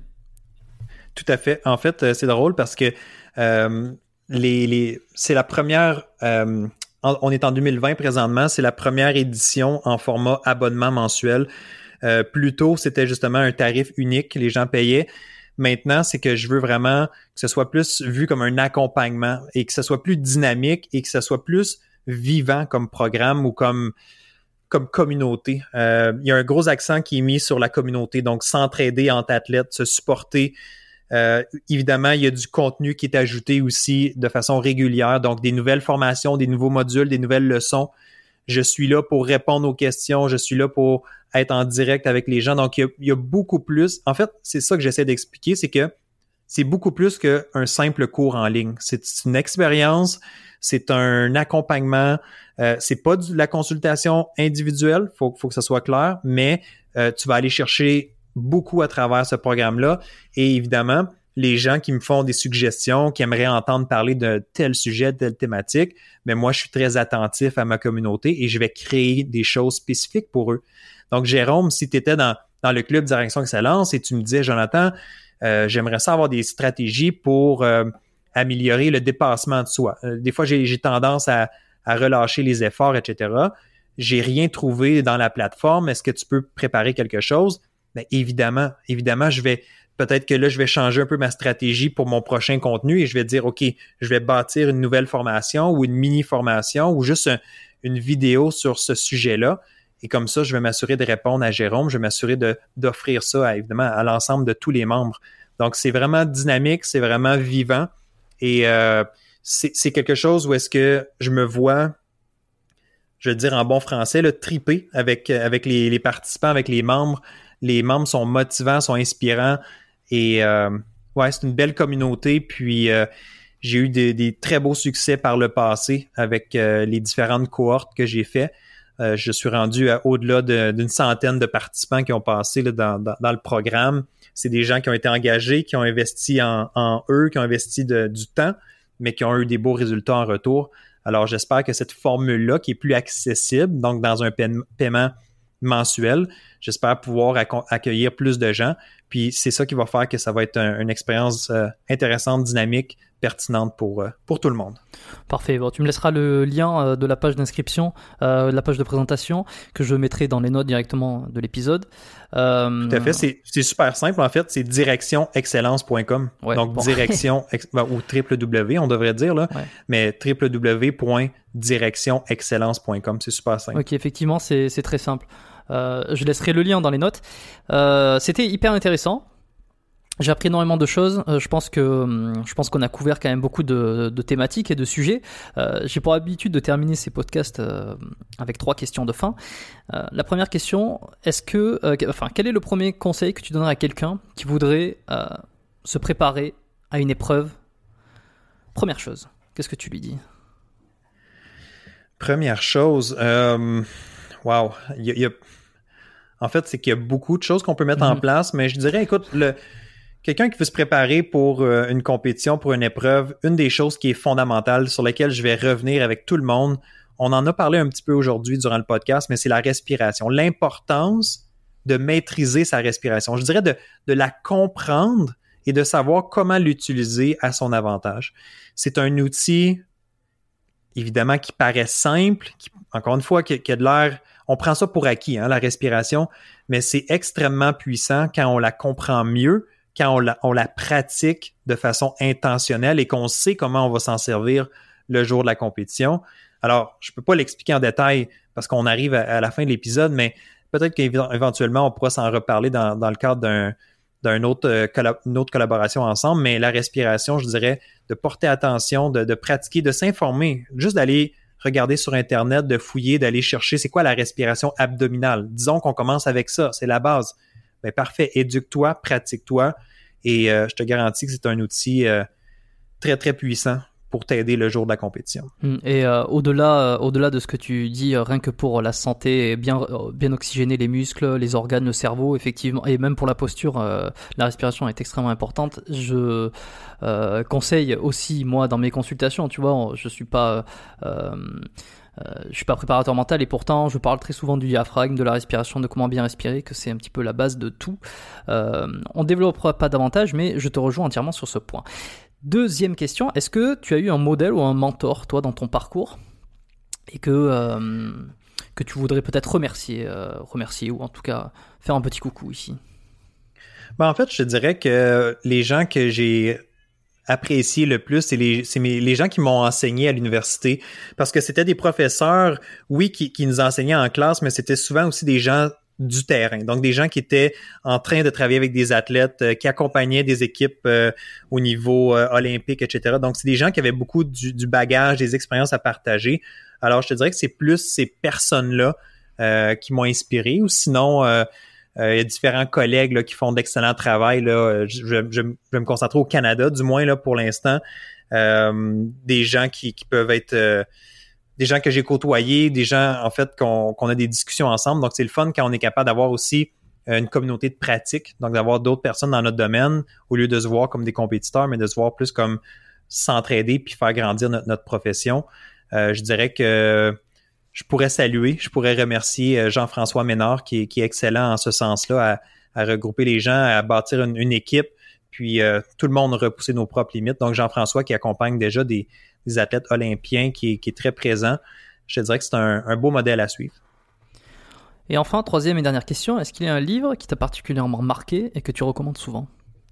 Tout à fait. En fait, c'est drôle parce que euh, les, les, c'est la première, euh, en, on est en deux mille vingt présentement, c'est la première édition en format abonnement mensuel. Euh, plus tôt, c'était justement un tarif unique, les gens payaient. Maintenant, c'est que je veux vraiment que ce soit plus vu comme un accompagnement et que ce soit plus dynamique et que ce soit plus vivant comme programme ou comme comme communauté. Euh, il y a un gros accent qui est mis sur la communauté, donc s'entraider entre athlètes, se supporter. Euh, évidemment, il y a du contenu qui est ajouté aussi de façon régulière, donc des nouvelles formations, des nouveaux modules, des nouvelles leçons. Je suis là pour répondre aux questions, je suis là pour être en direct avec les gens. Donc, il y a, il y a beaucoup plus. En fait, c'est ça que j'essaie d'expliquer, c'est que c'est beaucoup plus qu'un simple cours en ligne. C'est une expérience, c'est un accompagnement. Euh, c'est pas de la consultation individuelle, faut, faut que ça soit clair, mais euh, tu vas aller chercher beaucoup à travers ce programme-là. Et évidemment, les gens qui me font des suggestions, qui aimeraient entendre parler de tel sujet, de telle thématique, mais moi, je suis très attentif à ma communauté et je vais créer des choses spécifiques pour eux. Donc, Jérôme, si tu étais dans, dans le club Direction Excellence et tu me disais, Jonathan, euh, j'aimerais ça avoir des stratégies pour euh, améliorer le dépassement de soi. Euh, des fois, j'ai, j'ai tendance à, à relâcher les efforts, et cetera. J'ai rien trouvé dans la plateforme. Est-ce que tu peux préparer quelque chose? Bien, évidemment, évidemment, je vais peut-être que là, je vais changer un peu ma stratégie pour mon prochain contenu et je vais dire, OK, je vais bâtir une nouvelle formation ou une mini-formation ou juste un, une vidéo sur ce sujet-là. Et comme ça, je vais m'assurer de répondre à Jérôme, je vais m'assurer de, d'offrir ça, à, évidemment, à l'ensemble de tous les membres. Donc, c'est vraiment dynamique, c'est vraiment vivant et euh, c'est, c'est quelque chose où est-ce que je me vois, je veux dire en bon français, là, triper avec, avec les, les participants, avec les membres. Les membres sont motivants, sont inspirants et euh, ouais, c'est une belle communauté. Puis euh, j'ai eu des, des très beaux succès par le passé avec euh, les différentes cohortes que j'ai fait. Euh, je suis rendu à au-delà de, d'une centaine de participants qui ont passé là, dans, dans, dans le programme. C'est des gens qui ont été engagés, qui ont investi en, en eux, qui ont investi de, du temps, mais qui ont eu des beaux résultats en retour. Alors j'espère que cette formule-là, qui est plus accessible, donc dans un paie- paiement mensuel, j'espère pouvoir acc- accueillir plus de gens. Puis c'est ça qui va faire que ça va être un, une expérience euh, intéressante, dynamique, pertinente pour, euh, pour tout le monde. Parfait. Bon, tu me laisseras le lien euh, de la page d'inscription, euh, de la page de présentation que je mettrai dans les notes directement de l'épisode. Euh, Tout à fait. C'est, c'est super simple, en fait. C'est direction excellence point com. Ouais, Donc, bon. direction, ex- ben, ou www, on devrait dire, là. Ouais. Mais www point direction excellence point com. C'est super simple. Ok, effectivement, c'est, c'est très simple. Euh, je laisserai le lien dans les notes. Euh, c'était hyper intéressant. J'ai appris énormément de choses. Euh, je pense que je pense qu'on a couvert quand même beaucoup de, de thématiques et de sujets. Euh, j'ai pour habitude de terminer ces podcasts euh, avec trois questions de fin. Euh, la première question, est-ce que, euh, enfin, quel est le premier conseil que tu donnerais à quelqu'un qui voudrait euh, se préparer à une épreuve? Première chose, qu'est-ce que tu lui dis? Première chose, euh, wow, il y a, il y a, en fait, c'est qu'il y a beaucoup de choses qu'on peut mettre Mm-hmm. en place, mais je dirais, écoute, le quelqu'un qui veut se préparer pour euh, une compétition, pour une épreuve, une des choses qui est fondamentale, sur laquelle je vais revenir avec tout le monde, on en a parlé un petit peu aujourd'hui durant le podcast, mais c'est la respiration. L'importance de maîtriser sa respiration. Je dirais de, de la comprendre et de savoir comment l'utiliser à son avantage. C'est un outil, évidemment, qui paraît simple, qui, encore une fois, qui, qui a de l'air... On prend ça pour acquis, hein, la respiration, mais c'est extrêmement puissant quand on la comprend mieux, quand on la, on la pratique de façon intentionnelle et qu'on sait comment on va s'en servir le jour de la compétition. Alors, je ne peux pas l'expliquer en détail parce qu'on arrive à, à la fin de l'épisode, mais peut-être qu'éventuellement, on pourra s'en reparler dans, dans le cadre d'un, d'un autre, euh, collab- une autre collaboration ensemble. Mais la respiration, je dirais, de porter attention, de, de pratiquer, de s'informer, juste d'aller regarder sur Internet, de fouiller, d'aller chercher c'est quoi la respiration abdominale. Disons qu'on commence avec ça, c'est la base. Bien, parfait, éduque-toi, pratique-toi et euh, je te garantis que c'est un outil euh, très, très puissant pour t'aider le jour de la compétition. Et euh, au-delà, euh, au-delà de ce que tu dis, euh, rien que pour la santé, bien, euh, bien oxygéner les muscles, les organes, le cerveau, effectivement, et même pour la posture, euh, la respiration est extrêmement importante. Je euh, conseille aussi, moi, dans mes consultations, tu vois, je suis pas... Euh, Euh, je suis pas préparateur mental et pourtant je parle très souvent du diaphragme, de la respiration, de comment bien respirer, que c'est un petit peu la base de tout. Euh, on développera pas davantage, mais je te rejoins entièrement sur ce point. Deuxième question, est-ce que tu as eu un modèle ou un mentor, toi, dans ton parcours et que, euh, que tu voudrais peut-être remercier, euh, remercier ou en tout cas faire un petit coucou ici? Ben, en fait, je te dirais que les gens que j'ai apprécié le plus, c'est les, c'est mes, les gens qui m'ont enseigné à l'université parce que c'était des professeurs, oui, qui, qui nous enseignaient en classe, mais c'était souvent aussi des gens du terrain. Donc, des gens qui étaient en train de travailler avec des athlètes, euh, qui accompagnaient des équipes euh, au niveau euh, olympique, et cetera. Donc, c'est des gens qui avaient beaucoup du, du bagage, des expériences à partager. Alors, je te dirais que c'est plus ces personnes-là euh, qui m'ont inspiré ou sinon... Euh, Euh, il y a différents collègues là, qui font d'excellent travail. Là. Je, je, je vais me concentrer au Canada, du moins là, pour l'instant. Euh, des gens qui, qui peuvent être euh, des gens que j'ai côtoyés, des gens en fait qu'on, qu'on a des discussions ensemble. Donc, c'est le fun quand on est capable d'avoir aussi euh, une communauté de pratique, donc d'avoir d'autres personnes dans notre domaine, au lieu de se voir comme des compétiteurs, mais de se voir plus comme s'entraider puis faire grandir notre, notre profession. Euh, je dirais que je pourrais saluer, je pourrais remercier Jean-François Ménard qui est, qui est excellent en ce sens-là, à, à regrouper les gens, à bâtir une, une équipe, puis euh, tout le monde repousser nos propres limites. Donc Jean-François qui accompagne déjà des, des athlètes olympiens, qui est, qui est très présent. Je te dirais que c'est un, un beau modèle à suivre. Et enfin, troisième et dernière question, est-ce qu'il y a un livre qui t'a particulièrement marqué et que tu recommandes souvent?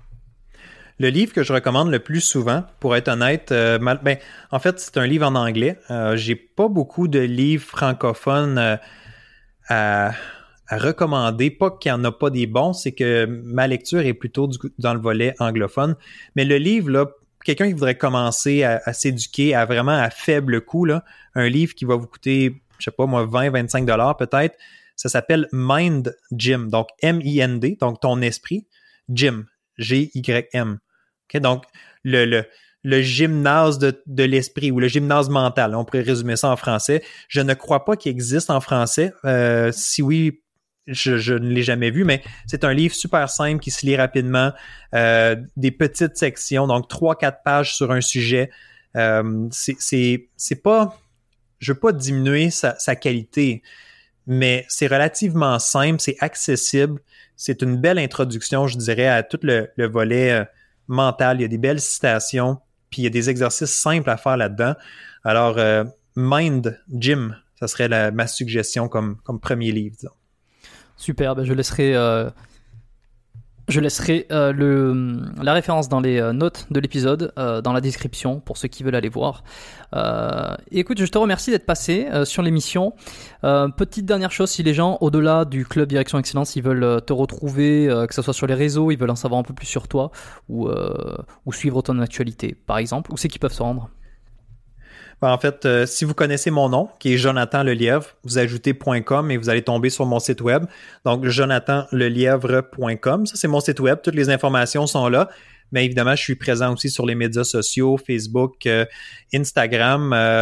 Le livre que je recommande le plus souvent, pour être honnête, euh, mal, ben, en fait, c'est un livre en anglais. Euh, j'ai pas beaucoup de livres francophones euh, à, à recommander. Pas qu'il n'y en a pas des bons, c'est que ma lecture est plutôt du, dans le volet anglophone. Mais le livre, là, quelqu'un qui voudrait commencer à, à s'éduquer à vraiment à faible coût, là, un livre qui va vous coûter, je sais pas moi, vingt à vingt-cinq dollars peut-être, ça s'appelle Mind Gym, donc M I N D, donc ton esprit, Gym, G Y M. Okay, donc, le, le, le gymnase de, de l'esprit ou le gymnase mental, on pourrait résumer ça en français. Je ne crois pas qu'il existe en français. Euh, si oui, je, je ne l'ai jamais vu, mais c'est un livre super simple qui se lit rapidement, euh, des petites sections, donc trois quatre pages sur un sujet. Euh, c'est, c'est, c'est pas... Je veux pas diminuer sa, sa qualité, mais c'est relativement simple, c'est accessible, c'est une belle introduction, je dirais, à tout le, le volet euh, mental. Il y a des belles citations, puis il y a des exercices simples à faire là-dedans. Alors, euh, Mind Gym, ça serait la, ma suggestion comme, comme premier livre, disons. Super, ben je laisserai, euh, je laisserai euh, le, la référence dans les notes de l'épisode, euh, dans la description, pour ceux qui veulent aller voir. Euh, écoute, je te remercie d'être passé euh, sur l'émission. Euh, petite dernière chose, si les gens, au-delà du Club Direction Excellence, ils veulent te retrouver, euh, que ce soit sur les réseaux, ils veulent en savoir un peu plus sur toi, ou, euh, ou suivre ton actualité, par exemple, où c'est qu'ils peuvent se rendre? Ben, en fait, euh, si vous connaissez mon nom, qui est Jonathan Lelièvre, vous ajoutez .com et vous allez tomber sur mon site web. Donc, jonathan lelièvre point com. Ça, c'est mon site web. Toutes les informations sont là. Mais évidemment, je suis présent aussi sur les médias sociaux, Facebook, euh, Instagram. Euh,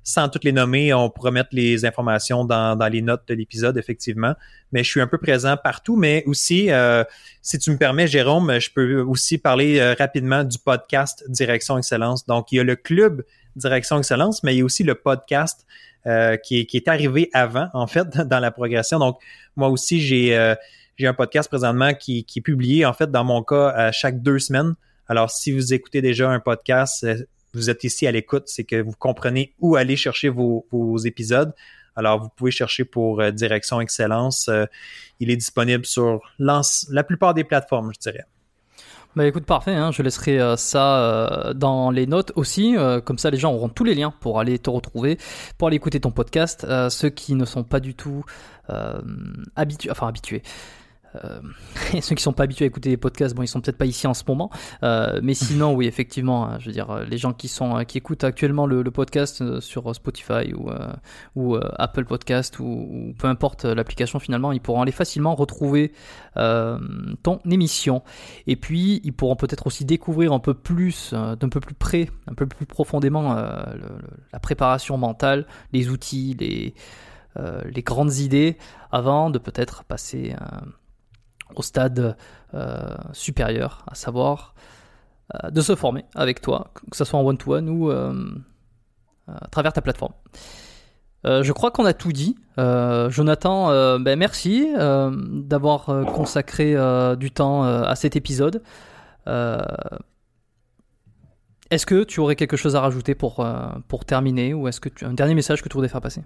sans toutes les nommer, on pourra mettre les informations dans, dans les notes de l'épisode, effectivement. Mais je suis un peu présent partout, mais aussi, euh, si tu me permets, Jérôme, je peux aussi parler euh, rapidement du podcast Direction Excellence. Donc, il y a le club Direction Excellence, mais il y a aussi le podcast euh, qui, est, qui est arrivé avant, en fait, dans la progression. Donc, moi aussi, j'ai, euh, j'ai un podcast présentement qui, qui est publié, en fait, dans mon cas, à chaque deux semaines. Alors, si vous écoutez déjà un podcast, vous êtes ici à l'écoute, c'est que vous comprenez où aller chercher vos, vos épisodes. Alors, vous pouvez chercher pour euh, Direction Excellence. Euh, il est disponible sur la plupart des plateformes, je dirais. Bah écoute, parfait, hein, je laisserai euh, ça euh, dans les notes aussi, euh, comme ça les gens auront tous les liens pour aller te retrouver, pour aller écouter ton podcast. Euh, ceux qui ne sont pas du tout euh, habitués, enfin habitués, Euh, et ceux qui sont pas habitués à écouter les podcasts, bon, ils sont peut-être pas ici en ce moment, euh, mais sinon, oui, effectivement, je veux dire, les gens qui sont qui écoutent actuellement le, le podcast sur Spotify ou euh, ou euh, Apple Podcast ou, ou peu importe l'application, finalement, ils pourront aller facilement retrouver euh, ton émission. Et puis, ils pourront peut-être aussi découvrir un peu plus, euh, d'un peu plus près, un peu plus profondément, euh, le, le, la préparation mentale, les outils, les euh, les grandes idées, avant de peut-être passer euh, au stade euh, supérieur, à savoir euh, de se former avec toi, que ce soit en one-to-one ou euh, à travers ta plateforme. Euh, je crois qu'on a tout dit. Euh, Jonathan, euh, ben merci euh, d'avoir euh, consacré euh, du temps euh, à cet épisode. Euh, est-ce que tu aurais quelque chose à rajouter pour, euh, pour terminer, ou est-ce que tu as un dernier message que tu voudrais faire passer?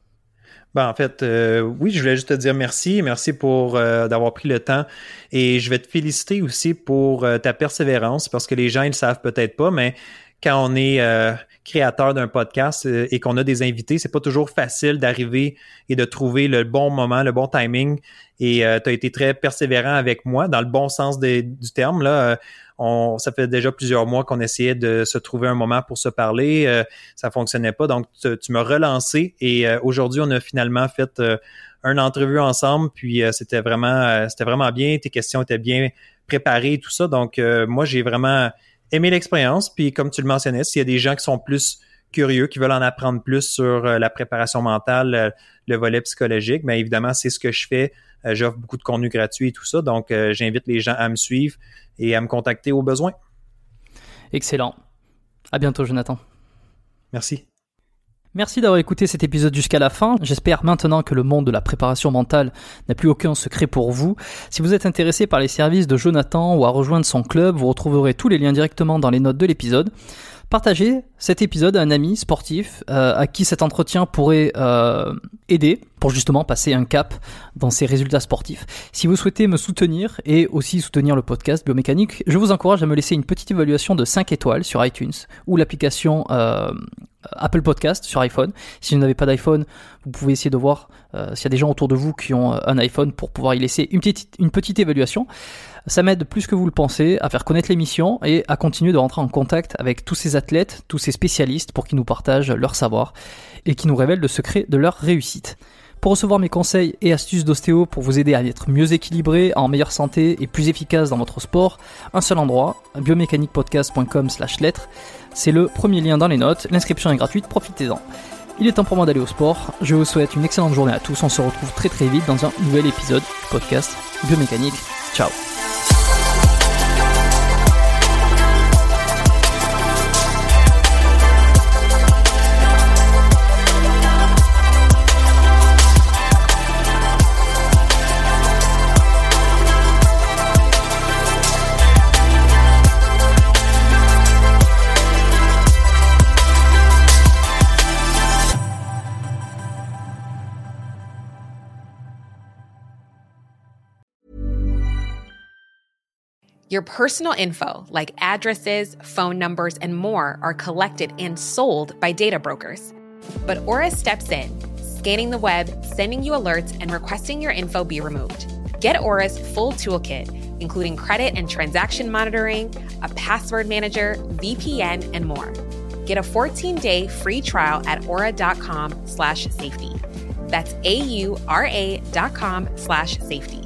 Ben, en fait, euh, oui, je voulais juste te dire merci. Merci pour euh, d'avoir pris le temps. Et je vais te féliciter aussi pour euh, ta persévérance, parce que les gens, ils le savent peut-être pas, mais quand on est euh, créateur d'un podcast euh, et qu'on a des invités, c'est pas toujours facile d'arriver et de trouver le bon moment, le bon timing. Et euh, tu as été très persévérant avec moi, dans le bon sens des, du terme. Là, euh, on, ça fait déjà plusieurs mois qu'on essayait de se trouver un moment pour se parler. Euh, ça fonctionnait pas. Donc, tu, tu m'as relancé et euh, aujourd'hui, on a finalement fait euh, une entrevue ensemble. Puis, euh, c'était vraiment euh, c'était vraiment bien. Tes questions étaient bien préparées et tout ça. Donc, euh, moi, j'ai vraiment aimé l'expérience. Puis, comme tu le mentionnais, s'il y a des gens qui sont plus curieux, qui veulent en apprendre plus sur euh, la préparation mentale, euh, le volet psychologique, bien évidemment, c'est ce que je fais. Euh, j'offre beaucoup de contenu gratuit et tout ça. Donc, euh, j'invite les gens à me suivre et à me contacter au besoin. Excellent. À bientôt, Jonathan. Merci. Merci d'avoir écouté cet épisode jusqu'à la fin. J'espère maintenant que le monde de la préparation mentale n'a plus aucun secret pour vous. Si vous êtes intéressé par les services de Jonathan ou à rejoindre son club, vous retrouverez tous les liens directement dans les notes de l'épisode. Partagez cet épisode à un ami sportif euh, à qui cet entretien pourrait euh, aider pour justement passer un cap dans ses résultats sportifs. Si vous souhaitez me soutenir et aussi soutenir le podcast Biomécanique, je vous encourage à me laisser une petite évaluation de cinq étoiles sur iTunes ou l'application euh, Apple Podcast sur iPhone. Si vous n'avez pas d'iPhone, vous pouvez essayer de voir euh, s'il y a des gens autour de vous qui ont un iPhone pour pouvoir y laisser une petite, une petite évaluation. Ça m'aide plus que vous le pensez à faire connaître l'émission et à continuer de rentrer en contact avec tous ces athlètes, tous ces spécialistes pour qu'ils nous partagent leur savoir et qui nous révèlent le secret de leur réussite. Pour recevoir mes conseils et astuces d'ostéo pour vous aider à être mieux équilibré, en meilleure santé et plus efficace dans votre sport, un seul endroit, biomécaniquepodcast point com slash lettres. C'est le premier lien dans les notes, l'inscription est gratuite, profitez-en. Il est temps pour moi d'aller au sport, je vous souhaite une excellente journée à tous, on se retrouve très très vite dans un nouvel épisode du podcast Biomécanique. Ciao. Your personal info, like addresses, phone numbers, and more, are collected and sold by data brokers. But Aura steps in, scanning the web, sending you alerts, and requesting your info be removed. Get Aura's full toolkit, including credit and transaction monitoring, a password manager, V P N, and more. Get a fourteen-day free trial at aura.com slash safety. That's A-U-R-A dot com slash safety.